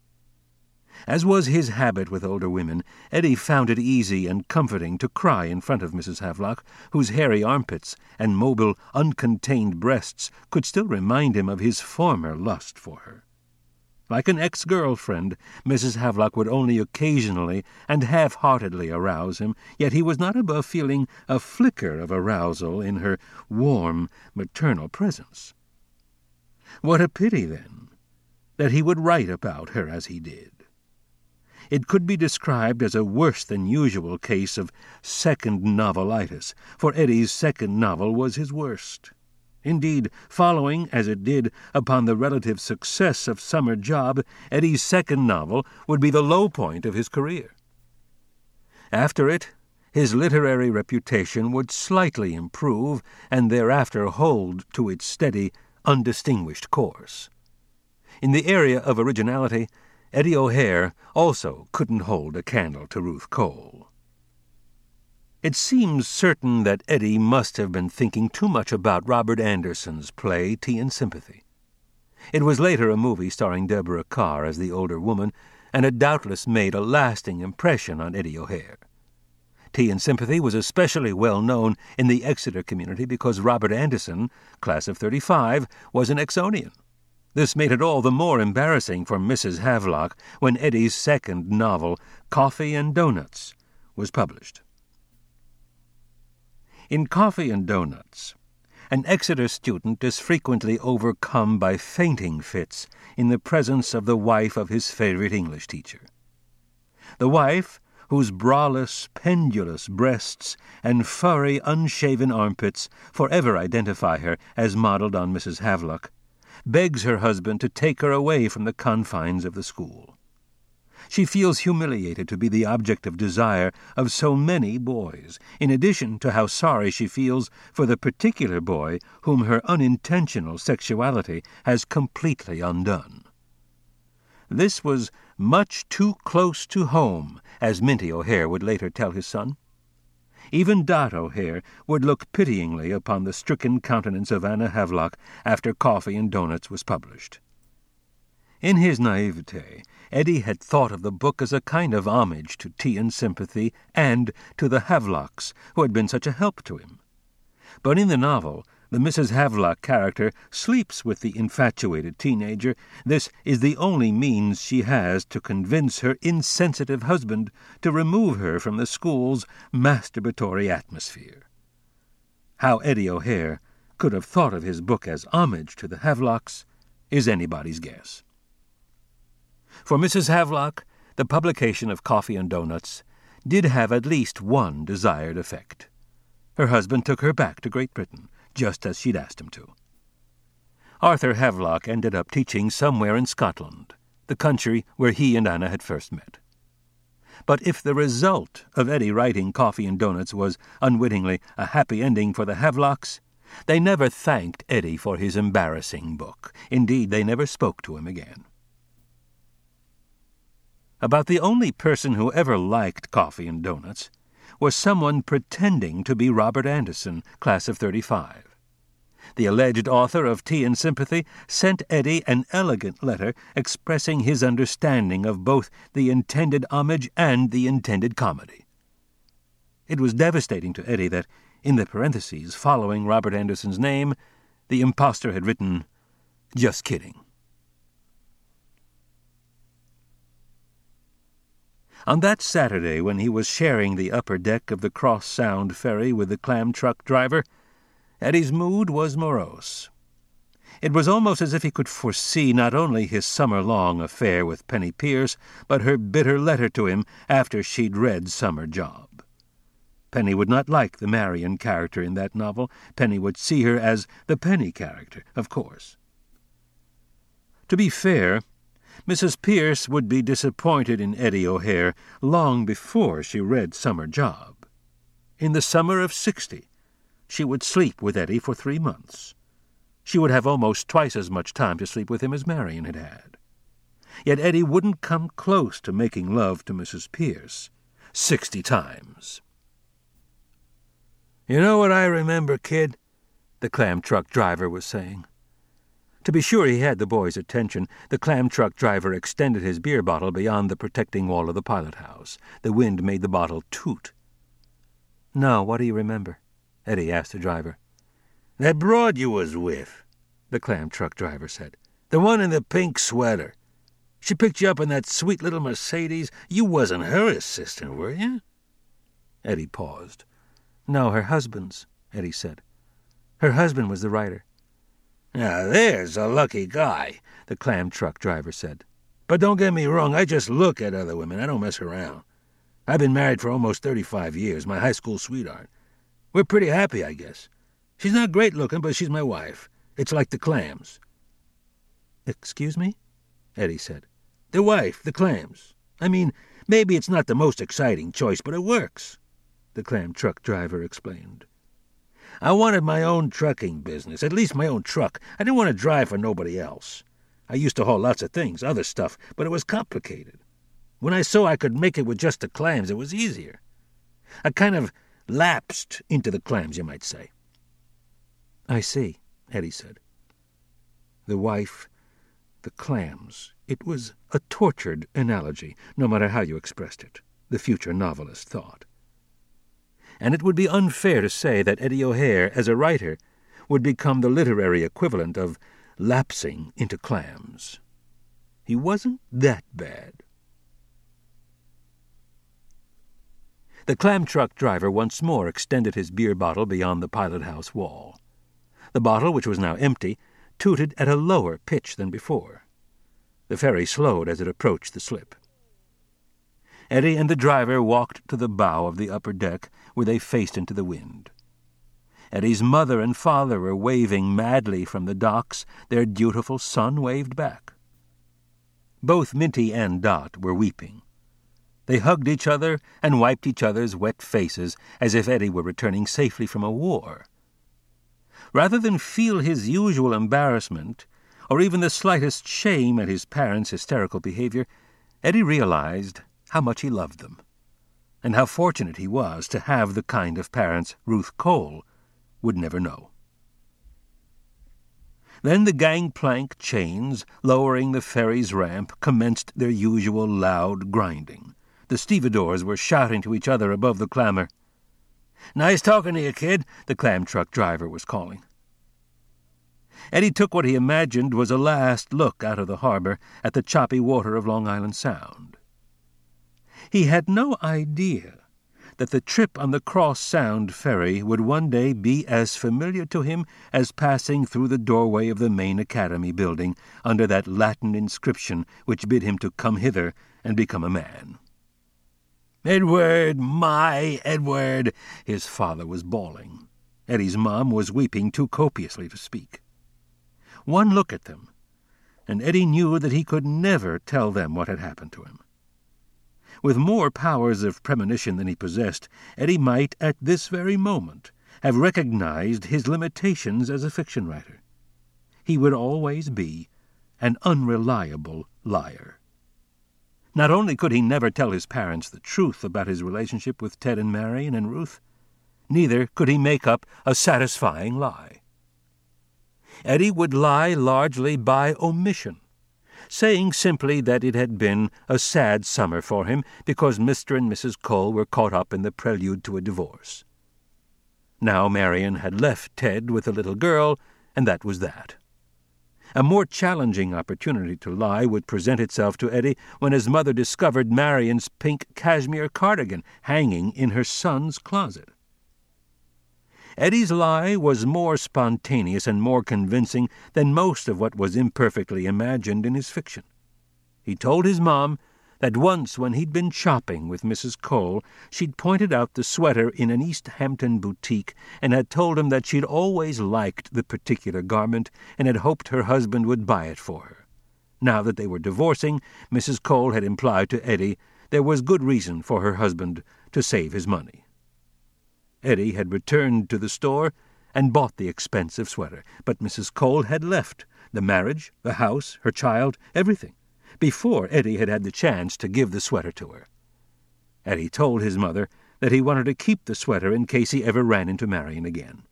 Speaker 1: As was his habit with older women, Eddie found it easy and comforting to cry in front of Missus Havelock, whose hairy armpits and mobile, uncontained breasts could still remind him of his former lust for her. Like an ex-girlfriend, Missus Havelock would only occasionally and half-heartedly arouse him, yet he was not above feeling a flicker of arousal in her warm, maternal presence. What a pity, then, that he would write about her as he did. It could be described as a worse-than-usual case of second novelitis, for Eddie's second novel was his worst. Indeed, following, as it did, upon the relative success of Summer Job, Eddie's second novel would be the low point of his career. After it, his literary reputation would slightly improve and thereafter hold to its steady, undistinguished course. In the area of originality, Eddie O'Hare also couldn't hold a candle to Ruth Cole. It seems certain that Eddie must have been thinking too much about Robert Anderson's play Tea and Sympathy. It was later a movie starring Deborah Kerr as the older woman, and had doubtless made a lasting impression on Eddie O'Hare. Tea and Sympathy was especially well known in the Exeter community because Robert Anderson, class of thirty-five, was an Exonian. This made it all the more embarrassing for Missus Havelock when Eddie's second novel, Coffee and Doughnuts, was published. In Coffee and Doughnuts, an Exeter student is frequently overcome by fainting fits in the presence of the wife of his favorite English teacher. The wife, whose braless, pendulous breasts and furry, unshaven armpits forever identify her as modelled on Missus Havelock, begs her husband to take her away from the confines of the school. She feels humiliated to be the object of desire of so many boys, in addition to how sorry she feels for the particular boy whom her unintentional sexuality has completely undone. This was much too close to home, as Minty O'Hare would later tell his son. Even Dot O'Hare would look pityingly upon the stricken countenance of Anna Havelock after Coffee and Doughnuts was published. In his naivete, Eddie had thought of the book as a kind of homage to Tea and Sympathy and to the Havelocks, who had been such a help to him. But in the novel, the Missus Havelock character sleeps with the infatuated teenager. This is the only means she has to convince her insensitive husband to remove her from the school's masturbatory atmosphere. How Eddie O'Hare could have thought of his book as homage to the Havelocks is anybody's guess. For Missus Havelock, the publication of Coffee and Doughnuts did have at least one desired effect. Her husband took her back to Great Britain, just as she'd asked him to. Arthur Havelock ended up teaching somewhere in Scotland, the country where he and Anna had first met. But if the result of Eddie writing Coffee and Doughnuts was unwittingly a happy ending for the Havelocks, they never thanked Eddie for his embarrassing book. Indeed, they never spoke to him again. About the only person who ever liked Coffee and Doughnuts was someone pretending to be Robert Anderson, class of thirty-five. The alleged author of Tea and Sympathy sent Eddie an elegant letter expressing his understanding of both the intended homage and the intended comedy. It was devastating to Eddie that, in the parentheses following Robert Anderson's name, the impostor had written, "Just kidding." On that Saturday, when he was sharing the upper deck of the Cross Sound ferry with the clam truck driver, Eddie's mood was morose. It was almost as if he could foresee not only his summer-long affair with Penny Pierce, but her bitter letter to him after she'd read Summer Job. Penny would not like the Marion character in that novel. Penny would see her as the Penny character, of course. To be fair, Missus Pierce would be disappointed in Eddie O'Hare long before she read Summer Job. In the summer of sixty, she would sleep with Eddie for three months. She would have almost twice as much time to sleep with him as Marion had had. Yet Eddie wouldn't come close to making love to Missus Pierce sixty times. "You know what I remember, kid?" the clam truck driver was saying. To be sure he had the boy's attention, the clam truck driver extended his beer bottle beyond the protecting wall of the pilot house. The wind made the bottle toot. "No, what do you remember?" Eddie asked the driver. "That broad you was with," the clam truck driver said. "The one in the pink sweater. She picked you up in that sweet little Mercedes. You wasn't her assistant, were you?" Eddie paused. "No, her husband's," Eddie said. "Her husband was the writer." "Now there's a lucky guy," the clam truck driver said. "But don't get me wrong, I just look at other women. I don't mess around. I've been married for almost thirty-five years, my high school sweetheart. We're pretty happy, I guess. She's not great looking, but she's my wife. It's like the clams." "Excuse me?" Eddie said. "The wife, the clams. I mean, maybe it's not the most exciting choice, but it works," the clam truck driver explained. "I wanted my own trucking business, at least my own truck. I didn't want to drive for nobody else. I used to haul lots of things, other stuff, but it was complicated. When I saw I could make it with just the clams, it was easier. I kind of lapsed into the clams, you might say." "I see," Eddie said. The wife, the clams. It was a tortured analogy, no matter how you expressed it, the future novelist thought. And it would be unfair to say that Eddie O'Hare, as a writer, would become the literary equivalent of lapsing into clams. He wasn't that bad. The clam truck driver once more extended his beer bottle beyond the pilot house wall. The bottle, which was now empty, tooted at a lower pitch than before. The ferry slowed as it approached the slip. Eddie and the driver walked to the bow of the upper deck, where they faced into the wind. Eddie's mother and father were waving madly from the docks. Their dutiful son waved back. Both Minty and Dot were weeping. They hugged each other and wiped each other's wet faces as if Eddie were returning safely from a war. Rather than feel his usual embarrassment, or even the slightest shame at his parents' hysterical behavior, Eddie realized how much he loved them, and how fortunate he was to have the kind of parents Ruth Cole would never know. Then the gangplank chains, lowering the ferry's ramp, commenced their usual loud grinding. The stevedores were shouting to each other above the clamor. "Nice talking to you, kid," the clam truck driver was calling. Eddie took what he imagined was a last look out of the harbor at the choppy water of Long Island Sound. He had no idea that the trip on the Cross Sound ferry would one day be as familiar to him as passing through the doorway of the main academy building under that Latin inscription which bid him to come hither and become a man. "Edward, my Edward!" his father was bawling. Eddie's mom was weeping too copiously to speak. One look at them, and Eddie knew that he could never tell them what had happened to him. With more powers of premonition than he possessed, Eddie might, at this very moment, have recognized his limitations as a fiction writer. He would always be an unreliable liar. Not only could he never tell his parents the truth about his relationship with Ted and Marion and Ruth, neither could he make up a satisfying lie. Eddie would lie largely by omission, saying simply that it had been a sad summer for him because Mister and Missus Cole were caught up in the prelude to a divorce. Now Marion had left Ted with a little girl, and that was that. A more challenging opportunity to lie would present itself to Eddie when his mother discovered Marion's pink cashmere cardigan hanging in her son's closet. Eddie's lie was more spontaneous and more convincing than most of what was imperfectly imagined in his fiction. He told his mom that once when he'd been shopping with Missus Cole, she'd pointed out the sweater in an East Hampton boutique and had told him that she'd always liked the particular garment and had hoped her husband would buy it for her. Now that they were divorcing, Missus Cole had implied to Eddie there was good reason for her husband to save his money. Eddie had returned to the store and bought the expensive sweater, but Missus Cole had left the marriage, the house, her child, everything, before Eddie had had the chance to give the sweater to her. Eddie told his mother that he wanted to keep the sweater in case he ever ran into Marion again.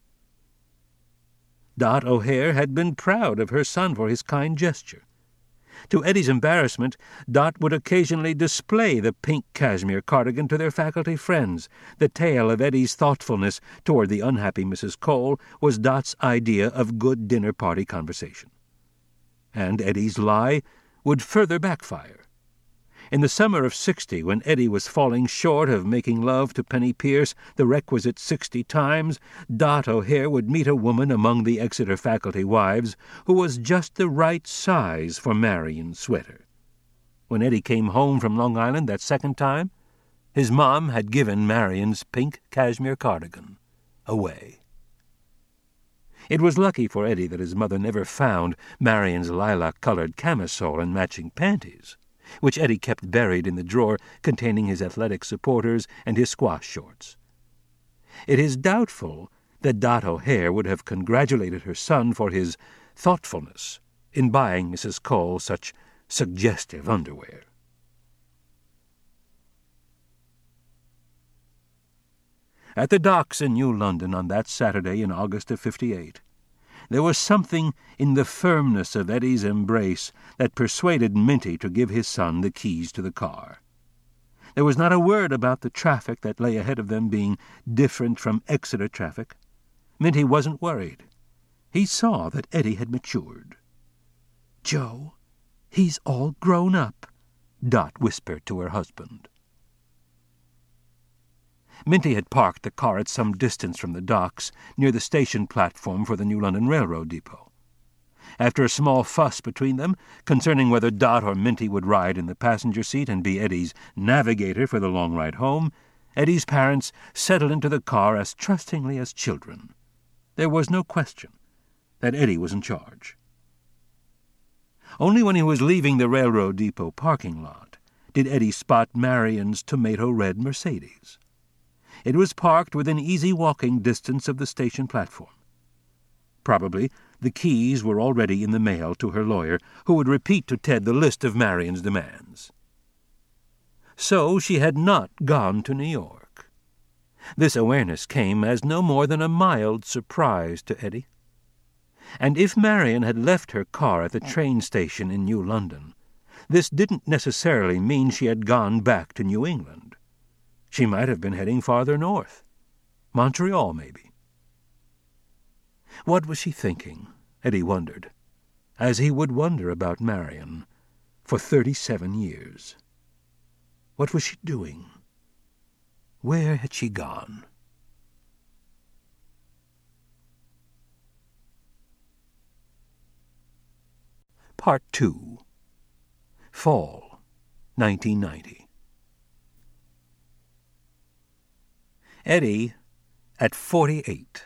Speaker 1: Dot O'Hare had been proud of her son for his kind gesture. To Eddie's embarrassment, Dot would occasionally display the pink cashmere cardigan to their faculty friends. The tale of Eddie's thoughtfulness toward the unhappy Missus Cole was Dot's idea of good dinner-party conversation. And Eddie's lie would further backfire. In the summer of sixty, when Eddie was falling short of making love to Penny Pierce the requisite sixty times, Dot O'Hare would meet a woman among the Exeter faculty wives who was just the right size for Marion's sweater. When Eddie came home from Long Island that second time, his mom had given Marion's pink cashmere cardigan away. It was lucky for Eddie that his mother never found Marion's lilac-colored camisole and matching panties, which Eddie kept buried in the drawer containing his athletic supporters and his squash shorts. It is doubtful that Dot O'Hare would have congratulated her son for his thoughtfulness in buying Missus Cole such suggestive underwear. At the docks in New London on that Saturday in August of fifty-eight, there was something in the firmness of Eddie's embrace that persuaded Minty to give his son the keys to the car. There was not a word about the traffic that lay ahead of them being different from Exeter traffic. Minty wasn't worried. He saw that Eddie had matured. "Joe, he's all grown up," Dot whispered to her husband. Minty had parked the car at some distance from the docks, near the station platform for the New London Railroad depot. After a small fuss between them concerning whether Dot or Minty would ride in the passenger seat and be Eddie's navigator for the long ride home, Eddie's parents settled into the car as trustingly as children. There was no question that Eddie was in charge. Only when he was leaving the railroad depot parking lot did Eddie spot Marion's tomato-red Mercedes. It was parked within easy walking distance of the station platform. Probably the keys were already in the mail to her lawyer, who would repeat to Ted the list of Marion's demands. So she had not gone to New York. This awareness came as no more than a mild surprise to Eddie. And if Marion had left her car at the train station in New London, this didn't necessarily mean she had gone back to New England. She might have been heading farther north. Montreal, maybe. What was she thinking, Eddie wondered, as he would wonder about Marion for thirty-seven years. What was she doing? Where had she gone? Part two. Fall, nineteen ninety. Eddie at forty-eight.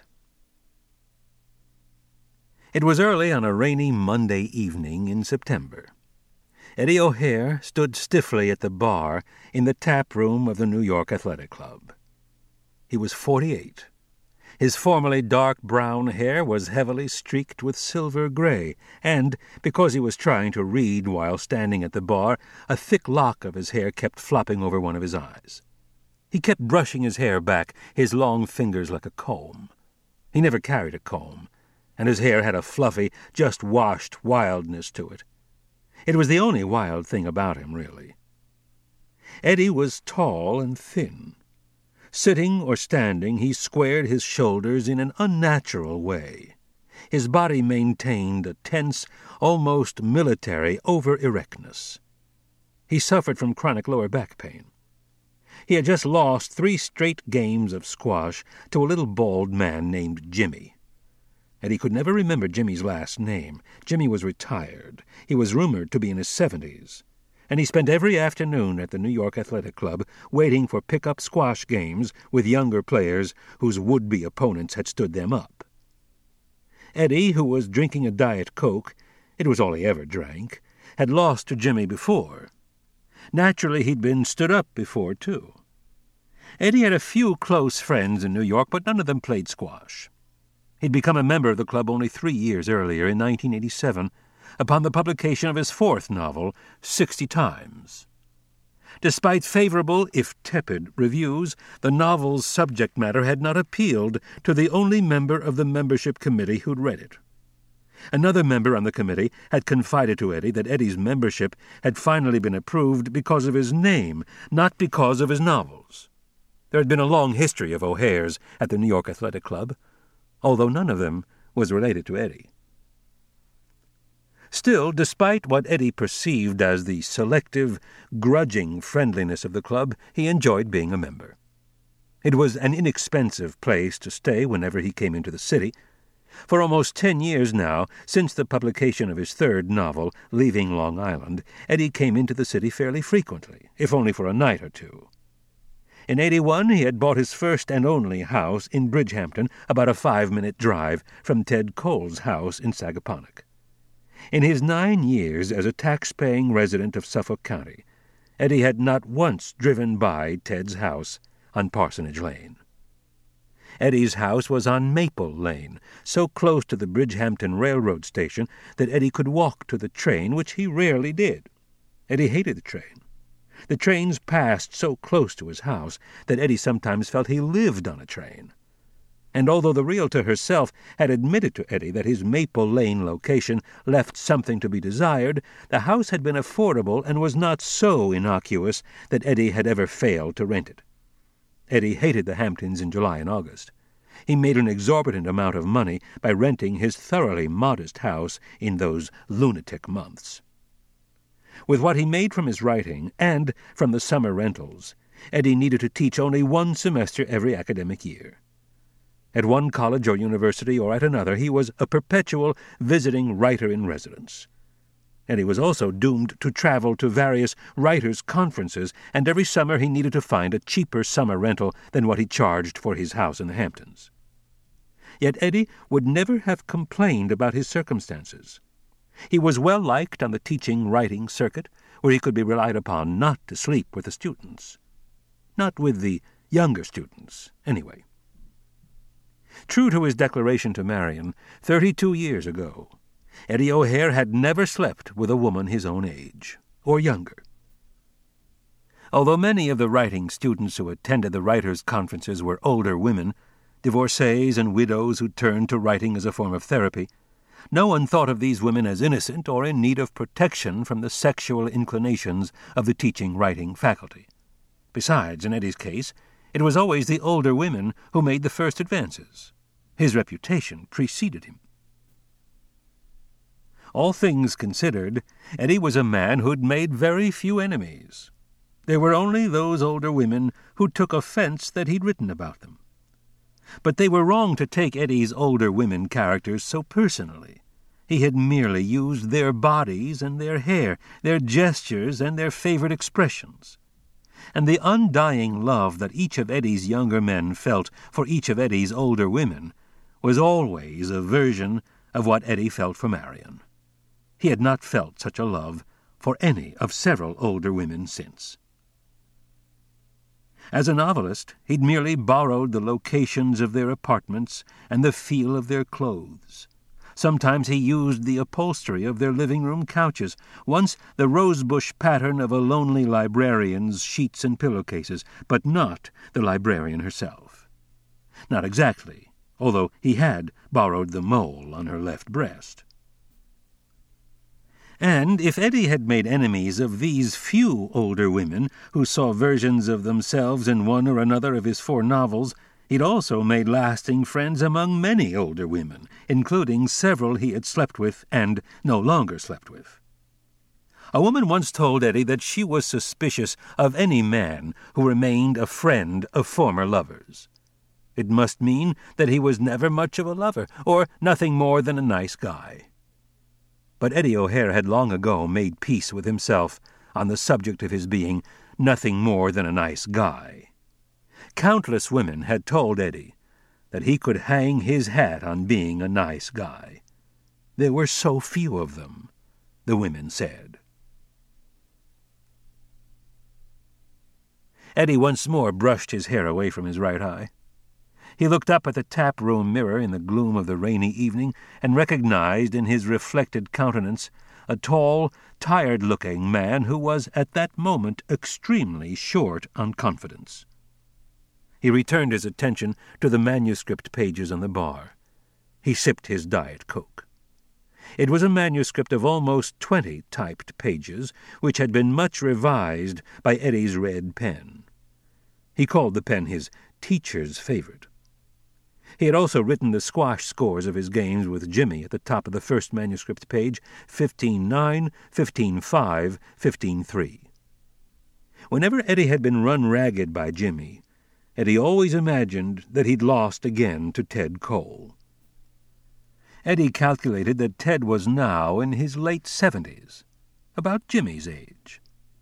Speaker 1: It was early on a rainy Monday evening in September. Eddie O'Hare stood stiffly at the bar in the tap room of the New York Athletic Club. He was forty-eight. His formerly dark brown hair was heavily streaked with silver gray, and, because he was trying to read while standing at the bar, a thick lock of his hair kept flopping over one of his eyes. He kept brushing his hair back, his long fingers like a comb. He never carried a comb, and his hair had a fluffy, just-washed wildness to it. It was the only wild thing about him, really. Eddie was tall and thin. Sitting or standing, he squared his shoulders in an unnatural way. His body maintained a tense, almost military over-erectness. He suffered from chronic lower back pain. He had just lost three straight games of squash to a little bald man named Jimmy. Eddie could never remember Jimmy's last name. Jimmy was retired. He was rumored to be in his seventies. And he spent every afternoon at the New York Athletic Club waiting for pick-up squash games with younger players whose would-be opponents had stood them up. Eddie, who was drinking a Diet Coke, it was all he ever drank, had lost to Jimmy before. Naturally, he'd been stood up before, too. Eddie had a few close friends in New York, but none of them played squash. He'd become a member of the club only three years earlier, in nineteen eighty-seven, upon the publication of his fourth novel, Sixty Times. Despite favorable, if tepid, reviews, the novel's subject matter had not appealed to the only member of the membership committee who'd read it. Another member on the committee had confided to Eddie that Eddie's membership had finally been approved because of his name, not because of his novels. There had been a long history of O'Hares at the New York Athletic Club, although none of them was related to Eddie. Still, despite what Eddie perceived as the selective, grudging friendliness of the club, he enjoyed being a member. It was an inexpensive place to stay whenever he came into the city. For almost ten years now, since the publication of his third novel, Leaving Long Island, Eddie came into the city fairly frequently, if only for a night or two. In eighty-one, he had bought his first and only house in Bridgehampton, about a five-minute drive from Ted Cole's house in Sagaponack. In his nine years as a tax-paying resident of Suffolk County, Eddie had not once driven by Ted's house on Parsonage Lane. Eddie's house was on Maple Lane, so close to the Bridgehampton Railroad station that Eddie could walk to the train, which he rarely did. Eddie hated the train. The trains passed so close to his house that Eddie sometimes felt he lived on a train. And although the realtor herself had admitted to Eddie that his Maple Lane location left something to be desired, the house had been affordable and was not so innocuous that Eddie had ever failed to rent it. Eddie hated the Hamptons in July and August. He made an exorbitant amount of money by renting his thoroughly modest house in those lunatic months. With what he made from his writing and from the summer rentals, Eddie needed to teach only one semester every academic year. At one college or university or at another, he was a perpetual visiting writer-in-residence. And he was also doomed to travel to various writers' conferences, and every summer he needed to find a cheaper summer rental than what he charged for his house in the Hamptons. Yet Eddie would never have complained about his circumstances. He was well liked on the teaching-writing circuit, where he could be relied upon not to sleep with the students. Not with the younger students, anyway. True to his declaration to Marion, thirty-two years ago, Eddie O'Hare had never slept with a woman his own age, or younger. Although many of the writing students who attended the writers' conferences were older women, divorcees and widows who turned to writing as a form of therapy, no one thought of these women as innocent or in need of protection from the sexual inclinations of the teaching-writing faculty. Besides, in Eddie's case, it was always the older women who made the first advances. His reputation preceded him. All things considered, Eddie was a man who'd made very few enemies. There were only those older women who took offense that he'd written about them. But they were wrong to take Eddie's older women characters so personally. He had merely used their bodies and their hair, their gestures and their favorite expressions. And the undying love that each of Eddie's younger men felt for each of Eddie's older women was always a version of what Eddie felt for Marion. He had not felt such a love for any of several older women since. As a novelist, he'd merely borrowed the locations of their apartments and the feel of their clothes. Sometimes he used the upholstery of their living-room couches, once the rosebush pattern of a lonely librarian's sheets and pillowcases, but not the librarian herself. Not exactly, although he had borrowed the mole on her left breast. And if Eddie had made enemies of these few older women who saw versions of themselves in one or another of his four novels, he'd also made lasting friends among many older women, including several he had slept with and no longer slept with. A woman once told Eddie that she was suspicious of any man who remained a friend of former lovers. It must mean that he was never much of a lover, or nothing more than a nice guy. But Eddie O'Hare had long ago made peace with himself on the subject of his being nothing more than a nice guy. Countless women had told Eddie that he could hang his hat on being a nice guy. There were so few of them, the women said. Eddie once more brushed his hair away from his right eye. He looked up at the tap-room mirror in the gloom of the rainy evening and recognized in his reflected countenance a tall, tired-looking man who was at that moment extremely short on confidence. He returned his attention to the manuscript pages on the bar. He sipped his Diet Coke. It was a manuscript of almost twenty typed pages, which had been much revised by Eddie's red pen. He called the pen his teacher's favorite. He had also written the squash scores of his games with Jimmy at the top of the first manuscript page, fifteen nine, fifteen five, fifteen three. Whenever Eddie had been run ragged by Jimmy, Eddie always imagined that he'd lost again to Ted Cole. Eddie calculated that Ted was now in his late seventies, about Jimmy's age.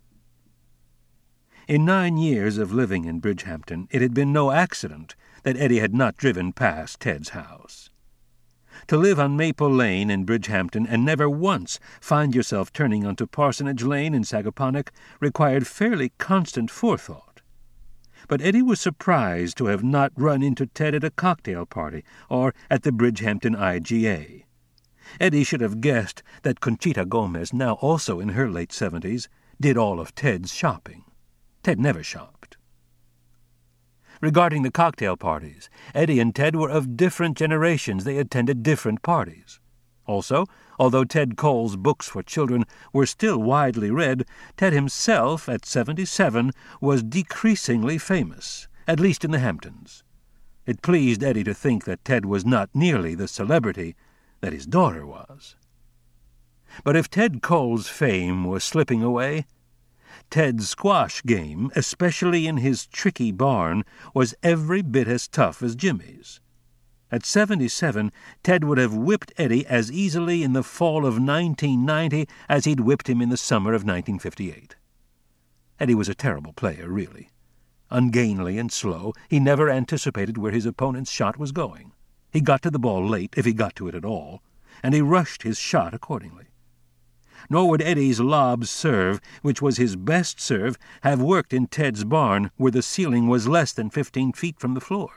Speaker 1: In nine years of living in Bridgehampton, it had been no accident that Eddie had not driven past Ted's house. To live on Maple Lane in Bridgehampton and never once find yourself turning onto Parsonage Lane in Sagaponack required fairly constant forethought. But Eddie was surprised to have not run into Ted at a cocktail party or at the Bridgehampton I G A. Eddie should have guessed that Conchita Gomez, now also in her late seventies, did all of Ted's shopping. Ted never shopped. Regarding the cocktail parties, Eddie and Ted were of different generations. They attended different parties. Also, although Ted Cole's books for children were still widely read, Ted himself, at seventy-seven, was decreasingly famous, at least in the Hamptons. It pleased Eddie to think that Ted was not nearly the celebrity that his daughter was. But if Ted Cole's fame was slipping away, Ted's squash game, especially in his tricky barn, was every bit as tough as Jimmy's. At seventy-seven, Ted would have whipped Eddie as easily in the fall of nineteen ninety as he'd whipped him in the summer of nineteen fifty-eight. Eddie was a terrible player, really. Ungainly and slow, he never anticipated where his opponent's shot was going. He got to the ball late, if he got to it at all, and he rushed his shot accordingly. Nor would Eddie's lob serve, which was his best serve, have worked in Ted's barn, where the ceiling was less than fifteen feet from the floor.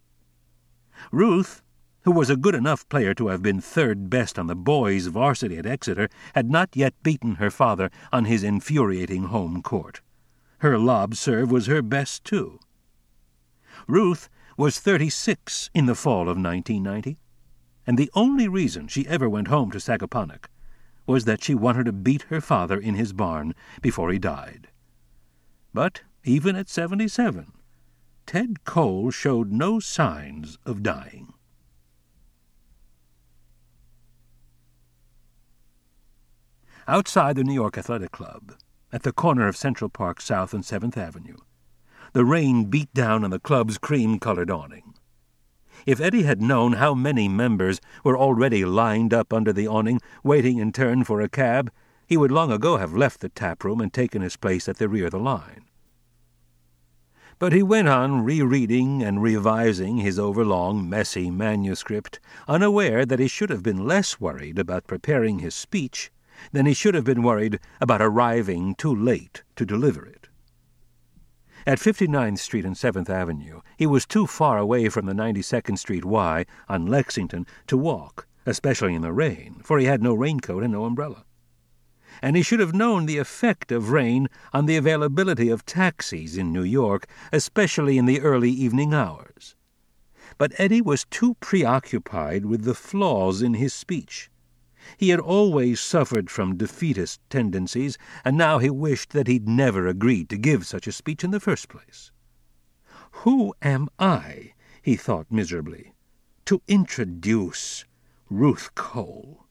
Speaker 1: Ruth, who was a good enough player to have been third best on the boys' varsity at Exeter, had not yet beaten her father on his infuriating home court. Her lob serve was her best, too. Ruth was thirty-six in the fall of nineteen ninety, and the only reason she ever went home to Sagaponack was that she wanted to beat her father in his barn before he died. But even at seventy-seven, Ted Cole showed no signs of dying. Outside the New York Athletic Club, at the corner of Central Park South and seventh Avenue, the rain beat down on the club's cream-colored awning. If Eddie had known how many members were already lined up under the awning, waiting in turn for a cab, he would long ago have left the tap-room and taken his place at the rear of the line. But he went on rereading and revising his overlong, messy manuscript, unaware that he should have been less worried about preparing his speech than he should have been worried about arriving too late to deliver it. At fifty-ninth Street and seventh Avenue, he was too far away from the ninety-second Street Y on Lexington to walk, especially in the rain, for he had no raincoat and no umbrella. And he should have known the effect of rain on the availability of taxis in New York, especially in the early evening hours. But Eddie was too preoccupied with the flaws in his speech. He had always suffered from defeatist tendencies, and now he wished that he'd never agreed to give such a speech in the first place. "Who am I," he thought miserably, "to introduce Ruth Cole?"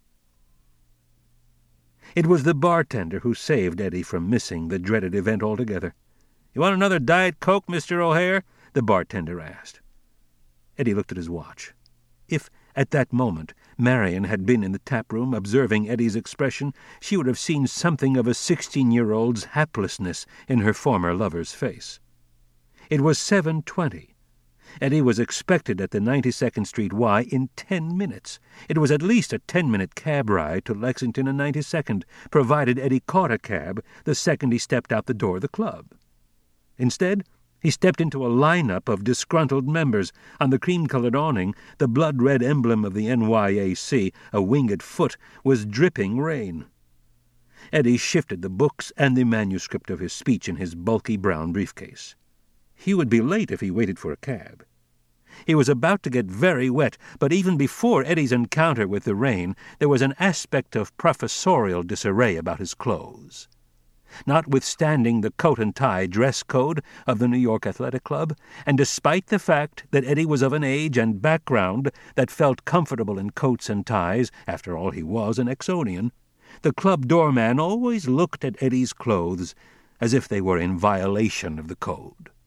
Speaker 1: It was the bartender who saved Eddie from missing the dreaded event altogether. "You want another Diet Coke, Mister O'Hare?" the bartender asked. Eddie looked at his watch. If, at that moment, Marion had been in the tap-room observing Eddie's expression, she would have seen something of a sixteen-year-old's haplessness in her former lover's face. It was seven twenty. Eddie was expected at the ninety-second Street Y in ten minutes. It was at least a ten-minute cab ride to Lexington and ninety-second, provided Eddie caught a cab the second he stepped out the door of the club. Instead, he stepped into a lineup of disgruntled members. On the cream-colored awning, the blood-red emblem of the N Y A C, a winged foot, was dripping rain. Eddie shifted the books and the manuscript of his speech in his bulky brown briefcase. He would be late if he waited for a cab. He was about to get very wet, but even before Eddie's encounter with the rain, there was an aspect of professorial disarray about his clothes. Notwithstanding the coat-and-tie dress code of the New York Athletic Club, and despite the fact that Eddie was of an age and background that felt comfortable in coats and ties, after all he was an Exonian, the club doorman always looked at Eddie's clothes as if they were in violation of the code.